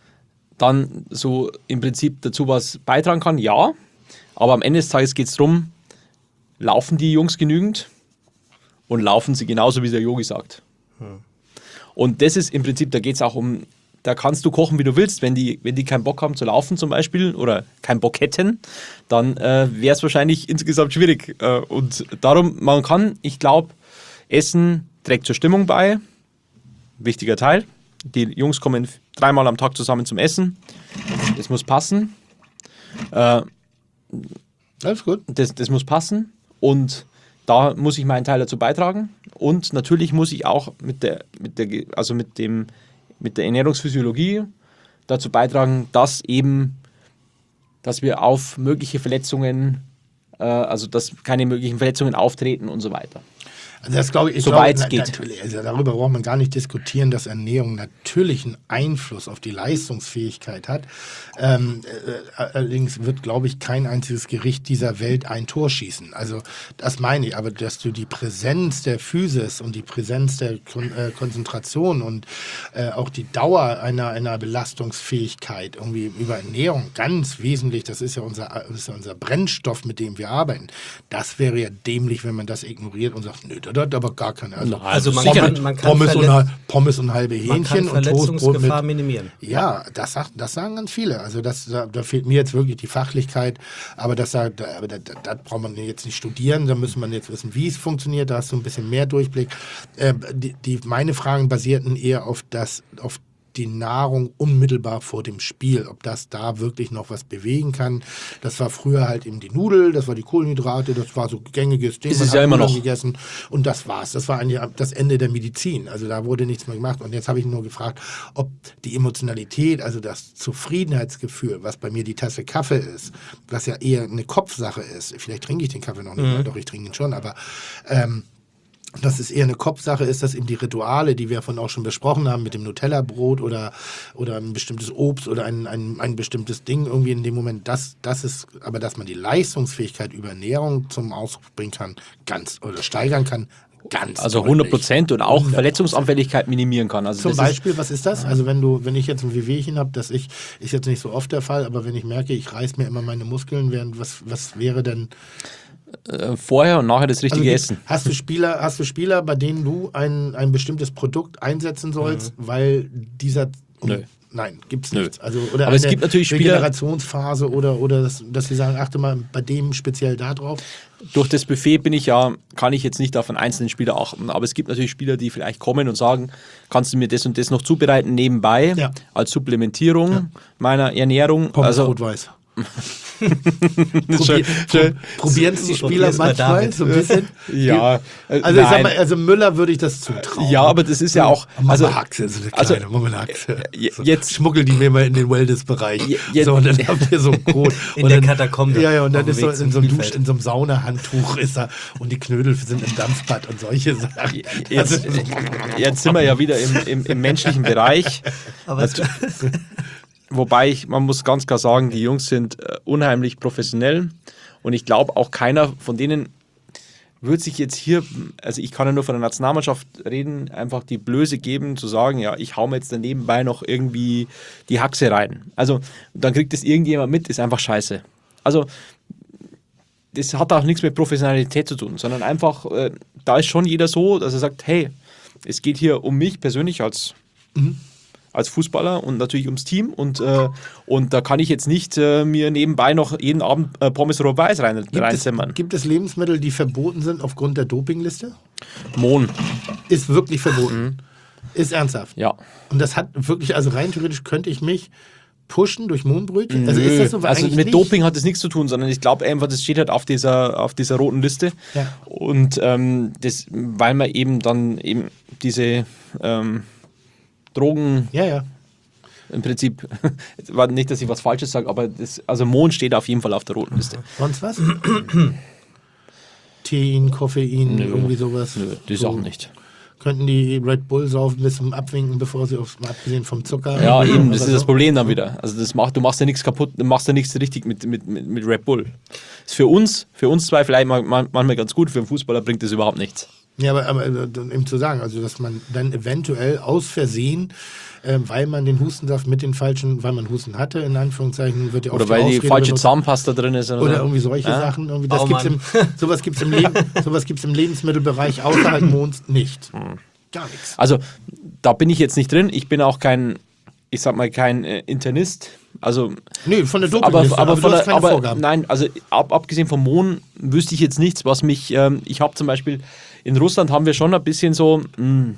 Speaker 5: dann so im Prinzip dazu was beitragen kann, ja, aber am Ende des Tages geht es darum, laufen die Jungs genügend und laufen sie genauso, wie der Yogi sagt. Hm. Und das ist im Prinzip, da geht es auch um, da kannst du kochen, wie du willst. Wenn die, wenn die keinen Bock haben zu laufen zum Beispiel oder keinen Bock hätten, dann äh, wäre es wahrscheinlich insgesamt schwierig. Äh, und darum, man kann, ich glaube, Essen trägt zur Stimmung bei. Wichtiger Teil. Die Jungs kommen dreimal am Tag zusammen zum Essen. Das muss passen. Äh,
Speaker 4: Alles gut.
Speaker 5: Das, das muss passen und da muss ich meinen Teil dazu beitragen und natürlich muss ich auch mit der, mit der, also mit dem, mit der Ernährungsphysiologie dazu beitragen, dass eben, dass wir auf mögliche Verletzungen, äh, also dass keine möglichen Verletzungen auftreten und so weiter.
Speaker 4: Also das glaube ich, ich
Speaker 5: Soweit
Speaker 4: glaube,
Speaker 5: es
Speaker 4: na,
Speaker 5: geht.
Speaker 4: Natürlich, also darüber braucht man gar nicht diskutieren, dass Ernährung natürlich einen Einfluss auf die Leistungsfähigkeit hat. Ähm, äh, allerdings wird, glaube ich, kein einziges Gericht dieser Welt ein Tor schießen. Also das meine ich, aber dass du die Präsenz der Physis und die Präsenz der Kon äh, Konzentration und äh, auch die Dauer einer, einer Belastungsfähigkeit irgendwie über Ernährung ganz wesentlich, das ist ja unser, das ist ja unser Brennstoff, mit dem wir arbeiten. Das wäre ja dämlich, wenn man das ignoriert und sagt, nö, das hat aber gar keine. Also,
Speaker 2: Also man
Speaker 4: Pommes,
Speaker 2: kann, man kann,
Speaker 4: Pommes, und,
Speaker 2: verlet-
Speaker 4: hal- Pommes und halbe
Speaker 2: man kann
Speaker 4: Hähnchen und Toastbrot
Speaker 2: Verletzungsgefahr
Speaker 4: mit.
Speaker 2: minimieren.
Speaker 4: Ja, das, sagt, das sagen ganz viele. Also das, da, da fehlt mir jetzt wirklich die Fachlichkeit. Aber das, da, aber das, das, das braucht man jetzt nicht studieren. Da müssen man jetzt wissen, wie es funktioniert. Da hast du ein bisschen mehr Durchblick. Äh, die, die, meine Fragen basierten eher auf das, auf die Nahrung unmittelbar vor dem Spiel, ob das da wirklich noch was bewegen kann. Das war früher halt eben die Nudel, das war die Kohlenhydrate, das war so gängiges Ding.
Speaker 5: Ist
Speaker 4: man
Speaker 5: es
Speaker 4: hat
Speaker 5: ja immer
Speaker 4: Nudeln
Speaker 5: noch.
Speaker 4: gegessen und das war's. Das war eigentlich das Ende der Medizin. Also da wurde nichts mehr gemacht. Und jetzt habe ich nur gefragt, ob die Emotionalität, also das Zufriedenheitsgefühl, was bei mir die Tasse Kaffee ist, was ja eher eine Kopfsache ist. Vielleicht trinke ich den Kaffee noch nicht,
Speaker 5: Mhm.
Speaker 4: mehr, doch ich trinke ihn schon, aber ähm, dass es eher eine Kopfsache ist, dass eben die Rituale, die wir von auch schon besprochen haben, mit dem Nutella-Brot oder, oder ein bestimmtes Obst oder ein, ein, ein bestimmtes Ding irgendwie in dem Moment, das, das ist, aber dass man die Leistungsfähigkeit über Ernährung zum Ausdruck bringen kann, ganz, oder steigern kann, ganz
Speaker 5: Also
Speaker 4: deutlich.
Speaker 5: hundert Prozent und auch
Speaker 4: hundert Prozent.
Speaker 5: Verletzungsanfälligkeit minimieren kann. Also
Speaker 4: Zum
Speaker 5: das
Speaker 4: Beispiel, was ist das? Also wenn du, wenn ich jetzt ein Wehwehchen habe, das ich, ist jetzt nicht so oft der Fall, aber wenn ich merke, ich reiß mir immer meine Muskeln, während was, was wäre denn?
Speaker 5: ist äh, vorher und nachher das richtige
Speaker 4: Also,
Speaker 5: Essen.
Speaker 4: Hast du Spieler, hast du Spieler, bei denen du ein, ein bestimmtes Produkt einsetzen sollst, weil dieser
Speaker 5: Nö.
Speaker 4: Nein, gibt's
Speaker 5: Nö.
Speaker 4: nicht. Also, oder
Speaker 5: Aber es
Speaker 4: eine
Speaker 5: gibt natürlich Spieler-
Speaker 4: Regenerationsphase oder, oder das, dass sie sagen, achte mal bei dem speziell da drauf.
Speaker 5: Durch das Buffet bin ich ja, kann ich jetzt nicht auf einen einzelnen Spieler achten, aber es gibt natürlich Spieler, die vielleicht kommen und sagen, kannst du mir das und das noch zubereiten nebenbei
Speaker 4: Ja.
Speaker 5: als Supplementierung
Speaker 4: Ja.
Speaker 5: meiner Ernährung.
Speaker 4: Pommes
Speaker 5: Also
Speaker 4: rot-weiß. Probier,
Speaker 5: schön.
Speaker 4: pro, Probieren es die Spieler
Speaker 2: Probier's mal,
Speaker 4: manchmal
Speaker 2: David.
Speaker 4: so ein bisschen?
Speaker 5: Ja, äh,
Speaker 4: Also, ich sag
Speaker 5: nein.
Speaker 4: mal, also Müller würde ich das zutrauen.
Speaker 5: Ja, aber das ist ja auch.
Speaker 4: Also,
Speaker 5: Also,
Speaker 4: Haxe, so eine
Speaker 5: also,
Speaker 4: kleine Mummelhaxe.
Speaker 5: äh,
Speaker 4: So,
Speaker 5: jetzt-
Speaker 4: schmuggel die mir mal in den Wellness-Bereich.
Speaker 5: Je- jetzt-
Speaker 4: So, und dann habt ihr so einen Code.
Speaker 2: In
Speaker 4: und
Speaker 2: der
Speaker 4: dann,
Speaker 2: Katakombe.
Speaker 4: Ja, ja, und dann
Speaker 2: Auf dem
Speaker 4: ist so
Speaker 2: Weg zum
Speaker 4: in so einem Dusch,
Speaker 2: Spielfeld.
Speaker 4: in so einem Saunahandtuch ist er und die Knödel sind im Dampfbad und solche Sachen.
Speaker 5: Jetzt,
Speaker 4: Also,
Speaker 5: jetzt sind wir ja wieder im, im, im menschlichen Bereich.
Speaker 2: Aber
Speaker 5: Also, wobei ich, man muss ganz klar sagen, die Jungs sind äh, unheimlich professionell und ich glaube auch keiner von denen wird sich jetzt hier, also ich kann ja nur von der Nationalmannschaft reden, einfach die Blöße geben, zu sagen, ja, ich hau mir jetzt dann nebenbei noch irgendwie die Haxe rein. Also dann kriegt das irgendjemand mit, ist einfach scheiße. Also das hat auch nichts mit Professionalität zu tun, sondern einfach, äh, da ist schon jeder so, dass er sagt, hey, es geht hier um mich persönlich als, als Fußballer und natürlich ums Team und, äh, und da kann ich jetzt nicht äh, mir nebenbei noch jeden Abend äh, Pommes Rot-Weiß rein,
Speaker 4: gibt, es,
Speaker 5: reinzimmern.
Speaker 4: gibt es Lebensmittel, die verboten sind aufgrund der Dopingliste?
Speaker 5: Mohn,
Speaker 4: Ist wirklich verboten. Ist ernsthaft.
Speaker 5: ja.
Speaker 4: Und das hat wirklich, also rein theoretisch könnte ich mich pushen durch Mohnbrötchen. Also ist
Speaker 5: Nö,
Speaker 4: das so?
Speaker 5: also
Speaker 4: Eigentlich
Speaker 5: mit
Speaker 4: nicht?
Speaker 5: Doping hat das nichts zu tun, sondern ich glaube einfach, das steht halt auf dieser, auf dieser roten Liste.
Speaker 4: Ja.
Speaker 5: Und ähm, das, weil man eben dann eben diese ähm, Drogen
Speaker 4: Ja, ja.
Speaker 5: im Prinzip, war nicht, dass ich was Falsches sage, aber das, also Mohn steht auf jeden Fall auf der roten Liste.
Speaker 4: Sonst was? Tein, Koffein, irgendwie sowas.
Speaker 5: Nö, die
Speaker 4: so.
Speaker 5: Sachen nicht.
Speaker 4: Könnten die Red Bull saufen bis zum Abwinken, bevor sie aufs, mal abgesehen vom Zucker.
Speaker 5: Ja, eben, das
Speaker 4: oder
Speaker 5: ist das
Speaker 4: so.
Speaker 5: Problem dann wieder. Also das macht, du machst ja nichts kaputt, du machst ja nichts richtig mit, mit, mit, mit Red Bull. Ist für uns, für uns zwei vielleicht mal, mal, manchmal ganz gut, für einen Fußballer bringt das überhaupt nichts.
Speaker 4: Ja, aber, aber äh, eben zu sagen, also dass man dann eventuell aus Versehen, äh, weil man den Hustensaft mit den falschen, weil man Husten hatte, in Anführungszeichen, wird ja
Speaker 5: Oder
Speaker 4: oft
Speaker 5: weil die
Speaker 4: Ausrede
Speaker 5: falsche
Speaker 4: benutzt.
Speaker 5: Zahnpasta drin ist. Oder,
Speaker 4: Oder
Speaker 5: so.
Speaker 4: irgendwie solche
Speaker 5: Ja?
Speaker 4: Sachen. Irgendwie, das
Speaker 2: Baumann.
Speaker 4: gibt's im, sowas gibt es im, Leben, sowas gibt's im Lebensmittelbereich außerhalb Monds nicht. Gar nichts.
Speaker 5: Also da bin ich jetzt nicht drin. Ich bin auch kein, ich sag mal, kein äh, Internist. Also
Speaker 4: Nee, von der
Speaker 5: aber,
Speaker 4: Dopingliste,
Speaker 5: aber,
Speaker 4: du
Speaker 5: von
Speaker 4: hast
Speaker 5: der,
Speaker 4: keine
Speaker 5: aber
Speaker 4: Vorgaben.
Speaker 5: nein, also ab, abgesehen vom Mohn wüsste ich jetzt nichts, was mich, ähm, ich habe zum Beispiel, in Russland haben wir schon ein bisschen so, mh,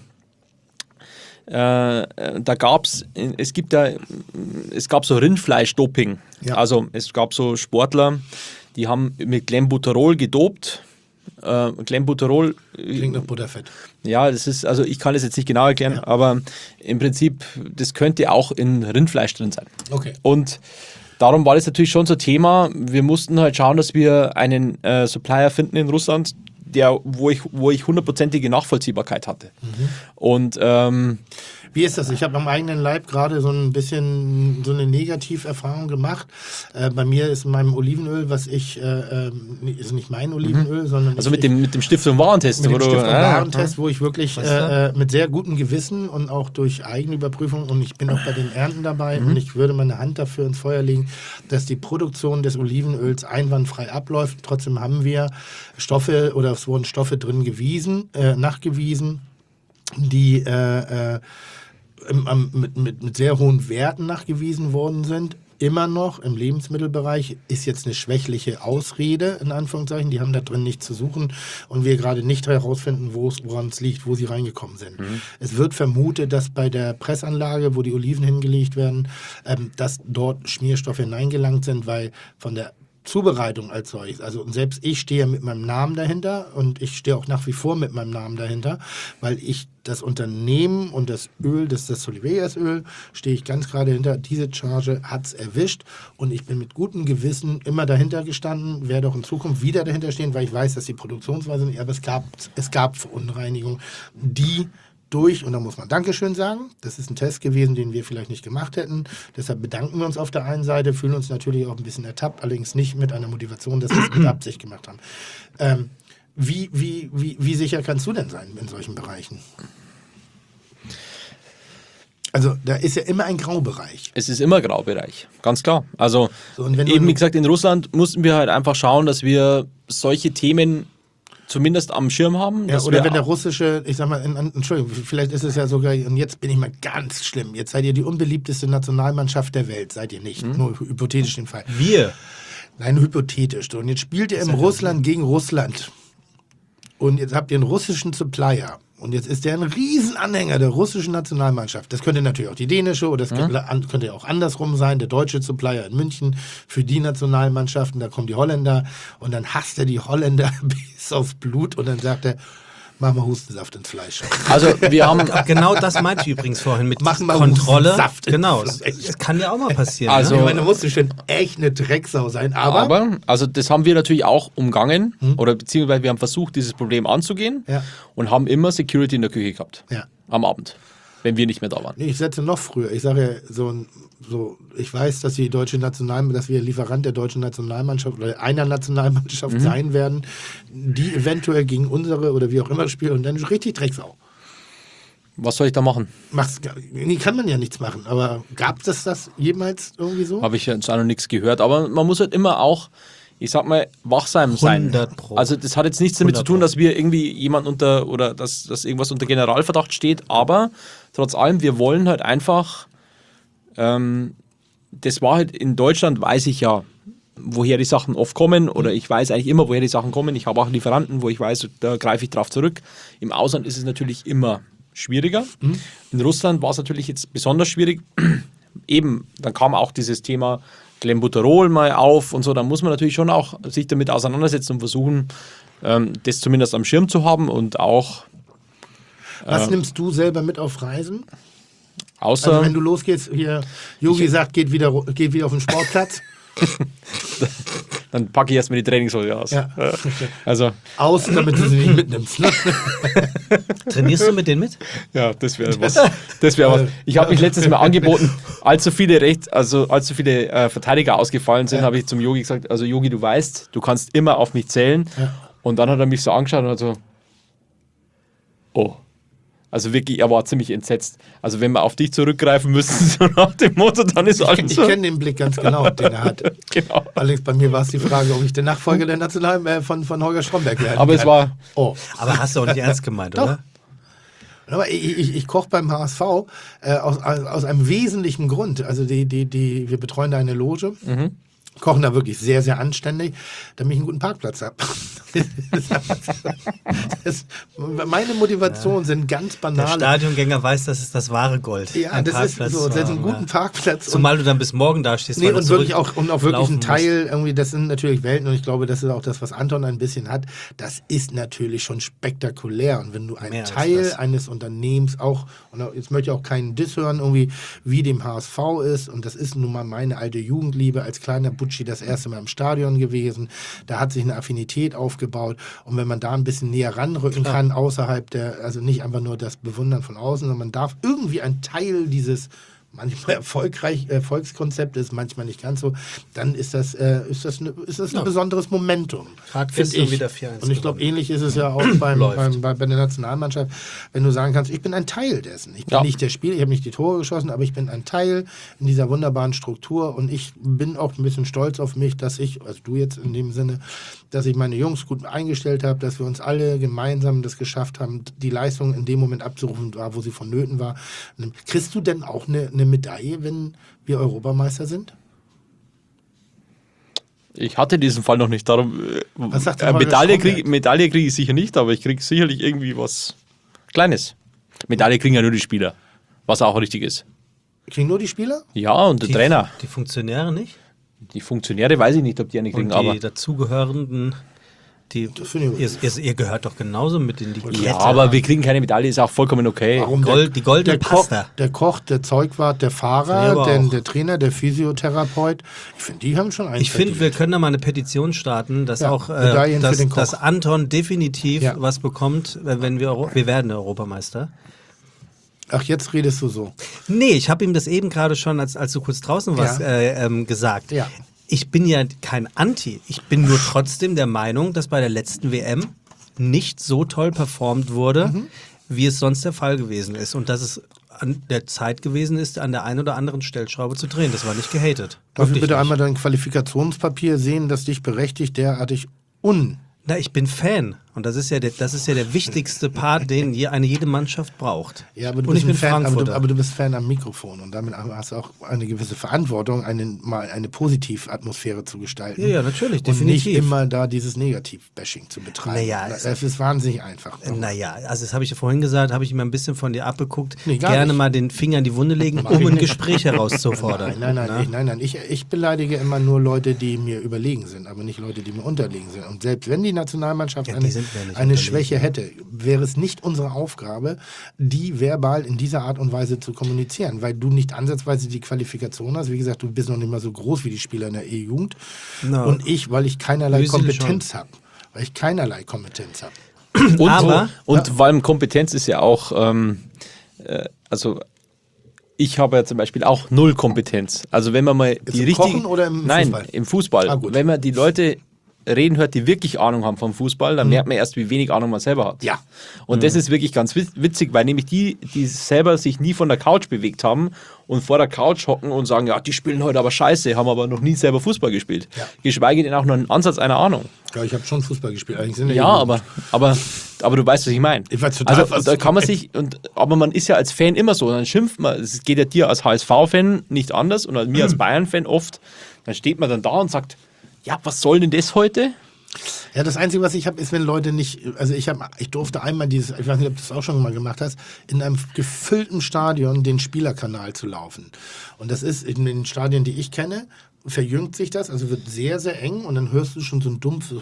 Speaker 5: äh, da gab es, es gibt da, es gab so Rindfleisch-Doping.
Speaker 4: Ja.
Speaker 5: Also es gab so Sportler, die haben mit Glenbuterol gedopt. Äh, Glenbuterol
Speaker 4: Klingt nach Butterfett.
Speaker 5: ja, das ist, also ich kann es jetzt nicht genau erklären,
Speaker 4: Ja.
Speaker 5: aber im Prinzip, das könnte auch in Rindfleisch drin sein.
Speaker 4: Okay.
Speaker 5: Und darum war das natürlich schon so Thema. Wir mussten halt schauen, dass wir einen äh, Supplier finden in Russland, der, wo ich, wo ich hundertprozentige Nachvollziehbarkeit hatte.
Speaker 4: Mhm.
Speaker 5: Und ähm,
Speaker 4: Wie ist das? Ich habe am eigenen Leib gerade so ein bisschen so eine Negativerfahrung gemacht. Äh, bei mir ist in meinem Olivenöl, was ich, äh, ähm, ist nicht mein Olivenöl, sondern
Speaker 5: also
Speaker 4: ich,
Speaker 5: mit dem, mit dem Stift und Warentest.
Speaker 4: mit dem
Speaker 5: wo du-
Speaker 4: Stift- und
Speaker 5: ah,
Speaker 4: Warentest, wo ich wirklich äh, äh, mit sehr gutem Gewissen und auch durch Eigenüberprüfung, und ich bin auch bei den Ernten dabei, und ich würde meine Hand dafür ins Feuer legen, dass die Produktion des Olivenöls einwandfrei abläuft. Trotzdem haben wir Stoffe oder es wurden Stoffe drin gewiesen, äh, nachgewiesen, die äh, äh, im, am, mit, mit, mit sehr hohen Werten nachgewiesen worden sind. Immer noch im Lebensmittelbereich ist jetzt eine schwächliche Ausrede, in Anführungszeichen. Die haben da drin nichts zu suchen und wir gerade nicht herausfinden, wo es- woran es liegt, wo sie reingekommen sind. Es wird vermutet, dass bei der Pressanlage, wo die Oliven hingelegt werden, ähm, dass dort Schmierstoffe hineingelangt sind, weil von der Zubereitung als solches. Also selbst ich stehe mit meinem Namen dahinter und ich stehe auch nach wie vor mit meinem Namen dahinter, weil ich das Unternehmen und das Öl, das das Soliveiras-Öl, stehe ich ganz gerade hinter. Diese Charge hat es erwischt und ich bin mit gutem Gewissen immer dahinter gestanden, werde auch in Zukunft wieder dahinter stehen, weil ich weiß, dass die Produktionsweise nicht, aber es gab, es gab Verunreinigungen, die durch, und da muss man Dankeschön sagen, das ist ein Test gewesen, den wir vielleicht nicht gemacht hätten. Deshalb bedanken wir uns auf der einen Seite, fühlen uns natürlich auch ein bisschen ertappt, allerdings nicht mit einer Motivation, dass wir es mit Absicht gemacht haben. Ähm, wie, wie, wie, wie sicher kannst du denn sein in solchen Bereichen? Also da ist ja immer ein Graubereich.
Speaker 5: Es ist immer Graubereich, ganz klar. Also
Speaker 4: So, und wenn du
Speaker 5: eben
Speaker 4: in-
Speaker 5: wie gesagt, in Russland mussten wir halt einfach schauen, dass wir solche Themen zumindest am Schirm haben.
Speaker 4: Ja,
Speaker 5: dass
Speaker 4: oder
Speaker 5: wir
Speaker 4: wenn der russische, ich sag mal, in, Entschuldigung, vielleicht ist es ja sogar, und jetzt bin ich mal ganz schlimm, jetzt seid ihr die unbeliebteste Nationalmannschaft der Welt, seid ihr nicht, nur hypothetisch den Fall.
Speaker 2: Wir.
Speaker 4: Nein, hypothetisch. Und jetzt spielt ihr im Russland gegen Russland. Und jetzt habt ihr einen russischen Supplier. Und jetzt ist der ein Riesenanhänger der russischen Nationalmannschaft. Das könnte natürlich auch die dänische oder das
Speaker 5: Mhm.
Speaker 4: könnte ja auch andersrum sein. Der deutsche Supplier in München für die Nationalmannschaften, da kommen die Holländer und dann hasst er die Holländer bis aufs Blut und dann sagt er, mach mal Hustensaft ins Fleisch.
Speaker 5: Also wir haben,
Speaker 2: Genau das meinte ich übrigens vorhin mit
Speaker 4: Machen wir
Speaker 2: Kontrolle.
Speaker 4: Saft in
Speaker 2: Genau,
Speaker 4: Fleisch.
Speaker 2: es kann ja auch mal passieren.
Speaker 5: Also-
Speaker 2: ne?
Speaker 4: Ich meine, da musst du schon echt eine Drecksau sein. Aber,
Speaker 5: aber, also das haben wir natürlich auch umgangen oder beziehungsweise wir haben versucht, dieses Problem anzugehen
Speaker 4: Ja.
Speaker 5: und haben immer Security in der Küche gehabt.
Speaker 4: Ja.
Speaker 5: Am Abend, wenn wir nicht mehr da waren.
Speaker 4: nee, ich setze noch früher. Ich sage ja, so, ein- so, ich weiß, dass die deutsche National, dass wir Lieferant der deutschen Nationalmannschaft oder einer Nationalmannschaft sein werden, die eventuell gegen unsere oder wie auch immer spielen und dann richtig Drecksau.
Speaker 5: Was soll ich da machen?
Speaker 4: Mach's, nee, kann man ja nichts machen, aber gab es das jemals irgendwie so?
Speaker 5: Habe ich jetzt auch noch nichts gehört, aber man muss halt immer auch, ich sag mal, wachsam sein.
Speaker 2: hundert Pro.
Speaker 5: Also das hat jetzt nichts damit zu
Speaker 2: hundert
Speaker 5: tun,
Speaker 2: Pro.
Speaker 5: dass wir irgendwie jemand unter oder dass, dass irgendwas unter Generalverdacht steht, aber trotz allem, wir wollen halt einfach, ähm, das war halt in Deutschland, weiß ich ja, woher die Sachen oft kommen oder ich weiß eigentlich immer, woher die Sachen kommen. Ich habe auch Lieferanten, wo ich weiß, da greife ich drauf zurück. Im Ausland ist es natürlich immer schwieriger. In Russland war es natürlich jetzt besonders schwierig. Eben, dann kam auch dieses Thema Clenbuterol mal auf und so. Da muss man natürlich schon auch sich damit auseinandersetzen und versuchen, ähm, das zumindest am Schirm zu haben und auch
Speaker 4: Was nimmst du selber mit auf Reisen?
Speaker 5: außer
Speaker 4: Also wenn du losgehst, hier, Yogi sagt, geht wieder, ru- geht wieder auf den Sportplatz.
Speaker 5: dann packe ich erstmal die Trainingshose aus.
Speaker 4: Ja.
Speaker 5: Äh, Also,
Speaker 4: Außen, damit du sie nicht mitnimmst. Ne?
Speaker 2: Trainierst du mit denen mit?
Speaker 5: ja, das wäre was. Das wäre was. Ich habe mich letztes Mal angeboten, allzu viele Recht, also allzu viele äh, Verteidiger ausgefallen sind,
Speaker 4: Ja.
Speaker 5: habe ich zum Yogi gesagt, also Yogi, du weißt, du kannst immer auf mich zählen.
Speaker 4: Ja.
Speaker 5: Und dann hat er mich so angeschaut und hat so, oh. Also wirklich, er war ziemlich entsetzt. Also wenn wir auf dich zurückgreifen müssen, so nach dem Motto, dann ist
Speaker 4: Ich,
Speaker 5: alles
Speaker 4: ich
Speaker 5: so.
Speaker 4: kenne den Blick ganz genau, den er hat.
Speaker 5: Genau.
Speaker 4: Allerdings bei mir war es die Frage, ob ich der Nachfolger der National äh, von, von Holger Stromberg werden
Speaker 5: Aber es
Speaker 4: kann.
Speaker 5: war,
Speaker 4: Oh.
Speaker 2: Aber hast du auch nicht ernst gemeint,
Speaker 4: Doch.
Speaker 2: oder?
Speaker 4: Aber ich, ich, ich koche beim H S V äh, aus, aus einem wesentlichen Grund. Also die, die, die, wir betreuen da eine Loge, kochen da wirklich sehr, sehr anständig, damit ich einen guten Parkplatz habe. das, meine Motivationen sind ganz
Speaker 2: Der
Speaker 4: banale.
Speaker 2: Stadiongänger weiß, das ist das wahre Gold.
Speaker 4: Ja,
Speaker 2: einen
Speaker 4: das
Speaker 2: Parkplatz
Speaker 4: ist so,
Speaker 2: zu
Speaker 4: das ist ein
Speaker 2: haben,
Speaker 4: guten
Speaker 2: ja.
Speaker 4: Parkplatz.
Speaker 2: Zumal du dann bis morgen da stehst.
Speaker 4: Nee,
Speaker 2: weil du
Speaker 4: und wirklich
Speaker 2: zurück
Speaker 4: auch, und auch wirklich
Speaker 2: laufen
Speaker 4: ein
Speaker 2: musst.
Speaker 4: Teil, irgendwie, das sind natürlich Welten und ich glaube, das ist auch das, was Anton ein bisschen hat. Das ist natürlich schon spektakulär. Und wenn du ein
Speaker 2: Mehr als
Speaker 4: Teil
Speaker 2: das.
Speaker 4: eines Unternehmens auch, und auch- jetzt möchte ich auch keinen Diss hören, irgendwie, wie dem H S V ist, und das ist nun mal meine alte Jugendliebe als kleiner Butschi das erste Mal im Stadion gewesen. Da hat sich eine Affinität aufgebaut. Und wenn man da ein bisschen näher ranrücken kann, außerhalb der, also nicht einfach nur das Bewundern von außen, sondern man darf irgendwie ein Teil dieses manchmal erfolgreich, Erfolgskonzept ist, manchmal nicht ganz so, dann ist das, äh, ist das, ne, ist das ein
Speaker 2: Ja.
Speaker 4: besonderes Momentum.
Speaker 2: Frag
Speaker 4: find
Speaker 2: fest und wieder vier eins
Speaker 4: Und ich glaube,
Speaker 2: gewonnen.
Speaker 4: ähnlich ist es ja auch beim,
Speaker 2: Läuft.
Speaker 4: beim, bei, bei der Nationalmannschaft, wenn du sagen kannst, ich bin ein Teil dessen. Ich bin
Speaker 5: Ja.
Speaker 4: nicht der Spieler, ich habe nicht die Tore geschossen, aber ich bin ein Teil in dieser wunderbaren Struktur und ich bin auch ein bisschen stolz auf mich, dass ich, also du jetzt in dem Sinne, dass ich meine Jungs gut eingestellt habe, dass wir uns alle gemeinsam das geschafft haben, die Leistung in dem Moment abzurufen war, wo sie vonnöten war. Kriegst du denn auch eine, eine Medaille, wenn wir Europameister sind?
Speaker 5: ich hatte diesen Fall noch nicht, darum äh,
Speaker 4: Was sagt der
Speaker 5: äh,
Speaker 4: Holger
Speaker 5: Medaille
Speaker 4: Stromberg?
Speaker 5: kriege Medaille krieg ich sicher nicht, aber ich kriege sicherlich irgendwie was Kleines. Medaille kriegen ja nur die Spieler, was auch richtig ist.
Speaker 4: Kriegen nur die Spieler?
Speaker 5: Ja, und der
Speaker 2: Die,
Speaker 5: Trainer.
Speaker 2: Die Funktionäre nicht?
Speaker 5: Die Funktionäre weiß ich nicht, ob die eine kriegen,
Speaker 2: Und die
Speaker 5: aber
Speaker 2: dazugehörenden, die,
Speaker 4: Das finde ich
Speaker 2: ihr, ihr, ihr gehört doch genauso mit in die Kette.
Speaker 5: ja, aber wir kriegen keine Medaille, ist auch vollkommen okay.
Speaker 4: Warum?
Speaker 2: Gold- die goldene
Speaker 4: der Koch,
Speaker 2: Pasta.
Speaker 4: der Koch, der Zeugwart, der
Speaker 2: Ja,
Speaker 4: Fahrer,
Speaker 2: aber
Speaker 4: der,
Speaker 2: auch.
Speaker 4: der Trainer, der Physiotherapeut. Ich finde, die haben schon einen.
Speaker 2: Ich finde, wir können da mal eine Petition starten, dass
Speaker 4: Ja,
Speaker 2: auch
Speaker 4: Medaillen
Speaker 2: äh,
Speaker 4: für
Speaker 2: dass,
Speaker 4: den Koch.
Speaker 2: dass Anton definitiv
Speaker 4: Ja.
Speaker 2: was bekommt, äh, wenn wir Euro wir werden Europameister.
Speaker 4: Ach, jetzt redest du so.
Speaker 2: Nee, ich habe ihm das eben gerade schon, als, als du kurz draußen warst,
Speaker 4: Ja.
Speaker 2: äh, ähm, gesagt.
Speaker 4: Ja.
Speaker 2: Ich bin ja kein Anti. Ich bin nur trotzdem der Meinung, dass bei der letzten W M nicht so toll performt wurde,
Speaker 4: Mhm.
Speaker 2: wie es sonst der Fall gewesen ist. Und dass es an der Zeit gewesen ist, an der einen oder anderen Stellschraube zu drehen. Das war nicht gehatet.
Speaker 4: Darf ich
Speaker 2: Wirklich
Speaker 4: bitte
Speaker 2: nicht.
Speaker 4: einmal dein Qualifikationspapier sehen, das dich berechtigt, derartig un.
Speaker 2: Na, ich bin Fan. Und das ist ja der, das ist ja der wichtigste Part, den je, eine jede Mannschaft braucht.
Speaker 4: Ja, aber du,
Speaker 2: und
Speaker 4: bist
Speaker 2: ich bin
Speaker 4: ein Fan, aber, du,
Speaker 2: Frankfurter.
Speaker 4: aber du bist Fan am Mikrofon und damit hast du auch eine gewisse Verantwortung, eine, mal eine Positiv-Atmosphäre zu gestalten.
Speaker 2: Ja, ja, natürlich,
Speaker 4: und
Speaker 2: definitiv.
Speaker 4: nicht immer da dieses Negativ-Bashing zu betreiben.
Speaker 2: Naja,
Speaker 4: das,
Speaker 2: es-
Speaker 4: das ist wahnsinnig einfach.
Speaker 2: Naja, also das habe ich ja vorhin gesagt, habe ich mir ein bisschen von dir abgeguckt.
Speaker 4: Nee, gar
Speaker 2: Gerne
Speaker 4: nicht.
Speaker 2: mal den Finger in die Wunde legen,
Speaker 4: Mach
Speaker 2: um
Speaker 4: ich
Speaker 2: ein
Speaker 4: nicht.
Speaker 2: Gespräch herauszufordern.
Speaker 4: Nein, nein, nein,
Speaker 2: Na?
Speaker 4: ich, nein, nein. Ich, ich beleidige immer nur Leute, die mir überlegen sind, aber nicht Leute, die mir unterlegen sind. Und selbst wenn die Nationalmannschaft
Speaker 2: Ja, die
Speaker 4: eine,
Speaker 2: sind mir nicht
Speaker 4: eine
Speaker 2: unterlegen.
Speaker 4: Schwäche hätte, wäre es nicht unsere Aufgabe, die verbal in dieser Art und Weise zu kommunizieren, weil du nicht ansatzweise die Qualifikation hast. Wie gesagt, du bist noch nicht mal so groß wie die Spieler in der E-Jugend.
Speaker 2: No.
Speaker 4: Und ich, weil ich keinerlei
Speaker 2: Özil
Speaker 4: Kompetenz habe. Weil ich keinerlei Kompetenz habe.
Speaker 5: Und,
Speaker 2: Aber-
Speaker 5: und vor allem Kompetenz ist ja auch, ähm, äh, also ich habe ja zum Beispiel auch null Kompetenz. Also wenn man mal die
Speaker 4: im
Speaker 5: richtigen...
Speaker 4: Kochen oder im
Speaker 5: Nein,
Speaker 4: Fußball?
Speaker 5: im Fußball.
Speaker 4: Ah, gut.
Speaker 5: Wenn man die Leute reden hört, die wirklich Ahnung haben vom Fußball, dann merkt man erst, wie wenig Ahnung man selber hat.
Speaker 4: Ja.
Speaker 5: Und das ist wirklich ganz wit- witzig, weil nämlich die, die selber sich nie von der Couch bewegt haben und vor der Couch hocken und sagen, ja, die spielen heute aber scheiße, haben aber noch nie selber Fußball gespielt.
Speaker 4: Ja.
Speaker 5: Geschweige denn auch nur einen Ansatz einer Ahnung.
Speaker 4: Ja, ich habe schon Fußball gespielt. Eigentlich in der
Speaker 5: Ja,
Speaker 4: E-Jugend.
Speaker 5: aber, aber, aber du weißt, was ich meine.
Speaker 4: Ich weiß total,
Speaker 5: also,
Speaker 4: was
Speaker 5: da
Speaker 4: du
Speaker 5: kann man
Speaker 4: meinst.
Speaker 5: sich, und, aber man ist ja als Fan immer so, dann schimpft man, es geht ja dir als H S V-Fan nicht anders und mir als Bayern-Fan oft, dann steht man dann da und sagt, ja, was soll denn das heute?
Speaker 4: Ja, das Einzige, was ich habe, ist, wenn Leute nicht, also ich habe, ich durfte einmal dieses, ich weiß nicht, ob du das auch schon mal gemacht hast, in einem gefüllten Stadion den Spielerkanal zu laufen. Und das ist in den Stadien, die ich kenne, verjüngt sich das, also wird sehr, sehr eng und dann hörst du schon so ein dumpfes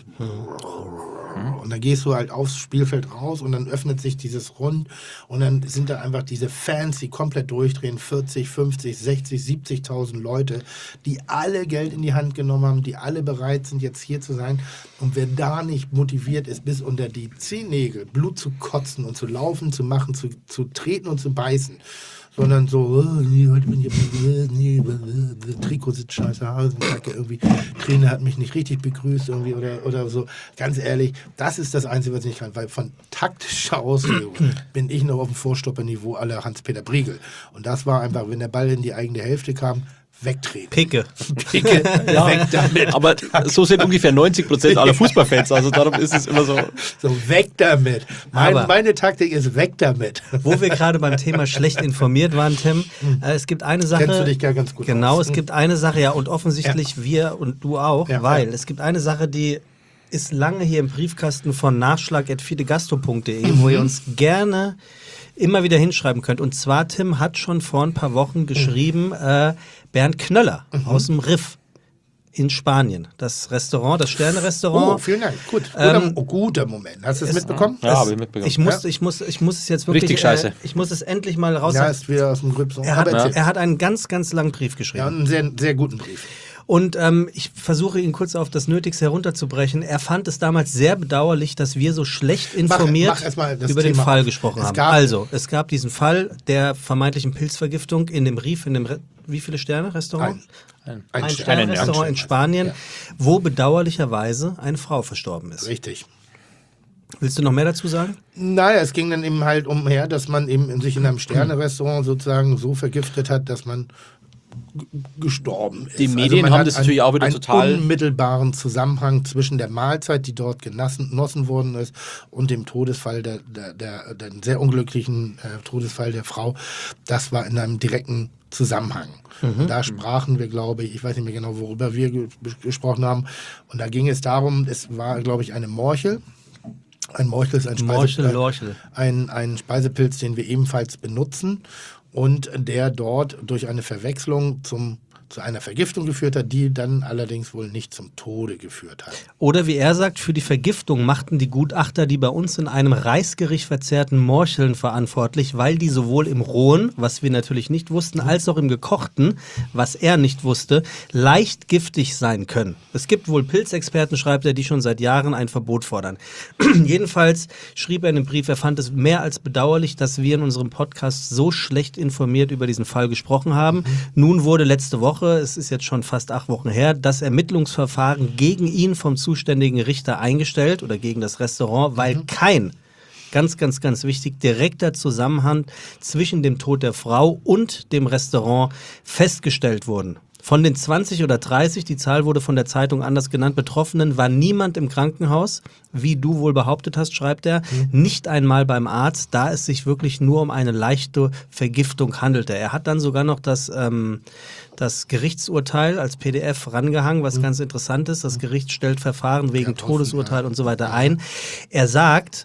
Speaker 4: und dann gehst du halt aufs Spielfeld raus und dann öffnet sich dieses Rund und dann sind da einfach diese Fans, die komplett durchdrehen, vierzig, fünfzig, sechzig, siebzigtausend Leute, die alle Geld in die Hand genommen haben, die alle bereit sind, jetzt hier zu sein. Und wer da nicht motiviert ist, bis unter die Zehennägel Blut zu kotzen und zu laufen, zu machen, zu, zu treten und zu beißen, sondern so, oh, nee, heute bin ich, äh, nee, äh, Trikot sitzt scheiße, Hasenkacke, irgendwie, Trainer hat mich nicht richtig begrüßt, irgendwie, oder, oder so. Ganz ehrlich, das ist das Einzige, was ich nicht kann, weil von taktischer Auslegung bin ich noch auf dem Vorstopperniveau aller Hans-Peter Briegel. Und das war einfach, wenn der Ball in die eigene Hälfte kam, wegtreten.
Speaker 2: Picke.
Speaker 4: Picke, weg damit.
Speaker 5: Aber so sind ungefähr neunzig Prozent aller Fußballfans, also darum ist es immer so.
Speaker 4: So, weg damit. Mein,
Speaker 2: Aber-
Speaker 4: meine Taktik ist weg damit.
Speaker 2: Wo wir gerade beim Thema schlecht informiert waren, Tim, äh, es gibt eine Sache.
Speaker 4: Kennst du dich gar ganz gut
Speaker 2: Genau,
Speaker 4: aus.
Speaker 2: es gibt eine Sache, ja, und offensichtlich wir und du auch,
Speaker 4: Ja,
Speaker 2: weil
Speaker 4: ja.
Speaker 2: es gibt eine Sache, die ist lange hier im Briefkasten von nachschlag at fidegastro punkt de, wo ihr uns gerne immer wieder hinschreiben könnt. Und zwar, Tim hat schon vor ein paar Wochen geschrieben, äh, Bernd Knöller aus dem Riff in Spanien. Das Restaurant, das Sterne-Restaurant.
Speaker 4: Oh, vielen Dank. Gut. Guter,
Speaker 2: Ähm,
Speaker 4: oh, guter Moment. Hast du es mitbekommen?
Speaker 5: Ja, habe ich mitbekommen.
Speaker 2: Ich muss, ich, muss, ich muss es jetzt wirklich...
Speaker 5: Richtig scheiße.
Speaker 2: Äh, ich muss es endlich mal raus...
Speaker 4: Ja, ist wieder aus dem Grübs.
Speaker 2: er, hat,
Speaker 4: Aber erzähl.
Speaker 2: er hat einen ganz, ganz langen Brief
Speaker 4: Ja,
Speaker 2: geschrieben.
Speaker 4: und einen sehr, sehr guten Brief.
Speaker 2: Und ähm, ich versuche ihn kurz auf das Nötigste herunterzubrechen. Er fand es damals sehr bedauerlich, dass wir so schlecht informiert
Speaker 4: mach erst mal das
Speaker 2: über den
Speaker 4: Thema
Speaker 2: Fall
Speaker 4: auf.
Speaker 2: gesprochen
Speaker 4: Es
Speaker 2: haben.
Speaker 4: gab-
Speaker 2: Also, es gab diesen Fall der vermeintlichen Pilzvergiftung in dem Rief, in dem Re wie viele Sterne Restaurant?
Speaker 4: Ein,
Speaker 2: Ein
Speaker 4: Stern-
Speaker 2: Sterne-Restaurant in
Speaker 4: Stern-
Speaker 2: Spanien,
Speaker 4: Ja,
Speaker 2: wo bedauerlicherweise eine Frau verstorben ist.
Speaker 4: richtig.
Speaker 2: Willst du noch mehr dazu sagen?
Speaker 4: Naja, es ging dann eben halt umher, dass man eben in sich in einem Sterne-Restaurant sozusagen so vergiftet hat, dass man g- gestorben ist.
Speaker 5: Die Medien
Speaker 4: man
Speaker 5: haben
Speaker 4: hat
Speaker 5: das natürlich auch wieder
Speaker 4: einen
Speaker 5: total-
Speaker 4: unmittelbaren Zusammenhang zwischen der Mahlzeit, die dort genossen, genossen worden ist, und dem Todesfall, der, der, der, der sehr unglücklichen äh, Todesfall der Frau. Das war in einem direkten Zusammenhang. Und da sprachen wir, glaube ich, ich weiß nicht mehr genau, worüber wir ge gesprochen haben. Und da ging es darum, es war, glaube ich, eine Morchel. Ein Morchel ist ein, Speise
Speaker 2: Morchel,
Speaker 4: äh,
Speaker 2: Lorchel.
Speaker 4: ein, ein Speisepilz, den wir ebenfalls benutzen und der dort durch eine Verwechslung zum, zu einer Vergiftung geführt hat, die dann allerdings wohl nicht zum Tode geführt hat.
Speaker 2: Oder wie er sagt, für die Vergiftung machten die Gutachter die bei uns in einem Reisgericht verzehrten Morcheln verantwortlich, weil die sowohl im rohen, was wir natürlich nicht wussten, als auch im gekochten, was er nicht wusste, leicht giftig sein können. Es gibt wohl Pilzexperten, schreibt er, die schon seit Jahren ein Verbot fordern. Jedenfalls schrieb er in dem Brief, er fand es mehr als bedauerlich, dass wir in unserem Podcast so schlecht informiert über diesen Fall gesprochen haben. Nun wurde letzte Woche, es ist jetzt schon fast acht Wochen her, das Ermittlungsverfahren gegen ihn vom zuständigen Richter eingestellt oder gegen das Restaurant, weil kein, ganz, ganz, ganz wichtig, direkter Zusammenhang zwischen dem Tod der Frau und dem Restaurant festgestellt wurden. Von den zwanzig oder dreißig, die Zahl wurde von der Zeitung anders genannt, Betroffenen war niemand im Krankenhaus, wie du wohl behauptet hast, schreibt er, mhm. nicht einmal beim Arzt, da es sich wirklich nur um eine leichte Vergiftung handelte. Er hat dann sogar noch das, ähm, das Gerichtsurteil als P D F rangehangen, was mhm. ganz interessant ist. Das Gericht stellt Verfahren wegen ja, Todesurteil und so weiter ein. Er sagt,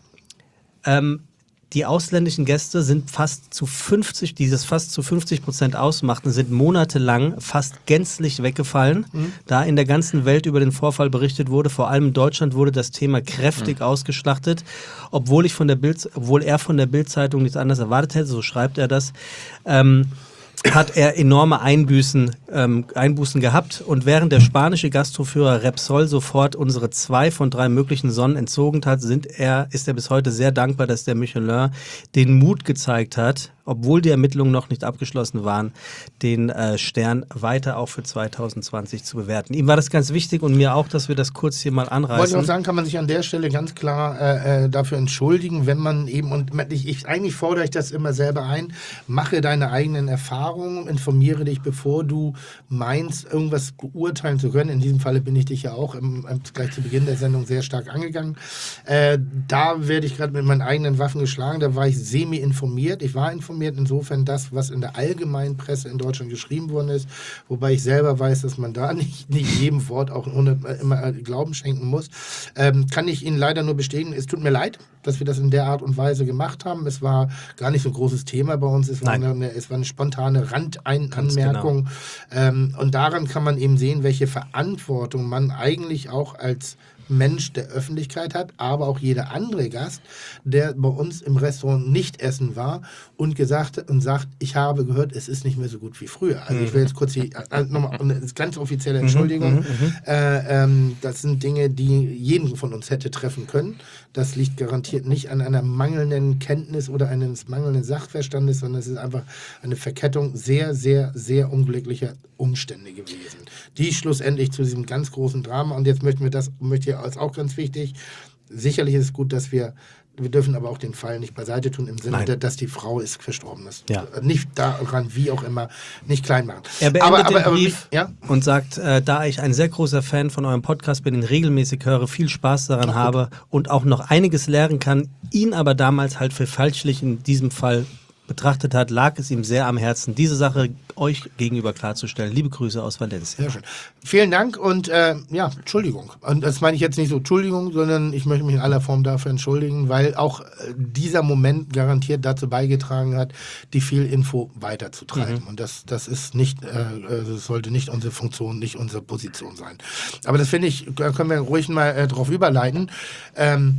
Speaker 2: ähm, die ausländischen Gäste sind fast zu fünfzig, die das fast zu fünfzig Prozent ausmachten, sind monatelang fast gänzlich weggefallen, mhm. da in der ganzen Welt über den Vorfall berichtet wurde. Vor allem in Deutschland wurde das Thema kräftig mhm. ausgeschlachtet, obwohl ich von der Bild, obwohl er von der Bild-Zeitung nichts anderes erwartet hätte, so schreibt er das. Ähm, hat er enorme Einbüßen, ähm, Einbußen gehabt und während der spanische Gastroführer Repsol sofort unsere zwei von drei möglichen Sonnen entzogen hat, sind er, ist er bis heute sehr dankbar, dass der Michelin den Mut gezeigt hat, obwohl die Ermittlungen noch nicht abgeschlossen waren, den äh, Stern weiter auch für zwanzig zwanzig zu bewerten. Ihm war das ganz wichtig und mir auch, dass wir das kurz hier mal anreißen.
Speaker 4: Wollte ich auch sagen, kann man sich an der Stelle ganz klar äh, dafür entschuldigen, wenn man eben, und ich, ich, eigentlich fordere ich das immer selber ein, mache deine eigenen Erfahrungen, informiere dich, bevor du meinst, irgendwas beurteilen zu können. In diesem Falle bin ich dich ja auch im, gleich zu Beginn der Sendung sehr stark angegangen. Äh, da werde ich gerade mit meinen eigenen Waffen geschlagen, da war ich semi-informiert, ich war informiert, insofern das, was in der allgemeinen Presse in Deutschland geschrieben worden ist, wobei ich selber weiß, dass man da nicht, nicht jedem Wort auch immer Glauben schenken muss, ähm, kann ich Ihnen leider nur bestätigen, es tut mir leid, dass wir das in der Art und Weise gemacht haben. Es war gar nicht so ein großes Thema bei uns, es war, eine, es war eine spontane Randanmerkung genau. ähm, und daran kann man eben sehen, welche Verantwortung man eigentlich auch als Mensch der Öffentlichkeit hat, aber auch jeder andere Gast, der bei uns im Restaurant nicht essen war und gesagt und sagt, ich habe gehört, es ist nicht mehr so gut wie früher. Also ich will jetzt kurz die, also nochmal eine ganz offizielle Entschuldigung. Äh, ähm, das sind Dinge, die jeden von uns hätte treffen können. Das liegt garantiert nicht an einer mangelnden Kenntnis oder eines mangelnden Sachverstandes, sondern es ist einfach eine Verkettung sehr, sehr, sehr unglücklicher Umstände gewesen, die schlussendlich zu diesem ganz großen Drama, und jetzt möchten wir das, möchte ich als auch ganz wichtig, sicherlich ist es gut, dass wir, wir dürfen aber auch den Fall nicht beiseite tun, im Sinne, Nein. dass die Frau ist verstorben ist. Ja. Nicht daran, wie auch immer, nicht klein machen.
Speaker 2: Er beendet
Speaker 4: aber, aber,
Speaker 2: den
Speaker 4: aber,
Speaker 2: Brief
Speaker 4: ja?
Speaker 2: und sagt, äh, da ich ein sehr großer Fan von eurem Podcast bin, den regelmäßig höre, viel Spaß daran Ach, habe und auch noch einiges lernen kann, ihn aber damals halt für falschlich in diesem Fall betrachtet hat, lag es ihm sehr am Herzen, diese Sache euch gegenüber klarzustellen. Liebe Grüße aus Valencia.
Speaker 4: Sehr schön. Vielen Dank und äh, ja, Entschuldigung. Und das meine ich jetzt nicht so Entschuldigung, sondern ich möchte mich in aller Form dafür entschuldigen, weil auch äh, dieser Moment garantiert dazu beigetragen hat, die Fehlinfo weiterzutreiben. Mhm. Und das, das ist nicht, äh, das sollte nicht unsere Funktion, nicht unsere Position sein. Aber das finde ich, da können wir ruhig mal äh, drauf überleiten. Ähm,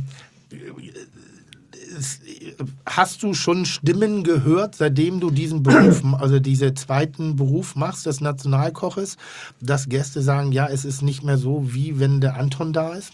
Speaker 4: Hast du schon Stimmen gehört, seitdem du diesen Beruf, also diesen zweiten Beruf machst, des Nationalkoches, dass Gäste sagen, ja, es ist nicht mehr so, wie wenn der Anton da ist?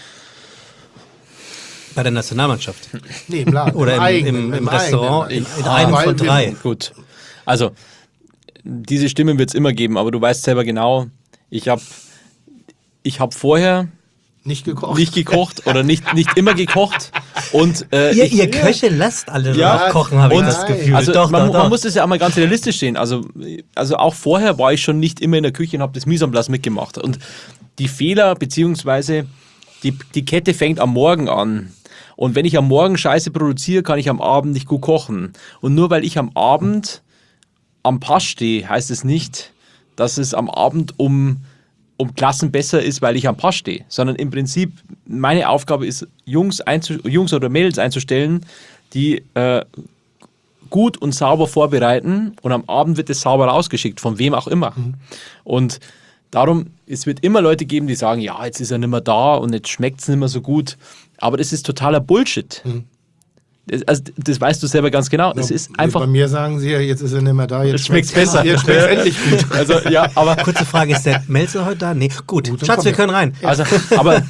Speaker 2: Bei der Nationalmannschaft?
Speaker 4: Nee, im Laden.
Speaker 2: Oder im, eigenen, im, im, im Restaurant, in, in einem von drei.
Speaker 5: Gut, also diese Stimmen wird es immer geben, aber du weißt selber genau, ich habe ich hab vorher
Speaker 4: Nicht gekocht.
Speaker 5: Nicht gekocht oder nicht, nicht immer gekocht. Und, äh,
Speaker 2: ihr,
Speaker 5: ich,
Speaker 2: ihr Köche lasst alle
Speaker 5: ja,
Speaker 2: noch kochen, habe ich das Gefühl.
Speaker 5: Also
Speaker 2: doch,
Speaker 5: man,
Speaker 2: doch, doch.
Speaker 5: man muss das ja auch mal ganz realistisch sehen. Also, also auch vorher war ich schon nicht immer in der Küche und habe das Mise en place mitgemacht. Und die Fehler, beziehungsweise die, die Kette fängt am Morgen an. Und wenn ich am Morgen Scheiße produziere, kann ich am Abend nicht gut kochen. Und nur weil ich am Abend am Pass stehe, heißt es nicht, dass es am Abend um... um Klassen besser ist, weil ich am Pass stehe, sondern im Prinzip meine Aufgabe ist, Jungs, einzu- Jungs oder Mädels einzustellen, die äh, gut und sauber vorbereiten und am Abend wird es sauber rausgeschickt, von wem auch immer. Mhm. Und darum, es wird immer Leute geben, die sagen, ja, jetzt ist er nicht mehr da und jetzt schmeckt es nicht mehr so gut, aber das ist totaler Bullshit. Mhm. Das, also, das weißt du selber ganz genau. Es
Speaker 4: ja,
Speaker 5: ist einfach.
Speaker 4: Bei mir sagen sie ja, jetzt ist er nicht mehr da, jetzt
Speaker 5: schmeckt es besser.
Speaker 4: Jetzt schmeckt es endlich gut.
Speaker 5: Also, ja, aber
Speaker 2: kurze Frage, ist der Melzer heute da? Nee, gut. gut Schatz, wir können rein.
Speaker 5: Also, aber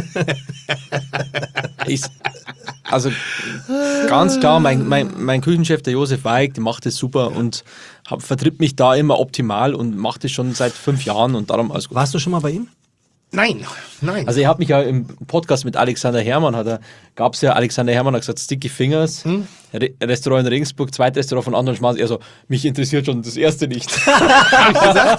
Speaker 5: ich, also ganz klar, mein, mein, mein Küchenchef, der Josef Weig, der macht das super und hab, vertritt mich da immer optimal und macht das schon seit fünf Jahren und darum alles gut.
Speaker 2: Warst du schon mal bei ihm?
Speaker 4: Nein, nein.
Speaker 5: Also ihr habt mich ja im Podcast mit Alexander Herrmann, hat er, gab es ja, Alexander Herrmann hat gesagt, Sticky Fingers, hm? Re- Restaurant in Regensburg, zweites Restaurant von Anton Schmaß, er so, mich interessiert schon das erste nicht.
Speaker 4: Hab ich gesagt?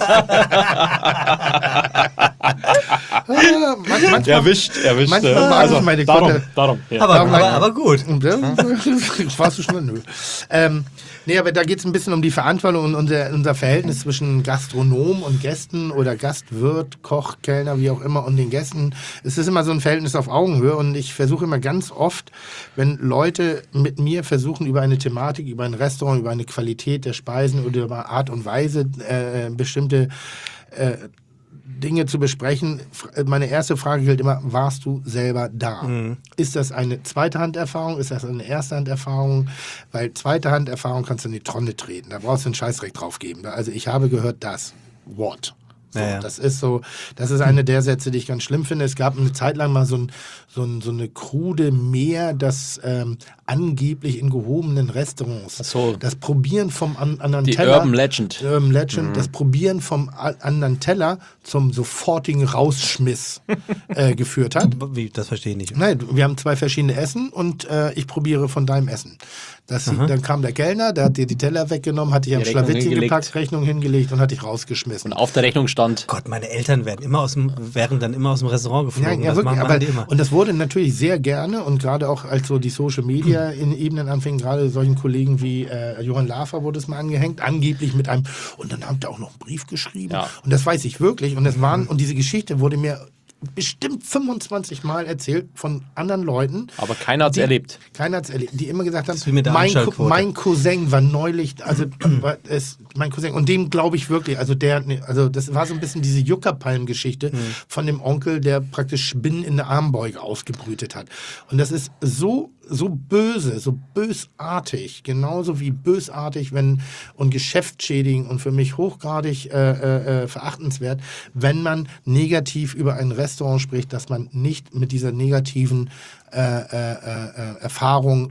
Speaker 4: ah, man, manchmal,
Speaker 5: erwischt, erwischt.
Speaker 4: Manchmal
Speaker 5: äh,
Speaker 4: mag
Speaker 5: also,
Speaker 4: ich meine
Speaker 5: darum,
Speaker 4: Kutte.
Speaker 5: darum. Ja.
Speaker 2: Aber,
Speaker 4: Darum
Speaker 2: aber,
Speaker 4: mein-
Speaker 2: aber gut.
Speaker 4: Warst du schon? Nö. Ähm, nee, aber da geht es ein bisschen um die Verantwortung und unser, unser Verhältnis zwischen Gastronom und Gästen oder Gastwirt, Koch, Kellner, wie auch immer und den Gästen. Es ist immer so ein Verhältnis auf Augenhöhe und ich versuche immer ganz oft, wenn Leute mit mir versuchen, über eine Thematik, über ein Restaurant, über eine Qualität der Speisen oder über Art und Weise äh, bestimmte äh, Dinge zu besprechen. Meine erste Frage gilt immer, warst du selber da? Mhm. Ist das eine zweite Handerfahrung? Ist das eine erste Handerfahrung? Weil zweite Handerfahrung kannst du in die Tonne treten. Da brauchst du einen Scheißdreck drauf geben. Also ich habe gehört das. What? So,
Speaker 2: ja, ja.
Speaker 4: Das ist so, das ist eine der Sätze, die ich ganz schlimm finde. Es gab eine Zeit lang mal so, ein, so, ein, so eine krude Mehr, das ähm, angeblich in gehobenen Restaurants,
Speaker 5: Ach so.
Speaker 4: das Probieren vom an, anderen
Speaker 5: Die
Speaker 4: Teller,
Speaker 5: Urban Legend.
Speaker 4: Urban Legend,
Speaker 5: Mhm.
Speaker 4: das Probieren vom a- anderen Teller zum sofortigen Rausschmiss äh, geführt hat.
Speaker 2: Wie, das verstehe ich nicht.
Speaker 4: Nein, wir haben zwei verschiedene Essen und äh, ich probiere von deinem Essen. Das, dann kam der Kellner, der hat dir die Teller weggenommen, hat dich am
Speaker 5: Die Rechnung
Speaker 4: Schlawittchen
Speaker 5: hingelegt.
Speaker 4: gepackt, Rechnung hingelegt und hat dich rausgeschmissen.
Speaker 5: Und auf der Rechnung stand,
Speaker 2: Gott, meine Eltern werden immer aus dem, wären dann immer aus dem Restaurant
Speaker 4: Ja,
Speaker 2: geflogen.
Speaker 4: ja,
Speaker 2: das
Speaker 4: wirklich,
Speaker 2: machen,
Speaker 4: aber,
Speaker 2: machen die immer.
Speaker 4: und das wurde natürlich sehr gerne und gerade auch als so die Social Media in Ebenen anfingen, gerade solchen Kollegen wie äh, Johann Lafer wurde es mal angehängt, angeblich mit einem, und dann habt ihr auch noch einen Brief geschrieben
Speaker 5: Ja.
Speaker 4: und das weiß ich wirklich und das waren, und diese Geschichte wurde mir bestimmt fünfundzwanzig Mal erzählt von anderen Leuten.
Speaker 5: aber keiner hat es
Speaker 4: Die-
Speaker 5: erlebt.
Speaker 4: Keiner hat es erlebt, die immer gesagt haben,
Speaker 2: ist wie mit der
Speaker 4: mein, Cou-
Speaker 2: Anschaltquote.
Speaker 4: mein Cousin war neulich, also war es, mein Cousin, und dem glaube ich wirklich, also der, also das war so ein bisschen diese Juckerpalm-Geschichte
Speaker 2: Mhm.
Speaker 4: von dem Onkel, der praktisch Spinnen in der Armbeuge ausgebrütet hat. Und das ist so so böse, so bösartig, genauso wie bösartig, wenn und geschäftsschädigend und für mich hochgradig äh, äh, verachtenswert, wenn man negativ über ein Restaurant spricht, dass man nicht mit dieser negativen äh, äh, äh, Erfahrung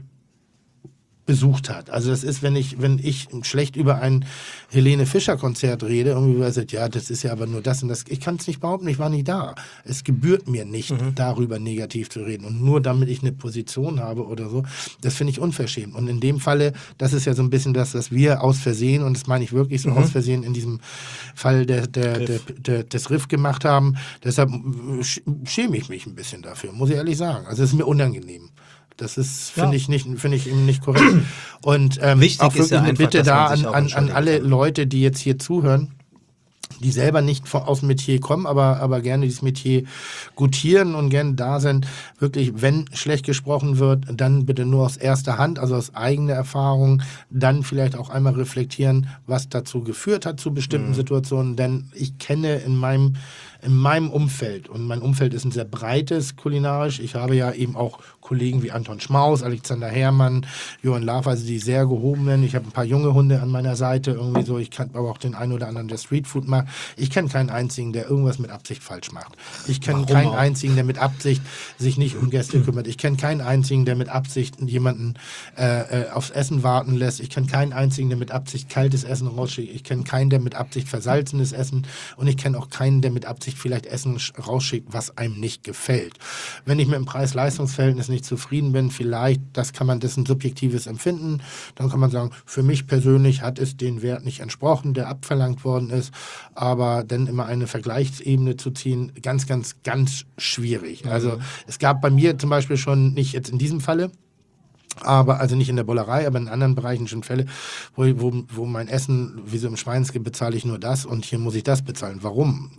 Speaker 4: besucht hat. Also das ist, wenn ich, wenn ich schlecht über ein Helene Fischer Konzert rede, irgendwie weil sagt, ja, das ist ja aber nur das und das. Ich kann es nicht behaupten, ich war nie da. Es gebührt mir nicht, mhm. darüber negativ zu reden. Und nur damit ich eine Position habe oder so, das finde ich unverschämt. Und in dem Falle, das ist ja so ein bisschen das, was wir aus Versehen, und das meine ich wirklich so mhm. aus Versehen in diesem Fall der, der, der, der, des Riff gemacht haben. Deshalb schäme ich mich ein bisschen dafür, muss ich ehrlich sagen. Also es ist mir unangenehm. Das ist, finde
Speaker 2: Ja.
Speaker 4: ich, nicht, finde ich eben nicht korrekt. Und ähm,
Speaker 2: Wichtig
Speaker 4: auch
Speaker 2: ist
Speaker 4: wirklich
Speaker 2: ja
Speaker 4: eine
Speaker 2: einfach,
Speaker 4: Bitte
Speaker 2: dass
Speaker 4: da
Speaker 2: man sich
Speaker 4: an,
Speaker 2: auch
Speaker 4: an, an
Speaker 2: entschuldigen
Speaker 4: alle
Speaker 2: kann.
Speaker 4: Leute, die jetzt hier zuhören, die selber nicht von, aus dem Metier kommen, aber, aber gerne dieses Metier gutieren und gerne da sind. Wirklich, wenn schlecht gesprochen wird, dann bitte nur aus erster Hand, also aus eigener Erfahrung, dann vielleicht auch einmal reflektieren, was dazu geführt hat zu bestimmten mhm. Situationen. Denn ich kenne in meinem in meinem Umfeld, und mein Umfeld ist ein sehr breites kulinarisch, ich habe ja eben auch Kollegen wie Anton Schmaus, Alexander Herrmann, Johann Lafer, also die sehr gehobenen, ich habe ein paar junge Hunde an meiner Seite, irgendwie so, ich kann aber auch den einen oder anderen, der Streetfood macht. Ich kenne keinen einzigen, der irgendwas mit Absicht falsch macht. Ich kenne keinen auch? einzigen, der mit Absicht sich nicht um Gäste kümmert. Ich kenne keinen einzigen, der mit Absicht jemanden äh, äh, aufs Essen warten lässt. Ich kenne keinen einzigen, der mit Absicht kaltes Essen rausschickt. Ich kenne keinen, der mit Absicht versalzenes Essen, und ich kenne auch keinen, der mit Absicht vielleicht Essen rausschickt, was einem nicht gefällt. Wenn ich mit dem Preis-Leistungs-Verhältnis nicht zufrieden bin, vielleicht, das kann man, das ist ein subjektives Empfinden, dann kann man sagen, für mich persönlich hat es den Wert nicht entsprochen, der abverlangt worden ist, aber dann immer eine Vergleichsebene zu ziehen, ganz, ganz, ganz schwierig. Mhm. Also es gab bei mir zum Beispiel schon, nicht jetzt in diesem Falle, aber, also nicht in der Bollerei, aber in anderen Bereichen schon Fälle, wo, wo, wo mein Essen, wie so im Schweinske, bezahle ich nur das und hier muss ich das bezahlen. Warum?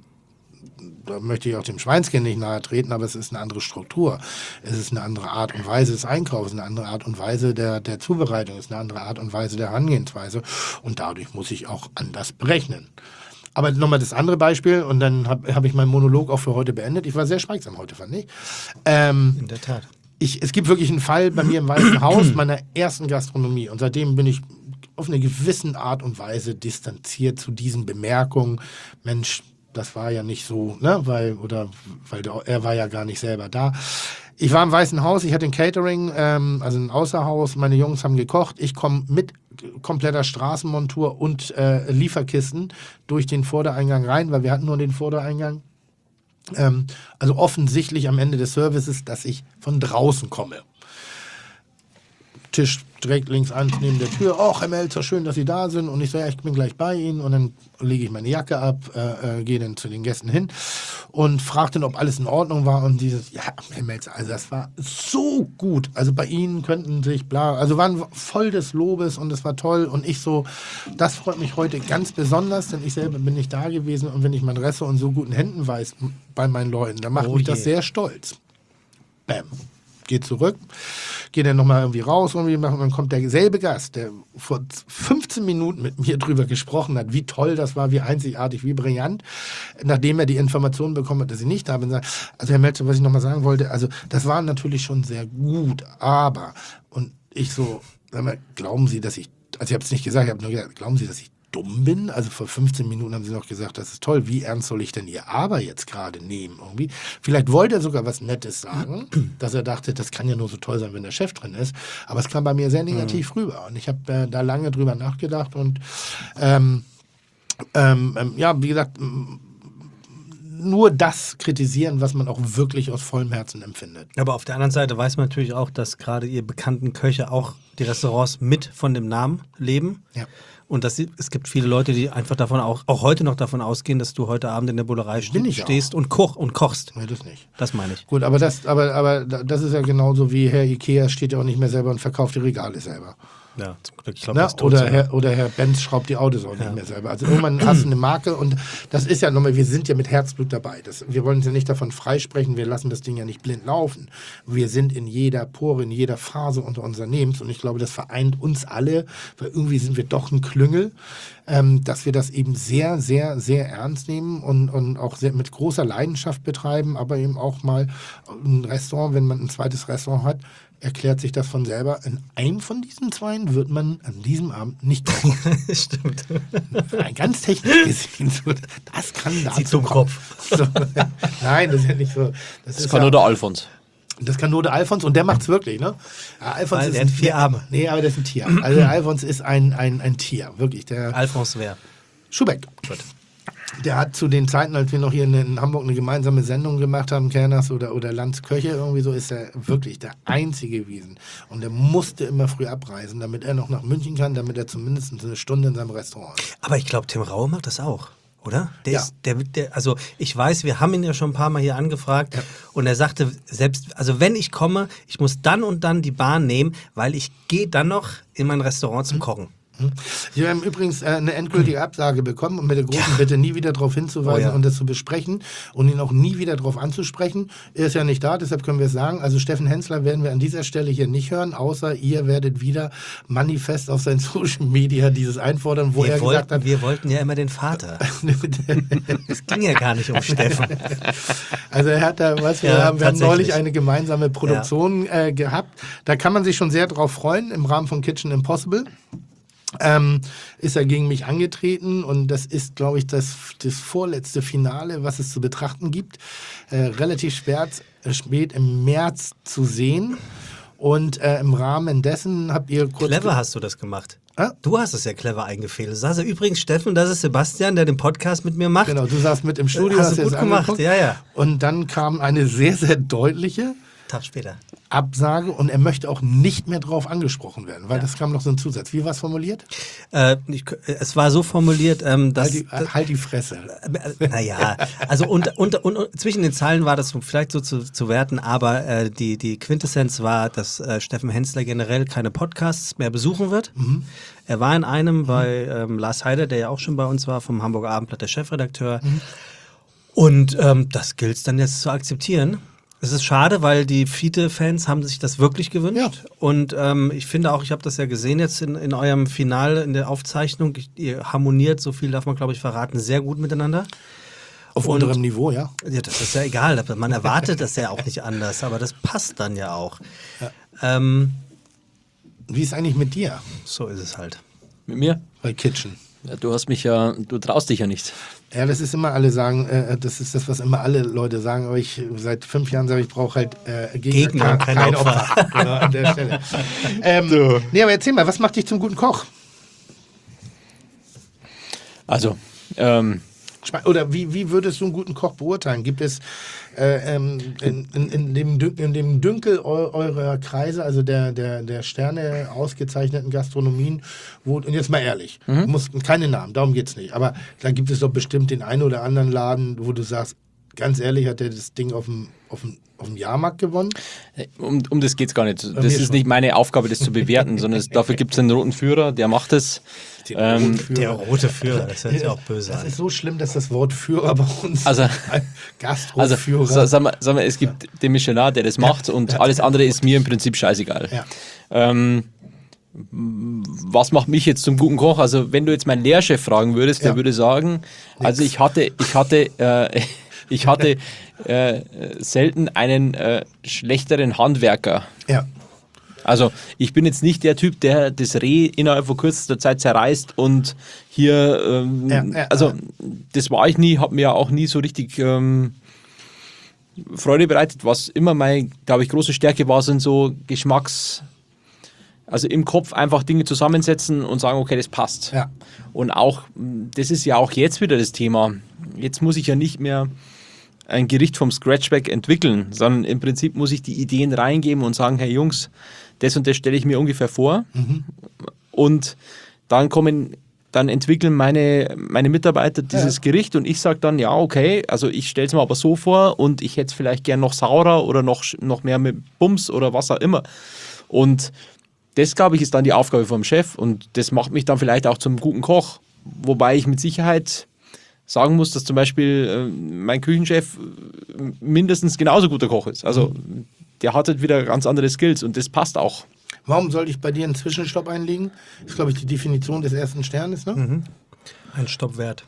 Speaker 4: Da möchte ich auch dem Schweinske nicht nahe treten, aber es ist eine andere Struktur. Es ist eine andere Art und Weise des Einkaufs, eine andere Art und Weise der, der Zubereitung, es ist eine andere Art und Weise der Herangehensweise, und dadurch muss ich auch anders berechnen. Aber nochmal das andere Beispiel, und dann habe hab ich meinen Monolog auch für heute beendet. Ich war sehr schweigsam heute, fand ich. Ähm,
Speaker 2: In der Tat.
Speaker 4: Ich, es gibt wirklich einen Fall bei mir im Weißen Haus, meiner ersten Gastronomie. Und seitdem bin ich auf eine gewisse Art und Weise distanziert zu diesen Bemerkungen. Mensch, das war ja nicht so, ne, weil, oder, weil der, er war ja gar nicht selber da. Ich war im Weißen Haus, ich hatte ein Catering, ähm, also ein Außerhaus, meine Jungs haben gekocht. Ich komme mit kompletter Straßenmontur und äh, Lieferkisten durch den Vordereingang rein, weil wir hatten nur den Vordereingang. Ähm, also offensichtlich am Ende des Services, dass ich von draußen komme. Tisch direkt links eins neben der Tür. Oh, Herr Melzer, schön, dass Sie da sind. Und ich sage, ja, ich bin gleich bei Ihnen. Und dann lege ich meine Jacke ab, äh, äh, gehe dann zu den Gästen hin und frage dann, ob alles in Ordnung war. Und dieses, ja, Herr Melzer, also das war so gut. Also bei Ihnen könnten sich bla, also waren voll des Lobes und es war toll. Und ich so, das freut mich heute ganz besonders, denn ich selber bin nicht da gewesen. Und wenn ich mein Restaurant in so guten Händen weiß bei meinen Leuten, dann macht
Speaker 2: Oh
Speaker 4: mich
Speaker 2: je.
Speaker 4: das sehr stolz. Bam. Geht zurück, geht dann nochmal irgendwie raus irgendwie machen, und dann kommt derselbe Gast, der vor fünfzehn Minuten mit mir drüber gesprochen hat, wie toll das war, wie einzigartig, wie brillant, nachdem er die Informationen bekommen hat, dass ich nicht da bin, sagt, also Herr Melzer, was ich nochmal sagen wollte, also das war natürlich schon sehr gut, aber, und ich so, sag mal, glauben Sie, dass ich, also ich habe es nicht gesagt, ich habe nur gesagt, glauben Sie, dass ich dumm bin? Also vor fünfzehn Minuten haben Sie noch gesagt, das ist toll. Wie ernst soll ich denn Ihr Aber jetzt gerade nehmen? Irgendwie? Vielleicht wollte er sogar was Nettes sagen, dass er dachte, das kann ja nur so toll sein, wenn der Chef drin ist. Aber es kam bei mir sehr negativ mhm. rüber. Und ich habe äh, da lange drüber nachgedacht und ähm, ähm, ähm, ja, wie gesagt, nur das kritisieren, was man auch wirklich aus vollem Herzen empfindet.
Speaker 2: Aber auf der anderen Seite weiß man natürlich auch, dass gerade ihr bekannten Köche auch die Restaurants mit von dem Namen leben.
Speaker 4: Ja.
Speaker 2: Und das, es gibt viele Leute, die einfach davon auch, auch heute noch davon ausgehen, dass du heute Abend in der Bullerei
Speaker 4: Bin
Speaker 2: ste
Speaker 4: ich
Speaker 2: stehst und, koch und kochst.
Speaker 4: Nee, das nicht.
Speaker 2: Das meine ich.
Speaker 4: Gut, aber das, aber, aber das ist ja genauso wie Herr Ikea steht ja auch nicht mehr selber und verkauft die Regale selber.
Speaker 2: Ja, zum Glück. Ich glaube,
Speaker 4: Na,
Speaker 2: das ist tot
Speaker 4: oder,
Speaker 2: sogar.
Speaker 4: Herr, oder Herr Benz schraubt die Autos auch nicht mehr selber. Also irgendwann hast du eine Marke und das ist ja nochmal, wir sind ja mit Herzblut dabei. Das, wir wollen uns ja nicht davon freisprechen, wir lassen das Ding ja nicht blind laufen. Wir sind in jeder Pore, in jeder Phase unseres Unternehmens und ich glaube, das vereint uns alle, weil irgendwie sind wir doch ein Klüngel, ähm, dass wir das eben sehr, sehr, sehr ernst nehmen und, und auch sehr, mit großer Leidenschaft betreiben, aber eben auch mal ein Restaurant, wenn man ein zweites Restaurant hat, erklärt sich das von selber. In einem von diesen zweien wird man an diesem Abend nicht kochen.
Speaker 2: Stimmt.
Speaker 4: Ganz technisch gesehen, so, das kann dazu
Speaker 2: Sieht zum
Speaker 4: kommen.
Speaker 2: Kopf.
Speaker 4: So, nein, das ist ja nicht so. Das,
Speaker 5: Das
Speaker 4: ist
Speaker 5: kann
Speaker 4: ja,
Speaker 5: nur der Alfons.
Speaker 4: das kann nur der Alfons und der macht's wirklich, ne? Ja, Alfons
Speaker 2: Weil
Speaker 4: ist
Speaker 2: der hat
Speaker 4: ein-
Speaker 2: vier Arme.
Speaker 4: Nee, aber der ist ein Tier. Also der Alfons ist ein, ein, ein Tier, wirklich. Der
Speaker 2: Alphonse wer?
Speaker 4: Schubeck. Der hat zu den Zeiten, als wir noch hier in, in Hamburg eine gemeinsame Sendung gemacht haben, Kerners oder, oder Lanz Köche, irgendwie so, ist er wirklich der Einzige gewesen. Und er musste immer früh abreisen, damit er noch nach München kann, damit er zumindest eine Stunde in seinem Restaurant ist.
Speaker 2: Aber ich glaube, Tim Raue macht das auch, oder? Der
Speaker 4: Ja.
Speaker 2: ist, der, der, also ich weiß, wir haben ihn ja schon ein paar Mal hier angefragt und er sagte selbst, also wenn ich komme, ich muss dann und dann die Bahn nehmen, weil ich gehe dann noch in mein Restaurant zum Kochen.
Speaker 4: Wir haben übrigens äh, eine endgültige Absage bekommen und mit der großen Bitte nie wieder darauf hinzuweisen
Speaker 2: Oh ja.
Speaker 4: und das zu besprechen und ihn auch nie wieder darauf anzusprechen. Er ist ja nicht da, deshalb können wir es sagen. Also Steffen Hensler werden wir an dieser Stelle hier nicht hören, außer ihr werdet wieder manifest auf seinen Social Media dieses einfordern, wo
Speaker 2: Wir
Speaker 4: er gesagt
Speaker 2: wollten,
Speaker 4: hat,
Speaker 2: wir wollten ja immer den Vater. Es ging ja gar nicht um Steffen.
Speaker 4: also er hat da, was wir
Speaker 2: Ja,
Speaker 4: haben, wir haben
Speaker 2: tatsächlich.
Speaker 4: neulich eine gemeinsame Produktion äh, gehabt. Da kann man sich schon sehr drauf freuen im Rahmen von Kitchen Impossible. Ähm, ist er gegen mich angetreten und das ist, glaube ich, das, das vorletzte Finale, was es zu betrachten gibt. Äh, relativ spät, äh, spät im März zu sehen und äh, im Rahmen dessen habt ihr kurz...
Speaker 2: Clever hast du das gemacht.
Speaker 4: Ah?
Speaker 2: Du hast es ja clever eingefädelt. Das heißt übrigens, Steffen, das ist Sebastian, der den Podcast mit mir macht.
Speaker 4: Genau, du saßt mit im Studio,
Speaker 2: Hast du
Speaker 4: dir
Speaker 2: gut
Speaker 4: das
Speaker 2: gemacht,
Speaker 4: angeguckt.
Speaker 2: ja, ja.
Speaker 4: Und dann kam eine sehr, sehr deutliche
Speaker 2: Tag später.
Speaker 4: Absage und er möchte auch nicht mehr drauf angesprochen werden, weil das kam noch so ein Zusatz. Wie war es formuliert?
Speaker 2: Äh, ich, es war so formuliert, ähm, dass...
Speaker 4: Halt die, halt die Fresse.
Speaker 2: Naja, also und, und, und, und zwischen den Zeilen war das vielleicht so zu, zu werten, aber äh, die, die Quintessenz war, dass äh, Steffen Hensler generell keine Podcasts mehr besuchen wird. Mhm. Er war in einem mhm. bei ähm, Lars Heider, der ja auch schon bei uns war, vom Hamburger Abendblatt, der Chefredakteur. Mhm. Und ähm, das gilt es dann jetzt zu akzeptieren. Es ist schade, weil die Fiete-Fans haben sich das wirklich gewünscht.
Speaker 4: Ja.
Speaker 2: Und ähm, ich finde auch, ich habe das ja gesehen jetzt in, in eurem Finale, in der Aufzeichnung, ich, ihr harmoniert, so viel darf man, glaube ich, verraten, sehr gut miteinander.
Speaker 4: Auf
Speaker 2: Und-
Speaker 4: unterem Niveau, ja.
Speaker 2: Ja, das ist ja egal, man erwartet das ja auch nicht anders, aber das passt dann ja auch.
Speaker 4: Ja.
Speaker 2: Ähm,
Speaker 4: Wie ist eigentlich mit dir
Speaker 2: so ist es halt.
Speaker 5: Mit mir?
Speaker 4: bei Kitchen?
Speaker 5: Ja, du hast mich ja, du traust dich ja nicht.
Speaker 4: Ja, das ist immer alle sagen, äh, das ist das, was immer alle Leute sagen, aber ich seit fünf Jahren sage, ich brauche halt äh, Gegner,
Speaker 2: Gegner, kein
Speaker 4: kein
Speaker 2: Opfer.
Speaker 4: Opfer. Genau, an der Stelle. Ähm, Nee, aber erzähl mal, was macht dich zum guten Koch?
Speaker 5: Also, ähm,
Speaker 4: Oder wie, wie würdest du einen guten Koch beurteilen? Gibt es äh, ähm, in, in, in, dem Dün in dem Dünkel eu eurer Kreise, also der, der, der Sterne ausgezeichneten Gastronomien, wo, und jetzt mal ehrlich, mhm. du musst keine Namen, darum geht's nicht, aber da gibt es doch bestimmt den einen oder anderen Laden, wo du sagst, ganz ehrlich, hat der das Ding auf dem, auf dem, auf dem Jahrmarkt gewonnen?
Speaker 5: Um, um das geht es gar nicht. Das ist schon. Nicht meine Aufgabe, das zu bewerten, sondern es, dafür gibt es einen roten Führer, der macht es. Ähm,
Speaker 2: der rote Führer, das hört sich auch böse
Speaker 4: das
Speaker 2: an.
Speaker 4: Das ist so schlimm, dass das Wort Führer bei uns
Speaker 5: also,
Speaker 4: Gastroführer.
Speaker 5: Also, sagen wir, sagen wir, es gibt den Missionar, der das macht, ja, und ja, alles andere ist mir im Prinzip scheißegal. Ja. Ähm, was macht mich jetzt zum guten Koch? Also wenn du jetzt meinen Lehrchef fragen würdest, ja. der würde sagen, also ich hatte, ich hatte, äh, ich hatte äh, selten einen äh, schlechteren Handwerker.
Speaker 4: Ja.
Speaker 5: Also ich bin jetzt nicht der Typ, der das Reh innerhalb von kürzester Zeit zerreißt und hier, ähm, ja, ja, also das war ich nie, hat mir ja auch nie so richtig ähm, Freude bereitet. Was immer meine, glaube ich, große Stärke war, sind so Geschmacks, also im Kopf einfach Dinge zusammensetzen und sagen, okay, das passt.
Speaker 4: Ja.
Speaker 5: Und auch, das ist ja auch jetzt wieder das Thema, jetzt muss ich ja nicht mehr ein Gericht vom Scratch weg entwickeln, sondern im Prinzip muss ich die Ideen reingeben und sagen, hey Jungs, das und das stelle ich mir ungefähr vor. Mhm. Und dann kommen, dann entwickeln meine, meine Mitarbeiter dieses ja. Gericht und ich sage dann, ja, okay, also ich stelle es mir aber so vor und ich hätte es vielleicht gern noch saurer oder noch, noch mehr mit Bums oder was auch immer. Und das, glaube ich, ist dann die Aufgabe vom Chef und das macht mich dann vielleicht auch zum guten Koch. Wobei ich mit Sicherheit sagen muss, dass zum Beispiel äh, mein Küchenchef mindestens genauso guter Koch ist. Also der hat halt wieder ganz andere Skills und das passt auch.
Speaker 4: Warum sollte ich bei dir einen Zwischenstopp einlegen? Das ist, glaube ich, die Definition des ersten Sternes, ne?
Speaker 2: Mhm. Ein Stopp wert.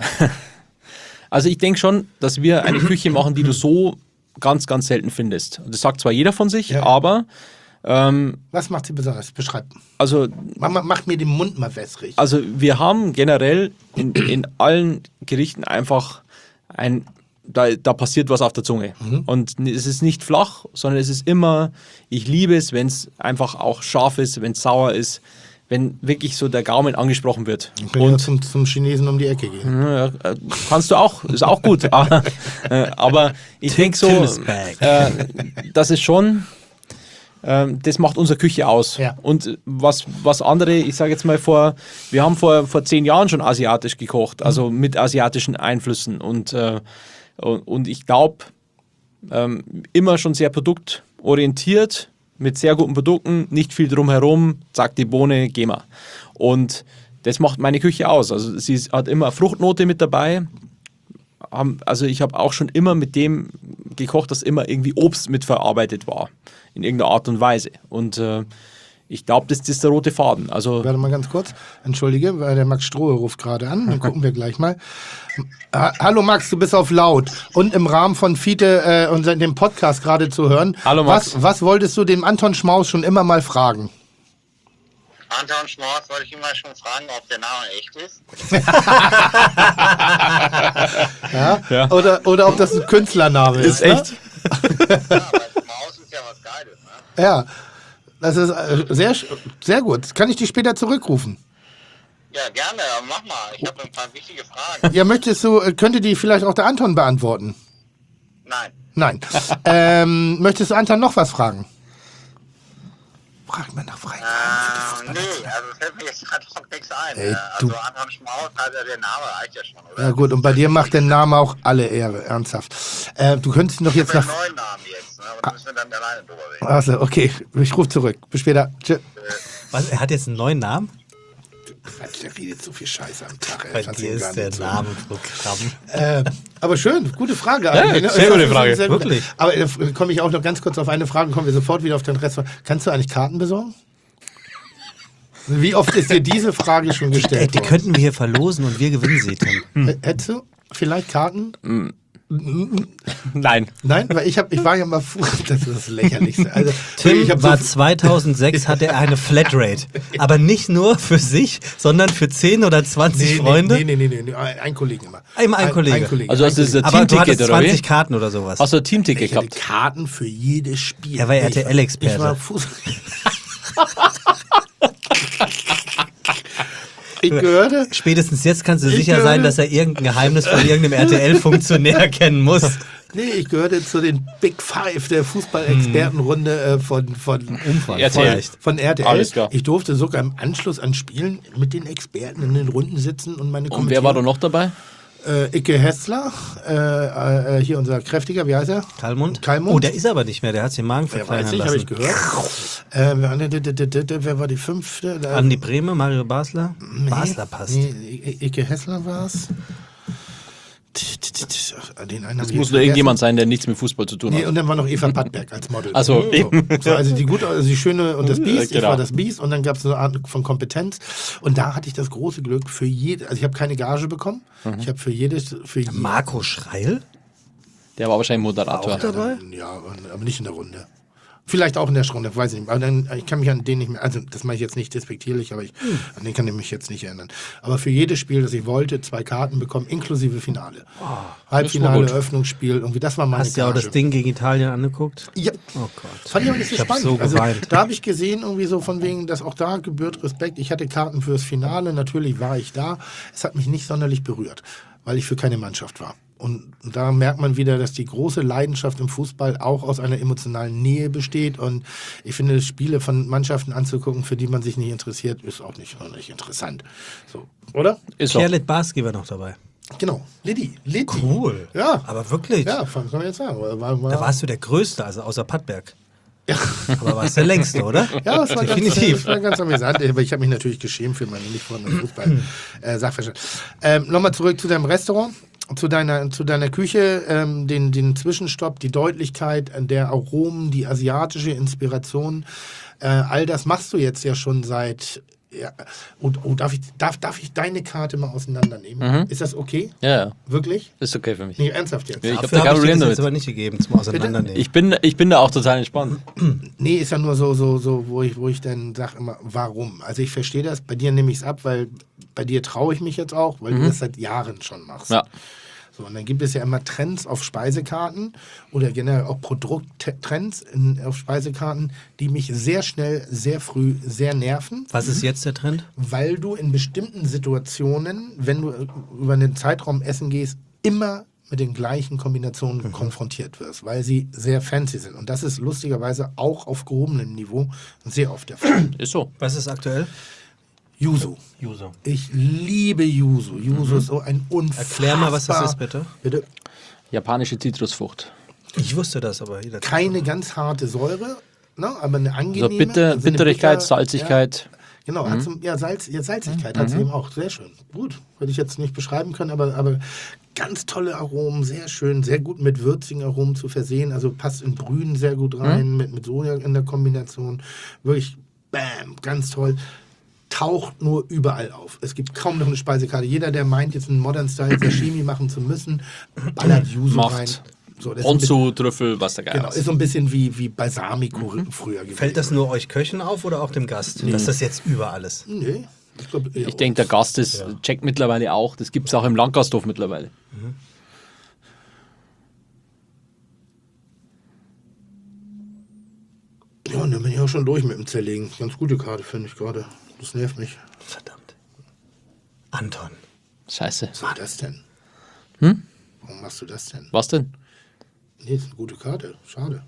Speaker 5: Also ich denke schon, dass wir eine Küche machen, die du so ganz, ganz selten findest. Das sagt zwar jeder von sich, ja. aber Ähm,
Speaker 4: was macht sie besonders? Beschreib.
Speaker 5: Also,
Speaker 4: mach, mach mir den Mund mal wässrig.
Speaker 5: Also wir haben generell in, in allen Gerichten einfach ein, da, da passiert was auf der Zunge. Mhm. Und es ist nicht flach, sondern es ist immer, ich liebe es, wenn es einfach auch scharf ist, wenn es sauer ist, wenn wirklich so der Gaumen angesprochen wird.
Speaker 4: Ich kann und ja zum, zum Chinesen um die Ecke gehen.
Speaker 5: Ja, kannst du auch, ist auch gut. aber, aber ich denke so, äh, das ist schon... Das macht unsere Küche aus.
Speaker 4: Ja.
Speaker 5: Und was, was andere, ich sage jetzt mal vor, wir haben vor, vor zehn Jahren schon asiatisch gekocht, also mhm. mit asiatischen Einflüssen. Und, äh, und ich glaube, ähm, immer schon sehr produktorientiert, mit sehr guten Produkten, nicht viel drumherum, zack, die Bohne, geh mal. Und das macht meine Küche aus. Also sie hat immer Fruchtnote mit dabei. Also ich habe auch schon immer mit dem gekocht, dass immer irgendwie Obst mitverarbeitet war, in irgendeiner Art und Weise. Und äh, ich glaube, das ist der rote Faden. Also
Speaker 4: warte mal ganz kurz, entschuldige, weil der Max Strohe ruft gerade an, dann gucken wir gleich mal. Ha Hallo Max, du bist auf laut und im Rahmen von Fiete äh, und dem Podcast gerade zu hören.
Speaker 5: Hallo Max.
Speaker 4: Was, was wolltest du dem Anton Schmaus schon immer mal fragen?
Speaker 8: Anton Schmaus wollte ich immer schon fragen, ob der Name echt ist.
Speaker 4: ja? Ja. Oder, oder ob das ein Künstlername ist.
Speaker 5: Ist echt.
Speaker 4: Ne?
Speaker 8: Ja, weil Schmaus ist ja was Geiles. Ne?
Speaker 4: Ja, das ist äh, sehr, sehr gut. Kann ich dich später zurückrufen?
Speaker 8: Ja, gerne. Mach mal. Ich habe ein paar wichtige Fragen.
Speaker 4: Ja, möchtest du, könnte die vielleicht auch der Anton beantworten?
Speaker 8: Nein.
Speaker 4: Nein. ähm, möchtest du Anton noch was fragen? Frag mal nach Freitag.
Speaker 8: Äh, nee, also fällt mir jetzt gerade noch nichts ein.
Speaker 4: Ey,
Speaker 8: also Anton Schmaus, halt der Name reicht ja schon, oder?
Speaker 4: Ja gut, und bei dir macht der Name auch alle Ehre, ernsthaft. Äh, du könntest ihn doch jetzt
Speaker 8: ich
Speaker 4: nach...
Speaker 8: einen neuen Namen jetzt, ne? Aber da müssen wir dann alleine drüber reden.
Speaker 4: Achso, okay. Ich rufe zurück. Bis später. Tschö.
Speaker 2: Was, er hat jetzt einen neuen Namen?
Speaker 4: Quatsch, der redet so viel Scheiße am Tag.
Speaker 2: Bei dir ist der so. Name Programm.
Speaker 4: Äh, aber schön, gute Frage.
Speaker 5: Ja,
Speaker 4: ne?
Speaker 5: sehr gute Frage,
Speaker 4: sehr gut.
Speaker 2: Wirklich.
Speaker 4: Aber da äh, komme ich auch noch ganz kurz auf eine Frage, kommen wir sofort wieder auf den Rest. Kannst du eigentlich Karten besorgen? Wie oft ist dir diese Frage schon gestellt
Speaker 2: Ey, die
Speaker 4: worden?
Speaker 2: könnten wir hier verlosen und wir gewinnen sie, Tim.
Speaker 4: Hm. Hättest du vielleicht Karten?
Speaker 5: Mm. Nein.
Speaker 4: Nein, weil ich, hab, ich war ja mal... Das ist das Lächerlichste. Also,
Speaker 2: Tim
Speaker 4: ich hab
Speaker 2: war
Speaker 4: so
Speaker 2: zweitausendsechs, hatte er eine Flatrate. Aber nicht nur für sich, sondern für zehn oder zwanzig
Speaker 4: nee,
Speaker 2: Freunde.
Speaker 4: Nee, nee, nee, nee, nee, ein Kollegen immer.
Speaker 2: Immer ein, ein Kollege.
Speaker 4: Ein Kollege.
Speaker 5: Also hast du ein
Speaker 2: Aber du hattest
Speaker 5: Teamticket oder
Speaker 2: zwanzig
Speaker 5: wie?
Speaker 2: Karten oder sowas.
Speaker 5: Hast du ein Teamticket
Speaker 4: Ich hatte
Speaker 5: gehabt?
Speaker 4: Karten für jedes Spiel.
Speaker 2: Er war
Speaker 4: Ich
Speaker 2: R T L-Experte.
Speaker 4: Ich war Fuß... Ich gehörte.
Speaker 2: Spätestens jetzt kannst du
Speaker 4: Ich
Speaker 2: sicher
Speaker 4: gehörte-
Speaker 2: sein, dass er irgendein Geheimnis von irgendeinem R T L-Funktionär kennen muss.
Speaker 4: Nee, ich gehörte zu den Big Five der Fußball-Expertenrunde äh, von, von,
Speaker 2: Umfang
Speaker 5: R T L.
Speaker 2: vielleicht.
Speaker 4: von R T L.
Speaker 5: Alles klar.
Speaker 4: Ich durfte sogar im Anschluss an Spielen mit den Experten in den Runden sitzen und meine
Speaker 5: Und wer war da noch dabei?
Speaker 4: Äh, Icke Hessler, äh, äh, hier unser Kräftiger, wie heißt er?
Speaker 2: Kalmund?
Speaker 4: Kalmund.
Speaker 2: Oh, der ist aber nicht mehr, der hat sich den Magen
Speaker 4: Wer
Speaker 2: verkleinern
Speaker 4: weiß nicht, habe ich
Speaker 2: lassen.
Speaker 4: gehört. Äh, wer, d- d- d- d- d- wer war die fünfte? Da-
Speaker 2: Andi Brehme, Mario Basler?
Speaker 4: Nee,
Speaker 2: Basler passt.
Speaker 4: Nee, I- Icke Hessler war es. Den einen
Speaker 5: Das
Speaker 4: hab ich
Speaker 5: muss
Speaker 4: jetzt
Speaker 5: nur irgendjemand
Speaker 4: vergessen.
Speaker 5: sein, der nichts mit Fußball zu tun
Speaker 4: Nee,
Speaker 5: hat.
Speaker 4: und dann war noch Eva Pattberg als Model.
Speaker 5: Also,
Speaker 4: so, so, also die gute, also die Schöne und das Biest. Ich
Speaker 5: Genau.
Speaker 4: war das Biest und dann gab es eine Art von Kompetenz. Und da hatte ich das große Glück für jede, also ich habe keine Gage bekommen. Ich habe für jedes, für je-
Speaker 2: Marco Schreil?
Speaker 5: Der war wahrscheinlich Moderator.
Speaker 2: Auch dabei?
Speaker 4: Ja, und- aber nicht in der Runde. Vielleicht auch in der Runde, weiß ich nicht. Aber dann, ich kann mich an den nicht mehr, also das mache ich jetzt nicht despektierlich, aber ich, an den kann ich mich jetzt nicht erinnern. Aber für jedes Spiel, das ich wollte, zwei Karten bekommen, inklusive Finale. Halbfinale,
Speaker 5: gut.
Speaker 4: Eröffnungsspiel, irgendwie, das war meine
Speaker 2: Hast du ja auch
Speaker 4: Gage.
Speaker 2: das Ding gegen Italien angeguckt?
Speaker 4: Ja.
Speaker 2: Oh Gott.
Speaker 4: Fand ich aber nicht so
Speaker 2: Ich hab
Speaker 4: spannend.
Speaker 2: so
Speaker 4: also,
Speaker 2: geweint.
Speaker 4: da habe ich gesehen, irgendwie so von wegen, dass auch da gebührt Respekt. Ich hatte Karten fürs Finale, natürlich war ich da. Es hat mich nicht sonderlich berührt, weil ich für keine Mannschaft war. Und da merkt man wieder, dass die große Leidenschaft im Fußball auch aus einer emotionalen Nähe besteht. Und ich finde, Spiele von Mannschaften anzugucken, für die man sich nicht interessiert, ist auch nicht sonderlich interessant. So, oder?
Speaker 5: Ist so.
Speaker 2: Kerlit Barski war noch dabei.
Speaker 4: Genau. Liddy. Liddy.
Speaker 2: Cool.
Speaker 4: Ja.
Speaker 2: Aber wirklich?
Speaker 4: Ja, kann man jetzt sagen. War, war,
Speaker 2: Da warst du der Größte, also außer Pattberg. Ja. Aber warst der Längste, oder?
Speaker 4: Ja, es war ganz,
Speaker 2: Definitiv.
Speaker 4: das war ganz amüsant, aber ich habe mich natürlich geschämt für meine nicht vorhandenen Fußball-Sachverstand. Ähm, Nochmal zurück zu deinem Restaurant, zu deiner, zu deiner Küche, ähm, den, den Zwischenstopp, die Deutlichkeit der Aromen, die asiatische Inspiration. Äh, all das machst du jetzt ja schon seit... Ja. Und, oh, darf, ich, darf, darf ich deine Karte mal auseinandernehmen? Ist das okay?
Speaker 5: Ja, ja.
Speaker 4: Wirklich?
Speaker 5: Ist okay für mich.
Speaker 4: Nee, ernsthaft jetzt?
Speaker 5: Ja, ich hab
Speaker 2: Dafür
Speaker 5: da
Speaker 2: habe
Speaker 5: kein
Speaker 2: ich dir
Speaker 5: Problem
Speaker 2: das jetzt
Speaker 5: damit.
Speaker 2: aber nicht gegeben zum Auseinandernehmen.
Speaker 5: Ich bin, ich bin da auch total entspannt.
Speaker 4: Nee, ist ja nur so, so, so wo, ich, wo ich dann sage immer, warum? Also ich verstehe das, bei dir nehme ich es ab, weil bei dir traue ich mich jetzt auch, weil du das seit Jahren schon machst.
Speaker 5: Ja.
Speaker 4: So, und dann gibt es ja immer Trends auf Speisekarten oder generell auch Produkttrends in, auf Speisekarten, die mich sehr schnell, sehr früh sehr nerven,
Speaker 2: Was ist jetzt der Trend?
Speaker 4: weil du in bestimmten Situationen, wenn du über einen Zeitraum essen gehst, immer mit den gleichen Kombinationen konfrontiert wirst, weil sie sehr fancy sind. Und das ist lustigerweise auch auf gehobenem Niveau sehr oft der Fall.
Speaker 5: Ist so.
Speaker 2: Was ist aktuell?
Speaker 4: Yuzu.
Speaker 2: Yuzu.
Speaker 4: Ich liebe Yuzu. Yuzu ist so ein unfassbar...
Speaker 2: Erklär mal, was das ist, bitte.
Speaker 4: Bitte.
Speaker 5: Japanische Zitrusfrucht.
Speaker 2: Ich wusste das, aber jeder.
Speaker 4: Keine ganz harte Säure, ne, aber eine angenehme...
Speaker 5: So Bitter,
Speaker 4: also eine
Speaker 5: Bitterigkeit,
Speaker 4: Bitter-
Speaker 5: Salzigkeit.
Speaker 4: Ja, genau, hat so, ja, Salz, ja, Salzigkeit hat sie eben auch. Sehr schön. Gut, würde ich jetzt nicht beschreiben können, aber, aber ganz tolle Aromen, sehr schön, sehr gut mit würzigen Aromen zu versehen. Also passt in Brühen sehr gut rein, mit, mit Soja in der Kombination. Wirklich, bam, ganz toll. Taucht nur überall auf. Es gibt kaum noch eine Speisekarte. Jeder, der meint, jetzt einen Modern Style Sashimi machen zu müssen, ballert Yuzu
Speaker 5: Macht.
Speaker 4: rein. So, das ist ein
Speaker 5: Ponzu, Trüffel, was da geil
Speaker 4: bisschen- Genau,
Speaker 5: ist.
Speaker 4: ist so ein bisschen wie, wie Balsamico früher gewesen.
Speaker 2: Fällt das nur euch Köchen auf oder auch dem Gast? Dass das jetzt überall ist?
Speaker 4: Nee. Ich, glaub, eher
Speaker 5: Ich denke, der
Speaker 4: uns.
Speaker 5: Gast ist, checkt mittlerweile auch. Das gibt es auch im Landgasthof mittlerweile.
Speaker 4: Ja, und dann bin ich auch schon durch mit dem Zerlegen. Ganz gute Karte, finde ich gerade. Das nervt mich.
Speaker 2: Verdammt. Anton.
Speaker 5: Scheiße.
Speaker 4: Was war das denn? Hm? Warum machst du das denn?
Speaker 5: Was denn?
Speaker 4: Nee, ist eine gute Karte. Schade.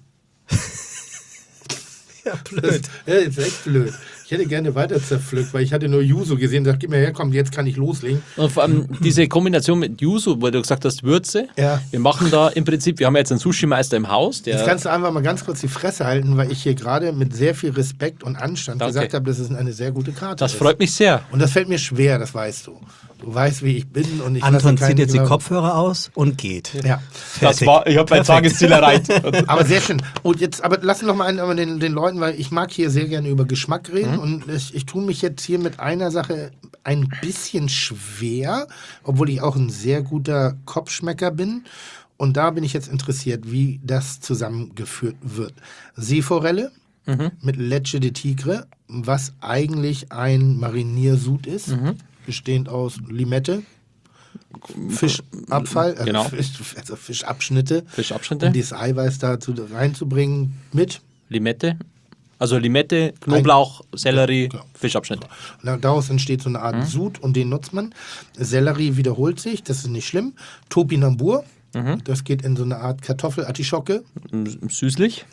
Speaker 2: Ja, blöd.
Speaker 4: Ja, ist echt blöd. Ich hätte gerne weiter zerpflückt, weil ich hatte nur Yuzu gesehen und dachte, gib mir her, komm, jetzt kann ich loslegen.
Speaker 5: Und vor allem diese Kombination mit Yuzu, wo du gesagt hast, Würze.
Speaker 4: Ja.
Speaker 5: Wir machen da im Prinzip, wir haben ja jetzt einen Sushi-Meister im Haus. Der
Speaker 4: Jetzt kannst du einfach mal ganz kurz die Fresse halten, weil ich hier gerade mit sehr viel Respekt und Anstand
Speaker 5: Danke.
Speaker 4: gesagt habe, dass es eine sehr gute Karte
Speaker 5: das
Speaker 4: ist.
Speaker 5: freut mich sehr.
Speaker 4: Und das fällt mir schwer, das weißt du. Du weißt, wie ich bin und ich
Speaker 2: Anton
Speaker 4: lasse keinen
Speaker 2: zieht jetzt die
Speaker 4: glauben.
Speaker 2: Kopfhörer aus und geht.
Speaker 4: Ja.
Speaker 5: Das war, ich habe mein Tagesziel erreicht.
Speaker 4: Aber sehr schön. Und jetzt, aber lass noch mal einen, aber den, den Leuten, weil ich mag hier sehr gerne über Geschmack
Speaker 5: Mhm.
Speaker 4: reden und ich, ich tue mich jetzt hier mit einer Sache ein bisschen schwer, obwohl ich auch ein sehr guter Kopfschmecker bin. Und da bin ich jetzt interessiert, wie das zusammengeführt wird. Seeforelle
Speaker 5: Mhm.
Speaker 4: mit Leche de Tigre, was eigentlich ein Mariniersud ist,
Speaker 5: Mhm.
Speaker 4: bestehend aus Limette, Fischabfall, also,
Speaker 5: Genau.
Speaker 4: Fisch, also Fischabschnitte,
Speaker 5: Fischabschnitte.
Speaker 4: um dieses Eiweiß dazu reinzubringen mit
Speaker 5: Limette, Also Limette, Knoblauch, Sellerie,
Speaker 4: Genau.
Speaker 5: Fischabschnitt.
Speaker 4: Na, daraus entsteht so eine Art Sud und den nutzt man. Sellerie wiederholt sich, das ist nicht schlimm. Topinambur, das geht in so eine Art Kartoffelartischocke.
Speaker 5: Süßlich.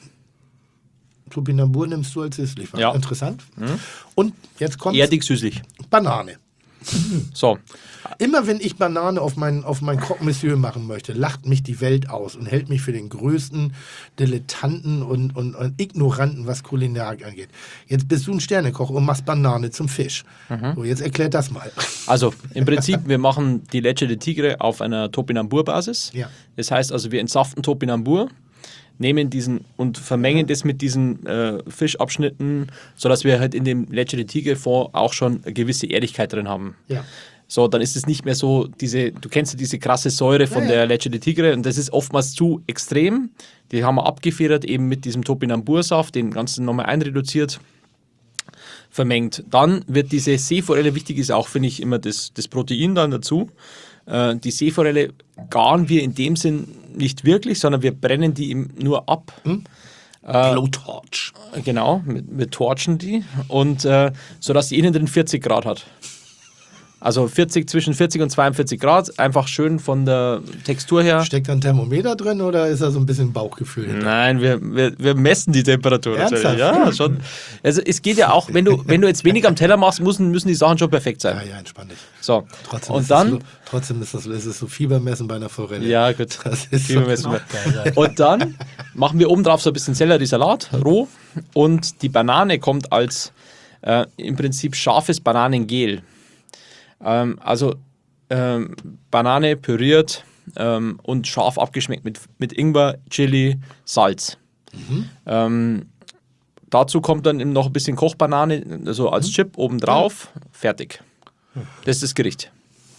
Speaker 4: Topinambur nimmst du als süßlich.
Speaker 5: Ja.
Speaker 4: Interessant. Und jetzt kommt
Speaker 5: Erdig süßlich.
Speaker 4: Banane.
Speaker 5: So.
Speaker 4: Immer wenn ich Banane auf mein, auf mein Croque Monsieur machen möchte, lacht mich die Welt aus und hält mich für den größten Dilettanten und, und, und Ignoranten, was Kulinarik angeht. Jetzt bist du ein Sternekoch und machst Banane zum Fisch. So, jetzt erklär das mal.
Speaker 5: Also im Prinzip, wir machen die Leche de Tigre auf einer Topinambur-Basis.
Speaker 4: Ja.
Speaker 5: Das heißt also, wir entsaften Topinambur, nehmen diesen und vermengen das mit diesen äh, Fischabschnitten, sodass wir halt in dem Leche de Tigre Fond auch schon eine gewisse Erdigkeit drin haben.
Speaker 4: Ja.
Speaker 5: So, dann ist es nicht mehr so, diese, du kennst ja diese krasse Säure von
Speaker 4: Ja, ja.
Speaker 5: der Leche de Tigre und das ist oftmals zu extrem. Die haben wir abgefedert eben mit diesem Topinambur-Saft, den ganzen nochmal einreduziert, vermengt. Dann wird diese Seeforelle, wichtig ist auch, finde ich, immer das, das Protein dann dazu. Äh, die Seeforelle garen wir in dem Sinn nicht wirklich, sondern wir brennen die eben nur ab.
Speaker 4: Blowtorch.
Speaker 5: Genau, wir, wir torchen die und äh, sodass die innen drin vierzig Grad hat. Also vierzig, zwischen vierzig und zweiundvierzig Grad, einfach schön von der Textur her.
Speaker 4: Steckt da ein Thermometer drin oder ist da so ein bisschen Bauchgefühl hinter?
Speaker 5: Nein, wir, wir, wir messen die Temperatur natürlich.
Speaker 4: Ernsthaft?
Speaker 5: Ja, schon. Also es geht ja auch, wenn du, wenn du jetzt wenig am Teller machst, müssen, müssen die Sachen schon perfekt sein.
Speaker 4: Ja, ja, entspann dich.
Speaker 5: So,
Speaker 4: Trotzdem
Speaker 5: und
Speaker 4: ist das
Speaker 5: dann...
Speaker 4: so, trotzdem ist das, ist es so Fiebermessen bei einer Forelle.
Speaker 5: Ja, gut.
Speaker 4: Das ist
Speaker 5: Viel
Speaker 4: so
Speaker 5: messen wir.
Speaker 2: geil sein.
Speaker 5: Und dann machen wir oben drauf so ein bisschen Selleriesalat, roh. Und die Banane kommt als äh, im Prinzip scharfes Bananengel. Ähm, also ähm, Banane püriert ähm, und scharf abgeschmeckt mit, mit Ingwer, Chili, Salz. Ähm, dazu kommt dann eben noch ein bisschen Kochbanane, also als Chip obendrauf. Fertig. Das ist das Gericht.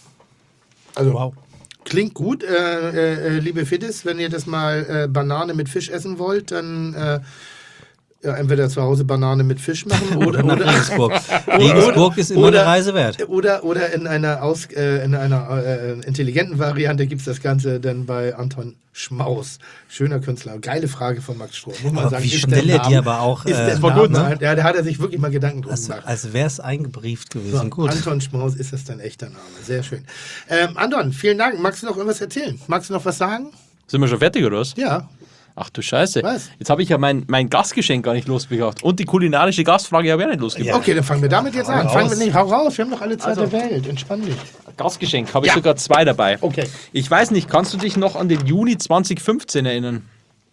Speaker 4: Also,
Speaker 2: Wow.
Speaker 4: klingt gut. Äh, äh, liebe Fiddes, wenn ihr das mal äh, Banane mit Fisch essen wollt, dann äh, ja, entweder zu Hause Banane mit Fisch machen oder,
Speaker 2: Nach
Speaker 4: oder,
Speaker 2: Regensburg. Regensburg ist immer
Speaker 4: oder-
Speaker 2: eine Reise wert.
Speaker 4: oder, oder in einer, Aus, äh, in einer äh, intelligenten Variante gibt es das Ganze dann bei Anton Schmaus. Schöner Künstler. Geile Frage von Max Stroh. Muss man
Speaker 2: Aber
Speaker 4: sagen,
Speaker 2: wie
Speaker 4: ist
Speaker 2: schnell
Speaker 4: der
Speaker 2: er die
Speaker 4: Name-
Speaker 2: aber auch,
Speaker 4: Ist
Speaker 2: äh,
Speaker 4: der
Speaker 2: war
Speaker 4: Name,
Speaker 2: gut, ne?
Speaker 4: ja, da hat er sich wirklich mal Gedanken drum
Speaker 2: Als,
Speaker 4: gemacht.
Speaker 2: als wäre es eingebrieft gewesen.
Speaker 4: So,
Speaker 2: Gut.
Speaker 4: Anton Schmaus ist das dein echter Name. Sehr schön. Ähm, Anton, vielen Dank. Magst du noch irgendwas erzählen? Magst du noch was sagen?
Speaker 5: Sind wir schon fertig oder was?
Speaker 4: Ja.
Speaker 5: Ach du Scheiße.
Speaker 4: Was?
Speaker 5: Jetzt habe ich ja mein, mein Gastgeschenk gar nicht losgebracht. Und die kulinarische Gastfrage habe ich auch nicht losgebracht.
Speaker 4: Okay, dann fangen wir damit jetzt an.
Speaker 2: raus.
Speaker 4: Fangen wir nicht, hau raus. Wir haben doch alle Zeit
Speaker 5: Also-
Speaker 4: der Welt. Entspann dich.
Speaker 5: Gastgeschenk habe ich
Speaker 4: Ja.
Speaker 5: sogar zwei dabei.
Speaker 4: Okay.
Speaker 5: Ich weiß nicht, kannst du dich noch an den Juni zwanzig fünfzehn erinnern?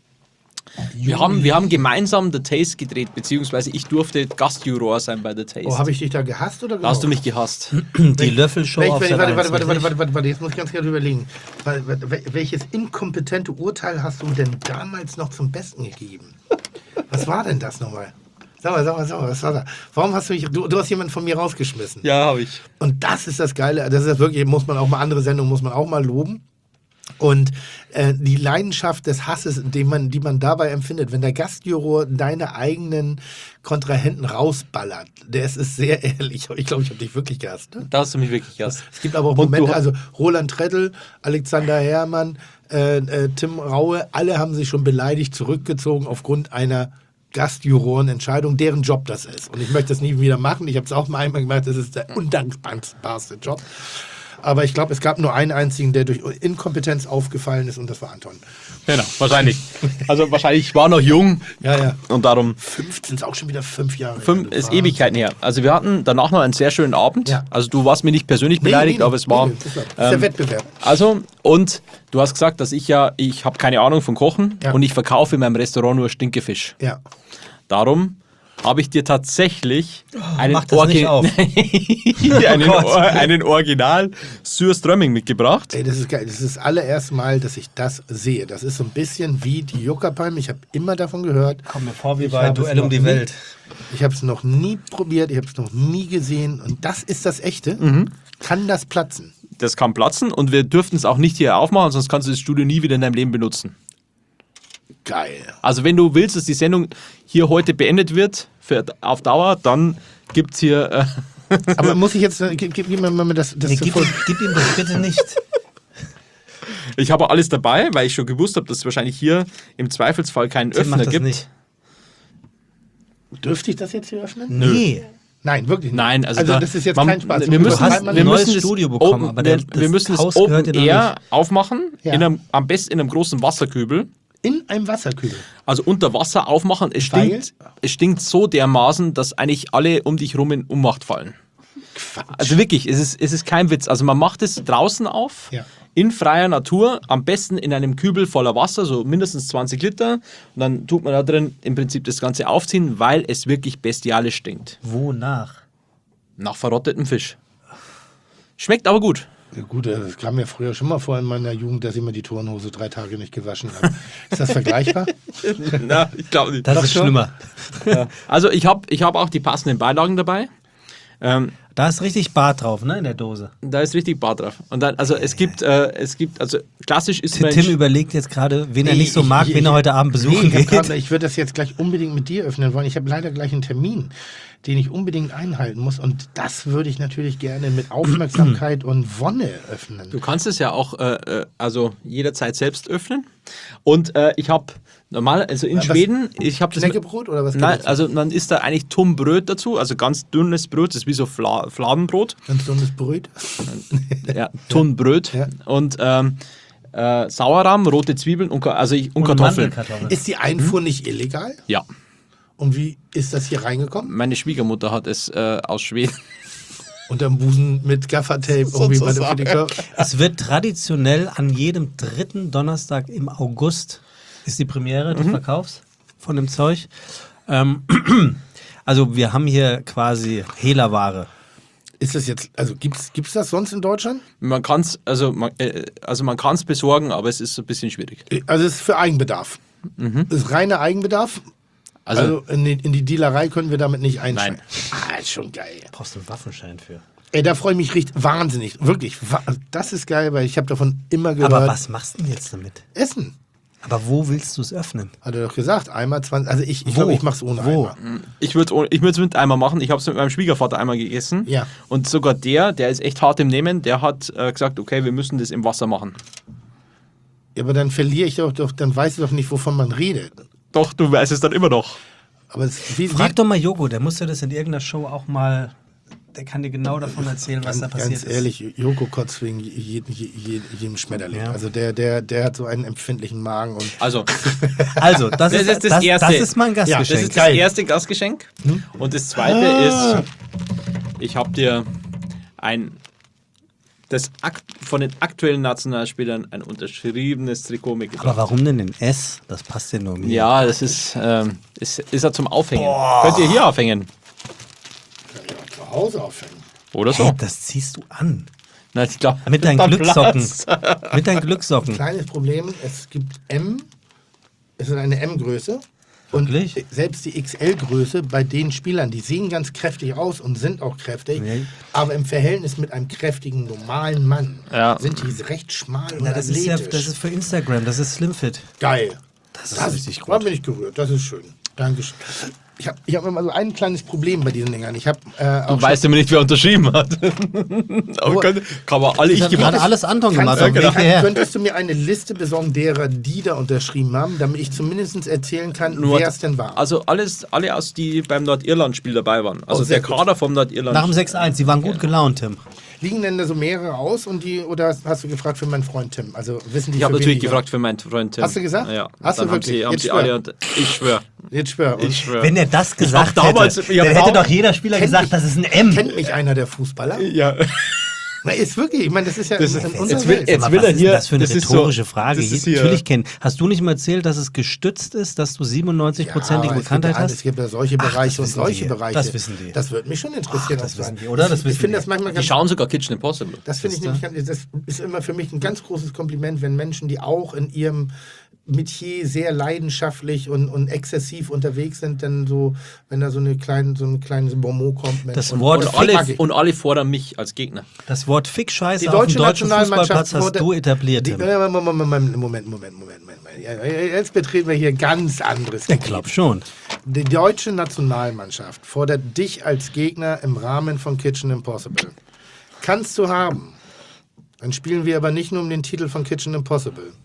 Speaker 5: Wir haben, wir haben gemeinsam The Taste gedreht, beziehungsweise ich durfte Gastjuror sein bei The Taste.
Speaker 4: Oh, habe ich dich da gehasst oder
Speaker 5: da hast du
Speaker 4: gemocht?
Speaker 5: mich gehasst.
Speaker 2: Die Löffelshow
Speaker 4: Welch,
Speaker 2: auf
Speaker 4: welch,
Speaker 2: der
Speaker 4: warte, warte, warte, warte, warte, warte, warte, jetzt muss ich ganz gerne überlegen. Wel- wel- Welches inkompetente Urteil hast du denn damals noch zum Besten gegeben? Was war denn das nochmal? Sag mal, sag mal, sag mal, was war das? Warum hast du mich, du, du hast jemanden von mir rausgeschmissen.
Speaker 5: Ja, habe ich.
Speaker 4: Und das ist das Geile, das ist wirklich, muss man auch mal, andere Sendungen muss man auch mal loben. Und äh, die Leidenschaft des Hasses, die man, die man dabei empfindet, wenn der Gastjuror deine eigenen Kontrahenten rausballert, der ist, ist sehr ehrlich. Ich glaube, ich habe dich wirklich gehasst. Ne?
Speaker 5: Da hast du mich wirklich gehasst.
Speaker 4: Es gibt aber auch
Speaker 5: Und
Speaker 4: Momente,
Speaker 5: du-
Speaker 4: also Roland Trettl, Alexander Herrmann, äh, äh, Tim Raue, alle haben sich schon beleidigt zurückgezogen aufgrund einer Gastjurorenentscheidung, deren Job das ist. Und ich möchte das nie wieder machen. Ich habe es auch mal einmal gemacht, das ist der undankbarste Job. Aber ich glaube, es gab nur einen einzigen, der durch Inkompetenz aufgefallen ist und das war Anton.
Speaker 5: Genau, wahrscheinlich. Also wahrscheinlich, ich war noch jung
Speaker 4: Ja, ja.
Speaker 5: und darum
Speaker 4: fünfzehn ist auch schon wieder fünf Jahre.
Speaker 5: fünf,
Speaker 4: her.
Speaker 5: ist Ewigkeiten her. Also wir hatten danach noch einen sehr schönen Abend.
Speaker 4: Ja.
Speaker 5: Also du warst mir nicht persönlich
Speaker 4: Nee,
Speaker 5: beleidigt,
Speaker 4: nee,
Speaker 5: aber es war...
Speaker 4: nee, das ist der
Speaker 5: ähm,
Speaker 4: Wettbewerb.
Speaker 5: Also, und du hast gesagt, dass ich ja, ich habe keine Ahnung von Kochen
Speaker 4: Ja.
Speaker 5: und ich verkaufe in meinem Restaurant nur Stinkefisch.
Speaker 4: Ja.
Speaker 5: Darum habe ich dir tatsächlich einen,
Speaker 2: mach das nicht auf.
Speaker 5: einen,
Speaker 2: Gott.
Speaker 5: Or einen Original Surströmming mitgebracht.
Speaker 4: Ey, das ist geil. Das ist das allererste Mal, dass ich das sehe. Das ist so ein bisschen wie die Juckerpalme. Ich habe immer davon gehört.
Speaker 2: Kommt mir vor wie
Speaker 4: Ich
Speaker 2: bei
Speaker 4: habe es
Speaker 2: Duell um
Speaker 4: noch
Speaker 2: die
Speaker 4: nie-
Speaker 2: Welt.
Speaker 4: Ich habe es noch nie probiert, ich habe es noch nie gesehen. Und das ist das Echte.
Speaker 5: Mhm.
Speaker 4: Kann das platzen?
Speaker 5: Das kann platzen und wir dürften es auch nicht hier aufmachen, sonst kannst du das Studio nie wieder in deinem Leben benutzen.
Speaker 4: Geil.
Speaker 5: Also wenn du willst, dass die Sendung hier heute beendet wird, für, auf Dauer, dann gibt es hier... Äh,
Speaker 4: Aber muss ich jetzt, äh, gib, gib, gib mir mal das, das
Speaker 2: Nee,
Speaker 4: zu
Speaker 2: gib,
Speaker 4: voll-
Speaker 2: ihm, gib ihm das bitte nicht.
Speaker 5: ich habe alles dabei, weil ich schon gewusst habe, dass es wahrscheinlich hier im Zweifelsfall keinen
Speaker 2: Tim, mach
Speaker 5: Öffner
Speaker 2: das
Speaker 5: gibt.
Speaker 2: nicht.
Speaker 4: Dürfte ich das jetzt hier öffnen?
Speaker 2: Nee.
Speaker 4: Nein, wirklich nicht.
Speaker 5: Nein, also,
Speaker 4: also
Speaker 5: da,
Speaker 4: das ist jetzt
Speaker 5: man,
Speaker 4: kein Spaß.
Speaker 5: Wir müssen,
Speaker 2: Du hast
Speaker 5: wir
Speaker 2: ein neues
Speaker 5: müssen
Speaker 2: Studio
Speaker 5: das
Speaker 2: bekommen,
Speaker 5: Open,
Speaker 2: aber der-
Speaker 5: wir, wir
Speaker 2: das
Speaker 5: müssen das
Speaker 2: Haus
Speaker 5: Open
Speaker 2: gehört dir noch
Speaker 5: Air
Speaker 2: nicht.
Speaker 5: aufmachen,
Speaker 4: Ja.
Speaker 5: in einem, am besten in einem großen Wasserkübel.
Speaker 4: In einem Wasserkübel.
Speaker 5: Also unter Wasser aufmachen. Es
Speaker 4: Weil?
Speaker 5: stinkt, es stinkt so dermaßen, dass eigentlich alle um dich rum in Ohnmacht fallen.
Speaker 4: Quatsch.
Speaker 5: Also wirklich, es ist, es ist kein Witz. Also man macht es draußen auf,
Speaker 4: Ja.
Speaker 5: in freier Natur, am besten in einem Kübel voller Wasser, so mindestens zwanzig Liter. Und dann tut man da drin im Prinzip das Ganze aufziehen, weil es wirklich bestialisch stinkt.
Speaker 2: Wonach?
Speaker 5: Nach verrottetem Fisch. Schmeckt aber gut.
Speaker 4: Ja, gut, das kam mir früher schon mal vor in meiner Jugend, dass ich mir die Turnhose drei Tage nicht gewaschen habe. Ist das vergleichbar?
Speaker 5: Na, ich glaube nicht.
Speaker 2: Das
Speaker 4: Doch
Speaker 2: ist
Speaker 4: schon?
Speaker 2: schlimmer.
Speaker 5: Also ich habe ich hab auch die passenden Beilagen dabei. Ähm,
Speaker 2: Da ist richtig Bart drauf, ne, in der Dose.
Speaker 5: da ist richtig Bart drauf. Und dann, also es gibt, äh, es gibt, also klassisch ist man...
Speaker 2: Tim überlegt jetzt gerade, wen er nicht so
Speaker 4: ich-
Speaker 2: mag,
Speaker 4: ich-
Speaker 2: wen er heute Abend besuchen
Speaker 4: nee, ich, hab
Speaker 2: geht.
Speaker 4: grad, ich würde das jetzt gleich unbedingt mit dir öffnen wollen. Ich habe leider gleich einen Termin, den ich unbedingt einhalten muss. Und das würde ich natürlich gerne mit Aufmerksamkeit und Wonne öffnen.
Speaker 5: Du kannst es ja auch äh, äh, also jederzeit selbst öffnen. Und äh, ich habe normal, also in
Speaker 4: Was?
Speaker 5: Schweden, ich habe das...
Speaker 4: Knäckebrot oder was gibt
Speaker 5: Nein,
Speaker 4: es?
Speaker 5: also dann ist da eigentlich Tummbröt dazu, also ganz dünnes Brot, das ist wie so Fla Fladenbrot.
Speaker 4: Ganz dummes Brot.
Speaker 5: Ja, Tunnbröt.
Speaker 4: Ja.
Speaker 5: Und ähm, äh, Sauerrahm, rote Zwiebeln und, Ka- also ich, und, Kartoffeln.
Speaker 2: Mandelkartoffeln.
Speaker 4: Ist die Einfuhr nicht illegal?
Speaker 5: Ja,
Speaker 4: Und wie ist das hier reingekommen?
Speaker 5: meine Schwiegermutter hat es äh, aus Schweden.
Speaker 4: Unterm Busen mit Gaffertape irgendwie bei der für die Kör-
Speaker 2: Es wird traditionell an jedem dritten Donnerstag im August ist die Premiere des Verkaufs von dem Zeug. Ähm, also wir haben hier quasi Hehlerware.
Speaker 4: Ist das jetzt, also gibt's, gibt's das sonst in Deutschland?
Speaker 5: Man kann es also man, äh, also man kann's besorgen, aber es ist ein bisschen schwierig.
Speaker 4: Also es ist für Eigenbedarf. Das ist reiner Eigenbedarf.
Speaker 5: Also,
Speaker 4: Also, in, die, in die Dealerei können wir damit nicht einsteigen.
Speaker 5: Nein.
Speaker 4: Ah, ist schon geil.
Speaker 2: Brauchst du einen Waffenschein für.
Speaker 4: Ey, da freue ich mich richtig, wahnsinnig. Wirklich, wa- das ist geil, weil ich habe davon immer gehört.
Speaker 2: Aber was machst du denn jetzt damit?
Speaker 4: Essen.
Speaker 2: Aber wo willst du es öffnen?
Speaker 4: Hat er doch gesagt, einmal zwanzig. Also ich, ich
Speaker 2: Wo?
Speaker 4: glaube, ich mache es ohne
Speaker 2: Wo?
Speaker 4: Eimer.
Speaker 5: ich würde ich es mit einmal machen. Ich habe es mit meinem Schwiegervater einmal gegessen.
Speaker 4: Ja.
Speaker 5: Und sogar der, der ist echt hart im Nehmen, der hat äh, gesagt, okay, wir müssen das im Wasser machen.
Speaker 4: Ja, aber dann verliere ich doch, doch, dann weiß ich doch nicht, wovon man redet.
Speaker 5: Doch, du weißt es dann immer noch.
Speaker 4: Aber es, wie,
Speaker 2: Frag
Speaker 4: wie,
Speaker 2: doch mal Jogo, der muss ja das in irgendeiner Show auch mal, der kann dir genau davon erzählen, was da passiert
Speaker 4: ganz ehrlich, Joko kotzt wegen je, je, je, jedem Schmetterling.
Speaker 2: Ja.
Speaker 4: Also der, der, der hat so einen empfindlichen Magen und
Speaker 5: Also,
Speaker 2: ist. Also, das,
Speaker 5: Das
Speaker 2: ist,
Speaker 5: ist das
Speaker 2: das,
Speaker 5: Erste.
Speaker 2: das ist mein
Speaker 5: das
Speaker 2: Gastgeschenk.
Speaker 5: ist das erste Gastgeschenk. Und das zweite ist, ich habe dir ein das akt von den aktuellen Nationalspielern ein unterschriebenes Trikot mitgebracht.
Speaker 2: Aber warum denn in S? Das passt ja nur mir.
Speaker 5: Ja, das ist, ähm, ist, ist ja zum Aufhängen. Könnt ihr hier aufhängen.
Speaker 4: zu Hause aufhängen.
Speaker 5: Oder
Speaker 2: Hä,
Speaker 5: so.
Speaker 2: das ziehst du an.
Speaker 5: Na, ich glaub,
Speaker 2: Mit deinen
Speaker 5: dann
Speaker 2: Glückssocken.
Speaker 5: Platz.
Speaker 2: Mit deinen Glückssocken.
Speaker 4: Kleines Problem, es gibt M, es ist eine M-Größe. Und
Speaker 2: Wirklich?
Speaker 4: selbst die X L-Größe bei den Spielern, die sehen ganz kräftig aus und sind auch kräftig,
Speaker 2: Nee.
Speaker 4: aber im Verhältnis mit einem kräftigen, normalen Mann
Speaker 5: Ja.
Speaker 4: sind die recht schmal und
Speaker 2: Na, das, ist ja,
Speaker 4: athletisch.
Speaker 2: das ist für Instagram, das ist Slimfit.
Speaker 4: Geil.
Speaker 2: Das ist richtig gut.
Speaker 4: Da bin ich gerührt, das ist schön. Dankeschön. Ich habe ich hab immer so ein kleines Problem bei diesen Dingern. Ich habe äh, auch
Speaker 5: Du weißt immer nicht, wer unterschrieben hat. Aber kann, kann man alle ich
Speaker 2: Hat
Speaker 5: gemacht.
Speaker 2: alles Anton
Speaker 4: Kannst
Speaker 2: gemacht.
Speaker 4: du,
Speaker 2: auf dem Weg
Speaker 4: kann,
Speaker 2: hierher.
Speaker 4: könntest du mir eine Liste besorgen derer, die da unterschrieben haben, damit ich zumindest erzählen kann,
Speaker 5: Nur-
Speaker 4: wer es denn war?
Speaker 5: Also alles, alle aus, die beim Nordirland-Spiel dabei waren. Also
Speaker 4: Oh, sehr
Speaker 5: der
Speaker 4: gut.
Speaker 5: Kader vom Nordirland.
Speaker 2: Nach dem sechs eins, sie waren gut gelaunt, Tim.
Speaker 4: Liegen denn da so mehrere aus und die oder hast du gefragt für meinen Freund Tim? Also wissen die
Speaker 5: Ich habe
Speaker 4: für wen
Speaker 5: natürlich
Speaker 4: die-
Speaker 5: gefragt für meinen Freund Tim.
Speaker 4: Hast du gesagt?
Speaker 5: Ja.
Speaker 4: Hast
Speaker 5: Dann
Speaker 4: du
Speaker 5: haben
Speaker 4: wirklich?
Speaker 5: Sie, haben
Speaker 4: Jetzt
Speaker 5: sie
Speaker 4: schwör.
Speaker 5: alle und ich schwöre.
Speaker 4: Jetzt schwör. Und
Speaker 5: Ich schwöre.
Speaker 2: Wenn er das gesagt
Speaker 5: hab damals-
Speaker 2: hätte,
Speaker 5: ich hab
Speaker 2: dann hätte
Speaker 5: dam-
Speaker 2: doch jeder Spieler
Speaker 4: Kennt
Speaker 2: gesagt,
Speaker 4: mich-
Speaker 2: das ist ein M.
Speaker 4: Kennt mich einer der Fußballer?
Speaker 5: Ja.
Speaker 4: Na, ist wirklich, ich meine, das ist ja
Speaker 5: Das
Speaker 4: in,
Speaker 5: ist-
Speaker 4: in
Speaker 5: jetzt
Speaker 4: unserer
Speaker 5: will-
Speaker 4: Welt.
Speaker 5: jetzt
Speaker 2: Aber
Speaker 5: will
Speaker 2: was
Speaker 5: er
Speaker 2: ist
Speaker 5: hier-
Speaker 2: denn das für eine
Speaker 5: das ist so-
Speaker 2: rhetorische Frage?
Speaker 5: das ist hier-
Speaker 2: Natürlich kennen. Hast du nicht mal erzählt, dass es gestützt ist, dass du siebenundneunzig-prozentige
Speaker 4: aber
Speaker 2: Bekanntheit
Speaker 4: es gibt ja,
Speaker 2: hast?
Speaker 4: Es gibt ja solche
Speaker 2: Ach, das
Speaker 4: Bereiche und
Speaker 2: wissen
Speaker 4: solche
Speaker 2: die.
Speaker 4: Bereiche.
Speaker 2: Das wissen die.
Speaker 4: Das würde mich schon interessieren.
Speaker 2: Ach, das
Speaker 4: ob
Speaker 2: wissen
Speaker 4: du-
Speaker 2: die, oder? Das
Speaker 4: ich
Speaker 2: wissen
Speaker 4: ich finde
Speaker 2: die.
Speaker 4: das manchmal
Speaker 5: Die
Speaker 4: ganz
Speaker 5: schauen sogar Kitchen Impossible.
Speaker 4: Das finde ich nämlich ganz, das ist immer für mich ein ganz großes Kompliment, wenn Menschen, die auch in ihrem Metier sehr leidenschaftlich und, und exzessiv unterwegs sind, dann so, wenn da so eine kleine, so ein kleines Bonmot kommt. Mensch,
Speaker 2: Das
Speaker 4: und,
Speaker 2: Wort
Speaker 4: und
Speaker 5: Und alle,
Speaker 4: mag ich.
Speaker 5: und alle fordern mich als Gegner.
Speaker 2: Das Wort Fick-Scheiße
Speaker 4: Die
Speaker 2: auf dem
Speaker 4: deutsche
Speaker 2: deutschen
Speaker 4: Nationalmannschaft
Speaker 2: Fußballplatz hast
Speaker 4: wurde-
Speaker 2: du etabliert,
Speaker 4: Die,
Speaker 2: Tim.
Speaker 4: Moment, Moment, Moment, Moment, Moment, Moment, Moment. Ja, jetzt betreten wir hier ganz anderes
Speaker 2: Ich
Speaker 4: Gebiet.
Speaker 2: glaube schon.
Speaker 4: Die deutsche Nationalmannschaft fordert dich als Gegner im Rahmen von Kitchen Impossible. Kannst du haben. Dann spielen wir aber nicht nur um den Titel von Kitchen Impossible.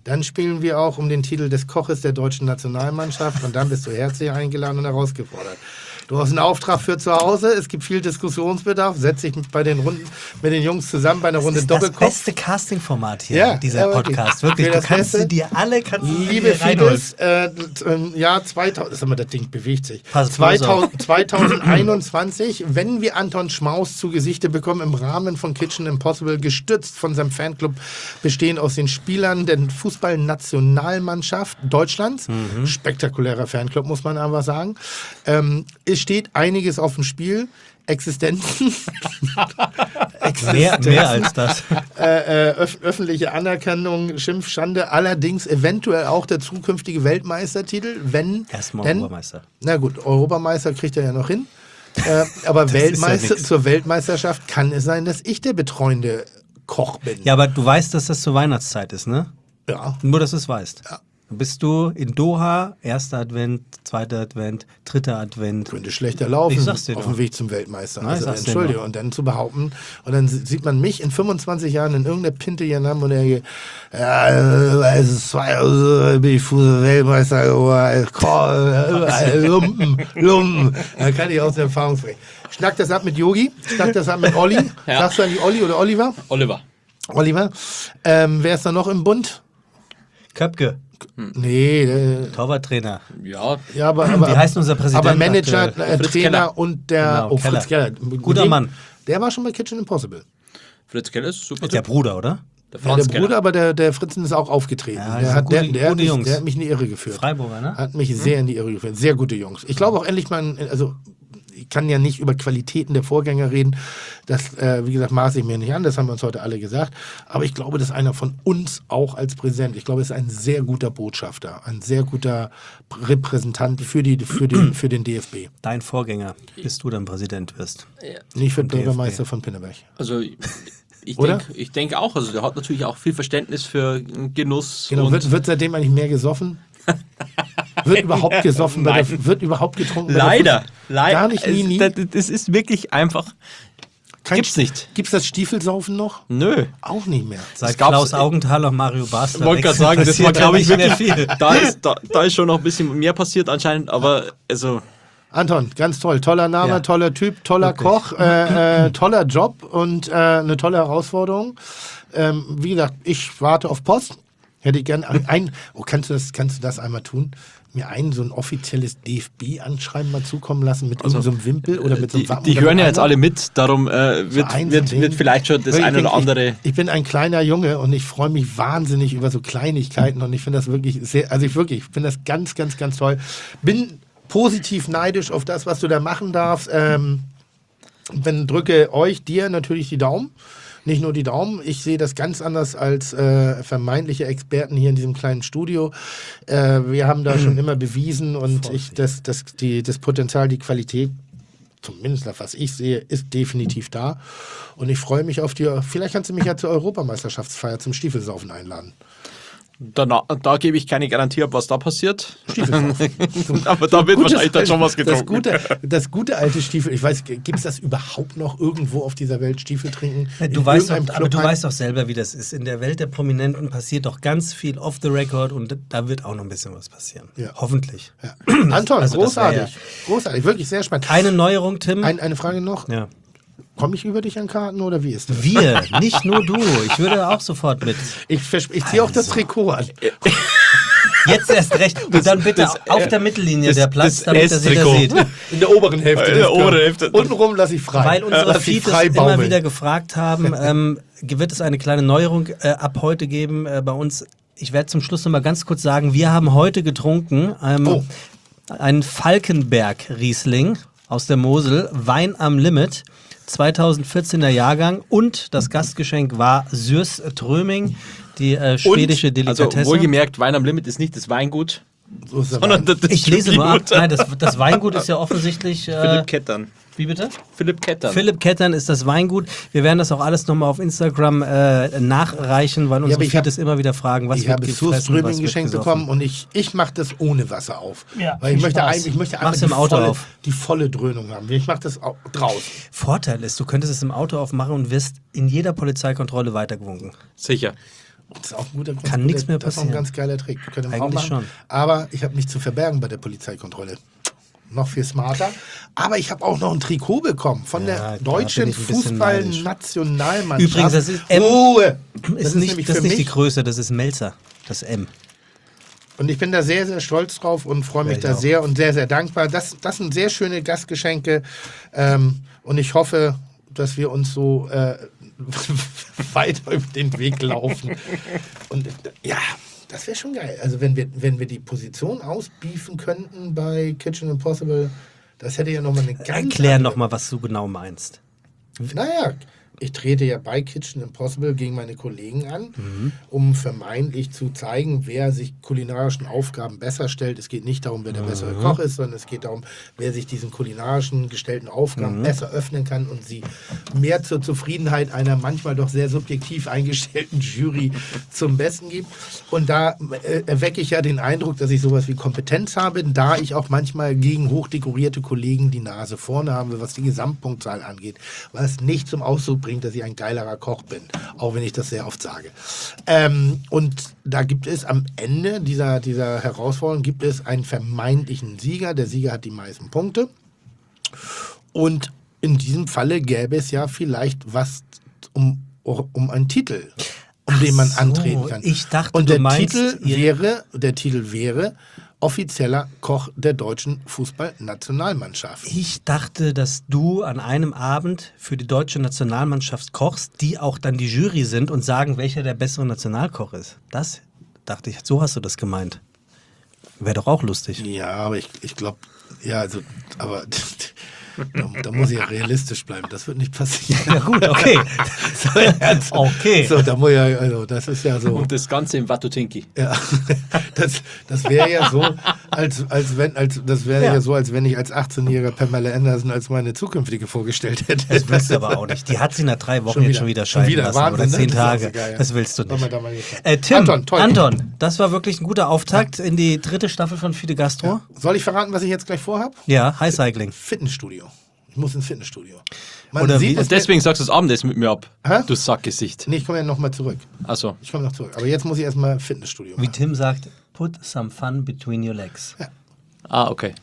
Speaker 4: Dann spielen wir auch um den Titel des Koches der deutschen Nationalmannschaft und dann bist du herzlich eingeladen und herausgefordert. Du hast einen Auftrag für zu Hause, es gibt viel Diskussionsbedarf, setz dich mit, bei den Runden, mit den Jungs zusammen bei einer
Speaker 2: Das
Speaker 4: Runde
Speaker 2: ist das
Speaker 4: Doppelkopf.
Speaker 2: beste Casting-Format hier,
Speaker 4: Ja,
Speaker 2: dieser
Speaker 4: ja, wirklich.
Speaker 2: Podcast. Wirklich,
Speaker 4: Für
Speaker 2: du
Speaker 4: das
Speaker 2: kannst
Speaker 4: Beste.
Speaker 2: sie dir alle kannst du
Speaker 4: Liebe
Speaker 2: dir reinholen.
Speaker 4: Fides, äh, im Jahr zweitausend, sag mal, das Ding bewegt sich.
Speaker 2: Pass bloß
Speaker 4: zweitausend, zweitausendeinundzwanzig, wenn wir Anton Schmaus zu Gesichte bekommen im Rahmen von Kitchen Impossible, gestützt von seinem Fanclub, bestehend aus den Spielern der Fußballnationalmannschaft Deutschlands,
Speaker 2: Mhm.
Speaker 4: spektakulärer Fanclub, muss man aber sagen, ähm, es steht einiges auf dem Spiel. Existenzen.
Speaker 2: Mehr, mehr als das.
Speaker 4: äh, äh, öf öffentliche Anerkennung, Schimpf, Schande, allerdings eventuell auch der zukünftige Weltmeistertitel, wenn...
Speaker 2: Erstmal
Speaker 4: denn,
Speaker 2: Europameister.
Speaker 4: Na gut, Europameister kriegt er ja noch hin. Äh, aber
Speaker 2: Das ist ja
Speaker 4: Weltmeister,
Speaker 2: nix.
Speaker 4: zur Weltmeisterschaft kann es sein, dass ich der betreuende Koch bin.
Speaker 2: Ja, aber du weißt, dass das zur Weihnachtszeit ist, ne?
Speaker 4: Ja.
Speaker 2: Nur, dass du es weißt.
Speaker 4: Ja.
Speaker 2: Dann bist du in Doha, erster Advent, zweiter Advent, dritter Advent.
Speaker 4: Könnte schlechter laufen
Speaker 2: Ich sag's dir
Speaker 4: auf
Speaker 2: doch.
Speaker 4: dem Weg zum Weltmeister.
Speaker 2: Nein,
Speaker 4: Also,
Speaker 2: sag's dir
Speaker 4: Entschuldige,
Speaker 2: doch.
Speaker 4: und dann zu behaupten, und dann sieht man mich in fünfundzwanzig Jahren in irgendeiner Pinte hier haben und er ja, es ist zwei, also bin ich Fußball-Weltmeister geworden, Komm, Lumpen, Lumpen. Dann kann ich aus der Erfahrung sprechen. Schnack das ab mit Yogi, schnack das ab mit Olli.
Speaker 5: Ja.
Speaker 4: Sagst du eigentlich Olli oder Oliver?
Speaker 5: Oliver.
Speaker 4: Oliver. Ähm, wer ist da noch im Bund?
Speaker 2: Köpke,
Speaker 4: Nee, äh,
Speaker 2: Torwarttrainer.
Speaker 5: Ja,
Speaker 4: ja, aber, aber
Speaker 2: Wie heißt unser Präsident
Speaker 4: aber Manager,
Speaker 2: aktuell?
Speaker 4: äh,
Speaker 5: Fritz
Speaker 4: Trainer
Speaker 5: Keller.
Speaker 4: und der
Speaker 2: Genau,
Speaker 4: oh, Fritz
Speaker 2: Keller.
Speaker 4: Keller. Mit
Speaker 2: Guter
Speaker 4: dem-
Speaker 2: Mann.
Speaker 4: Der war schon bei Kitchen Impossible.
Speaker 5: Fritz Keller ist super.
Speaker 2: Der Bruder, oder?
Speaker 5: Der
Speaker 4: Ja,
Speaker 5: Franz
Speaker 4: der Bruder,
Speaker 5: Keller.
Speaker 4: aber der, der Fritzen ist auch aufgetreten.
Speaker 2: Ja, das
Speaker 4: der,
Speaker 2: sind
Speaker 4: hat, der,
Speaker 2: gute-
Speaker 4: der, hat
Speaker 2: gute
Speaker 4: mich,
Speaker 2: Jungs.
Speaker 4: der hat mich in die Irre geführt.
Speaker 2: Freiburger, ne?
Speaker 4: Hat mich sehr in die Irre geführt. Sehr gute Jungs. Ich glaube auch endlich mal, also ich kann ja nicht über Qualitäten der Vorgänger reden. Das, äh, wie gesagt, maße ich mir nicht an. Das haben wir uns heute alle gesagt. Aber ich glaube, dass einer von uns auch als Präsident, ich glaube, es ist ein sehr guter Botschafter, ein sehr guter Repräsentant für, die, für, den, für den D F B.
Speaker 2: Dein Vorgänger, bis du dann Präsident wirst.
Speaker 4: Nicht für
Speaker 2: D F B.
Speaker 4: Bürgermeister von Pinneberg.
Speaker 5: Also ich
Speaker 4: Oder?
Speaker 5: denke ich denk auch, also der hat natürlich auch viel Verständnis für Genuss.
Speaker 4: Genau,
Speaker 5: und
Speaker 4: wird, wird seitdem eigentlich mehr gesoffen? Wird überhaupt gesoffen? Bei der, wird überhaupt getrunken? bei der
Speaker 5: leider,
Speaker 4: Fuß-
Speaker 5: leider.
Speaker 4: Gar nicht, nie,
Speaker 5: Es-
Speaker 4: nie.
Speaker 5: Das, das ist wirklich einfach.
Speaker 4: Kein
Speaker 5: gibt's
Speaker 4: St-
Speaker 5: nicht.
Speaker 4: Gibt's das Stiefelsaufen noch?
Speaker 5: Nö.
Speaker 4: Auch nicht mehr.
Speaker 2: Seit
Speaker 5: gab's-
Speaker 2: Klaus Augenthaler und Mario Basler.
Speaker 5: Ich wollte gerade
Speaker 2: wechseln,
Speaker 5: sagen, das war,
Speaker 2: passiert
Speaker 5: glaube ich,
Speaker 2: da nicht
Speaker 5: wirklich.
Speaker 2: mehr viel.
Speaker 5: Da ist, da, da ist schon noch ein bisschen mehr passiert anscheinend, aber also.
Speaker 4: Anton, ganz toll. Toller Name,
Speaker 2: Ja.
Speaker 4: toller Typ, toller
Speaker 2: Wirklich.
Speaker 4: Koch, äh, äh, toller Job und äh, eine tolle Herausforderung. Ähm, wie gesagt, ich warte auf Post. Hätte ich gern ein, ein oh, kannst du das, kannst du das einmal tun? Mir ein so ein offizielles D F B-Anschreiben mal zukommen lassen mit
Speaker 5: Also,
Speaker 4: irgendeinem so einem Wimpel oder mit so einem
Speaker 5: Die,
Speaker 4: Wappen
Speaker 5: die
Speaker 4: oder
Speaker 5: hören
Speaker 4: mit
Speaker 5: ja jetzt
Speaker 4: einer?
Speaker 5: alle mit, darum äh, wird,
Speaker 4: ein
Speaker 5: wird,
Speaker 4: Ding.
Speaker 5: wird vielleicht schon das
Speaker 4: Ich
Speaker 5: eine
Speaker 4: bin-
Speaker 5: oder andere.
Speaker 4: Ich, ich bin ein kleiner Junge und ich freue mich wahnsinnig über so Kleinigkeiten und ich finde das wirklich sehr, also ich wirklich, ich finde das ganz, ganz, ganz toll. Bin positiv neidisch auf das, was du da machen darfst. Ähm, wenn drücke euch, dir natürlich die Daumen. Nicht nur die Daumen, ich sehe das ganz anders als äh, vermeintliche Experten hier in diesem kleinen Studio. Äh, wir haben da schon immer bewiesen und ich, das, das, die, das Potenzial, die Qualität, zumindest nach was ich sehe, ist definitiv da. Und ich freue mich auf die, vielleicht kannst du mich ja zur Europameisterschaftsfeier zum Stiefelsaufen einladen.
Speaker 5: Da, da gebe ich keine Garantie ab, was da passiert.
Speaker 4: Stiefelsaufen.
Speaker 5: Aber da wird
Speaker 4: Gutes
Speaker 5: wahrscheinlich dann schon was
Speaker 4: Das
Speaker 5: getrunken.
Speaker 4: gute, das gute alte Stiefel, ich weiß, gibt es das überhaupt noch irgendwo auf dieser Welt, Stiefel trinken?
Speaker 2: Du
Speaker 4: In
Speaker 2: weißt doch,
Speaker 4: irgendeinem
Speaker 2: aber du
Speaker 4: Club?
Speaker 2: weißt doch selber, wie das ist. In der Welt der Prominenten passiert doch ganz viel off the record und da wird auch noch ein bisschen was passieren.
Speaker 4: Ja.
Speaker 2: Hoffentlich.
Speaker 4: Ja. Anton,
Speaker 2: Also das wär
Speaker 4: großartig. Großartig, wirklich sehr spannend.
Speaker 2: Keine Neuerung, Tim?
Speaker 4: Ein, eine Frage noch.
Speaker 2: Ja.
Speaker 4: Komme ich über dich an Karten oder wie ist das?
Speaker 2: Wir, nicht nur du. Ich würde auch sofort mit.
Speaker 4: Ich, vers- ich ziehe auch das
Speaker 2: Also.
Speaker 4: Trikot an.
Speaker 2: Jetzt erst recht. Und dann bitte
Speaker 5: das,
Speaker 2: auf
Speaker 5: äh,
Speaker 2: der Mittellinie
Speaker 5: das-
Speaker 2: der Platz,
Speaker 5: das
Speaker 2: damit das jeder
Speaker 5: S-Trikot.
Speaker 2: sieht.
Speaker 4: In der oberen Hälfte.
Speaker 5: In der
Speaker 4: des
Speaker 5: oberen
Speaker 4: Körpers.
Speaker 5: Hälfte.
Speaker 4: Untenrum lasse ich frei.
Speaker 2: Weil unsere
Speaker 4: Lass ich
Speaker 2: Feeds
Speaker 4: frei
Speaker 2: immer
Speaker 4: baumeln.
Speaker 2: wieder gefragt haben, ähm, wird es eine kleine Neuerung äh, ab heute geben äh, bei uns. Ich werde zum Schluss noch mal ganz kurz sagen, wir haben heute getrunken ähm,
Speaker 4: Oh.
Speaker 2: einen Falkenberg-Riesling aus der Mosel, Wein am Limit, zweitausendvierzehner Jahrgang und das Gastgeschenk war Sürs Tröming, die äh, schwedische
Speaker 5: Also
Speaker 2: Delikatesse.
Speaker 5: wohlgemerkt, Wein am Limit ist nicht das Weingut,
Speaker 4: So ist der
Speaker 5: sondern
Speaker 4: Wein.
Speaker 5: das, das
Speaker 2: ich lese nur ab.
Speaker 5: Stückgut.
Speaker 2: Nein, das, das Weingut ist ja offensichtlich... Äh,
Speaker 5: Philipp Kettern.
Speaker 2: wie bitte?
Speaker 5: Philipp Kettern.
Speaker 2: Philipp Kettern ist das Weingut. Wir werden das auch alles nochmal auf Instagram äh, nachreichen, weil unsere
Speaker 4: aber ich hab-
Speaker 2: Feeds immer wieder fragen, was
Speaker 4: Ich
Speaker 2: wird
Speaker 4: habe
Speaker 2: gefressen,
Speaker 4: Source
Speaker 2: was
Speaker 4: Ströming
Speaker 2: wird
Speaker 4: geschenkt
Speaker 2: gesoffen.
Speaker 4: bekommen und ich, ich mache das ohne Wasser auf.
Speaker 2: Ja,
Speaker 4: Weil ich
Speaker 2: viel
Speaker 4: möchte,
Speaker 2: Spaß.
Speaker 4: ein, ich möchte
Speaker 2: Mach's
Speaker 4: einmal
Speaker 2: im Auto
Speaker 4: volle,
Speaker 2: auf.
Speaker 4: die volle Dröhnung haben. Ich mache das au- draußen.
Speaker 2: Vorteil ist, du könntest es im Auto aufmachen und wirst in jeder Polizeikontrolle weitergewunken.
Speaker 5: Sicher.
Speaker 4: Das ist auch ein guter
Speaker 2: Kann
Speaker 4: guter-
Speaker 2: nichts mehr
Speaker 4: Das ist auch ein
Speaker 2: passieren.
Speaker 4: ganz geiler Trick. Können wir auch
Speaker 2: Eigentlich
Speaker 4: machen.
Speaker 2: schon.
Speaker 4: Aber ich habe nichts zu verbergen bei der Polizeikontrolle. Noch viel smarter. Aber ich habe auch noch ein Trikot bekommen von
Speaker 2: Ja,
Speaker 4: der
Speaker 2: da bin
Speaker 4: deutschen
Speaker 2: ich ein bisschen neidisch.
Speaker 4: Fußballnationalmannschaft.
Speaker 2: Übrigens, das ist M.
Speaker 4: Ruhe!
Speaker 2: Ist,
Speaker 4: Das
Speaker 2: nicht,
Speaker 4: nämlich
Speaker 2: das ist
Speaker 4: für
Speaker 2: nicht die
Speaker 4: mich.
Speaker 2: Größe, das ist Melzer, das M.
Speaker 4: Und ich bin da sehr, sehr stolz drauf und freue mich
Speaker 2: Ja, ich
Speaker 4: da
Speaker 2: auch.
Speaker 4: sehr und sehr, sehr dankbar. Das, das sind sehr schöne Gastgeschenke. Ähm, und ich hoffe, dass wir uns so äh, weiter über den Weg laufen. Und äh, ja, das wäre schon geil. Also wenn wir, wenn wir die Position ausbiefen könnten bei Kitchen Impossible, das hätte ja nochmal eine ganz
Speaker 2: Erklär
Speaker 4: andere-
Speaker 2: nochmal, was du genau meinst.
Speaker 4: Naja, ich trete ja bei Kitchen Impossible gegen meine Kollegen an,
Speaker 2: Mhm.
Speaker 4: um vermeintlich zu zeigen, wer sich kulinarischen Aufgaben besser stellt. Es geht nicht darum, wer der
Speaker 2: Mhm.
Speaker 4: bessere Koch ist, sondern es geht darum, wer sich diesen kulinarischen gestellten Aufgaben
Speaker 2: Mhm.
Speaker 4: besser öffnen kann und sie mehr zur Zufriedenheit einer manchmal doch sehr subjektiv eingestellten Jury zum Besten gibt. Und da äh, erwecke ich ja den Eindruck, dass ich sowas wie Kompetenz habe, da ich auch manchmal gegen hochdekorierte Kollegen die Nase vorne habe, was die Gesamtpunktzahl angeht, was nicht zum Ausdruck bringt, dass ich ein geilerer Koch bin, auch wenn ich das sehr oft sage. Ähm, und da gibt es am Ende dieser, dieser Herausforderung gibt es einen vermeintlichen Sieger. Der Sieger hat die meisten Punkte. Und in diesem Falle gäbe es ja vielleicht was um, um einen Titel, um den man
Speaker 2: so,
Speaker 4: antreten kann.
Speaker 2: ich dachte,
Speaker 4: und
Speaker 2: du
Speaker 4: der
Speaker 2: meinst,
Speaker 4: Titel
Speaker 2: ihr-
Speaker 4: wäre, der Titel wäre offizieller Koch der deutschen Fußballnationalmannschaft.
Speaker 2: Ich dachte, dass du an einem Abend für die deutsche Nationalmannschaft kochst, die auch dann die Jury sind und sagen, welcher der bessere Nationalkoch ist. Das dachte ich, so hast du das gemeint. Wäre doch auch lustig.
Speaker 4: Ja, aber ich, ich glaube, ja, also, aber da, da muss ich ja realistisch bleiben. Das wird nicht passieren.
Speaker 2: Ja gut, okay.
Speaker 4: So, ernst.
Speaker 2: Okay.
Speaker 4: So, da muss ja, also, das ist ja so.
Speaker 5: Und das Ganze im Watutinki.
Speaker 4: Ja, das, das wäre ja so, als, als wenn, als, das wäre ja.
Speaker 2: Ja.
Speaker 4: so, als wenn ich als achtzehnjähriger Pamela Anderson als meine zukünftige vorgestellt hätte.
Speaker 2: Das willst du aber auch nicht. Die hat sie nach drei Wochen
Speaker 4: Schon
Speaker 2: jetzt
Speaker 4: wieder.
Speaker 2: schon wieder
Speaker 4: Schon
Speaker 2: scheiden
Speaker 4: wieder.
Speaker 2: lassen.
Speaker 4: Wahnsinn,
Speaker 2: oder
Speaker 4: ne?
Speaker 2: zehn
Speaker 4: Das ist auch
Speaker 2: Tage.
Speaker 4: so geil, ja.
Speaker 2: Das willst du
Speaker 4: Wollen wir
Speaker 2: nicht.
Speaker 4: da mal nicht-
Speaker 2: Äh, Tim,
Speaker 4: Anton, toll.
Speaker 2: Anton, das war wirklich ein guter Auftakt in die dritte Staffel von Fide Gastro.
Speaker 4: Soll ich verraten, was ich jetzt gleich vorhabe?
Speaker 2: Ja, High Cycling.
Speaker 4: Fitnessstudio. Ich muss ins Fitnessstudio. Man
Speaker 2: Oder
Speaker 4: sieht
Speaker 2: wie-
Speaker 4: es
Speaker 5: Und deswegen sagst du das Abendessen mit mir ab.
Speaker 4: Hä?
Speaker 5: Du Sackgesicht.
Speaker 4: Nee, ich komme ja nochmal zurück.
Speaker 5: Achso.
Speaker 4: Ich komme noch zurück. Aber jetzt muss ich erstmal Fitnessstudio
Speaker 2: Wie
Speaker 4: machen.
Speaker 2: Tim sagt, put some fun between your legs.
Speaker 5: Ah, okay.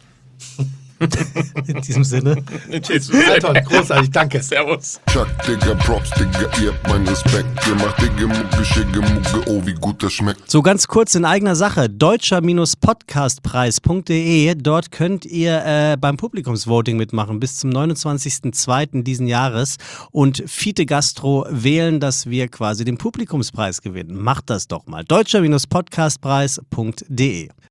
Speaker 2: In diesem Sinne.
Speaker 4: Anton, großartig, danke.
Speaker 5: Servus.
Speaker 7: Chuck, Digga, Props, Digga, ihr habt meinen Respekt. Ihr macht Digga, Mucke, Schicke, Mucke, oh, wie gut das schmeckt.
Speaker 2: So ganz kurz in eigener Sache, deutscher-podcastpreis punkt de, dort könnt ihr äh, beim Publikumsvoting mitmachen bis zum neunundzwanzigsten zweiten diesen Jahres und Fide Gastro wählen, dass wir quasi den Publikumspreis gewinnen. Macht das doch mal, deutscher-podcastpreis punkt de.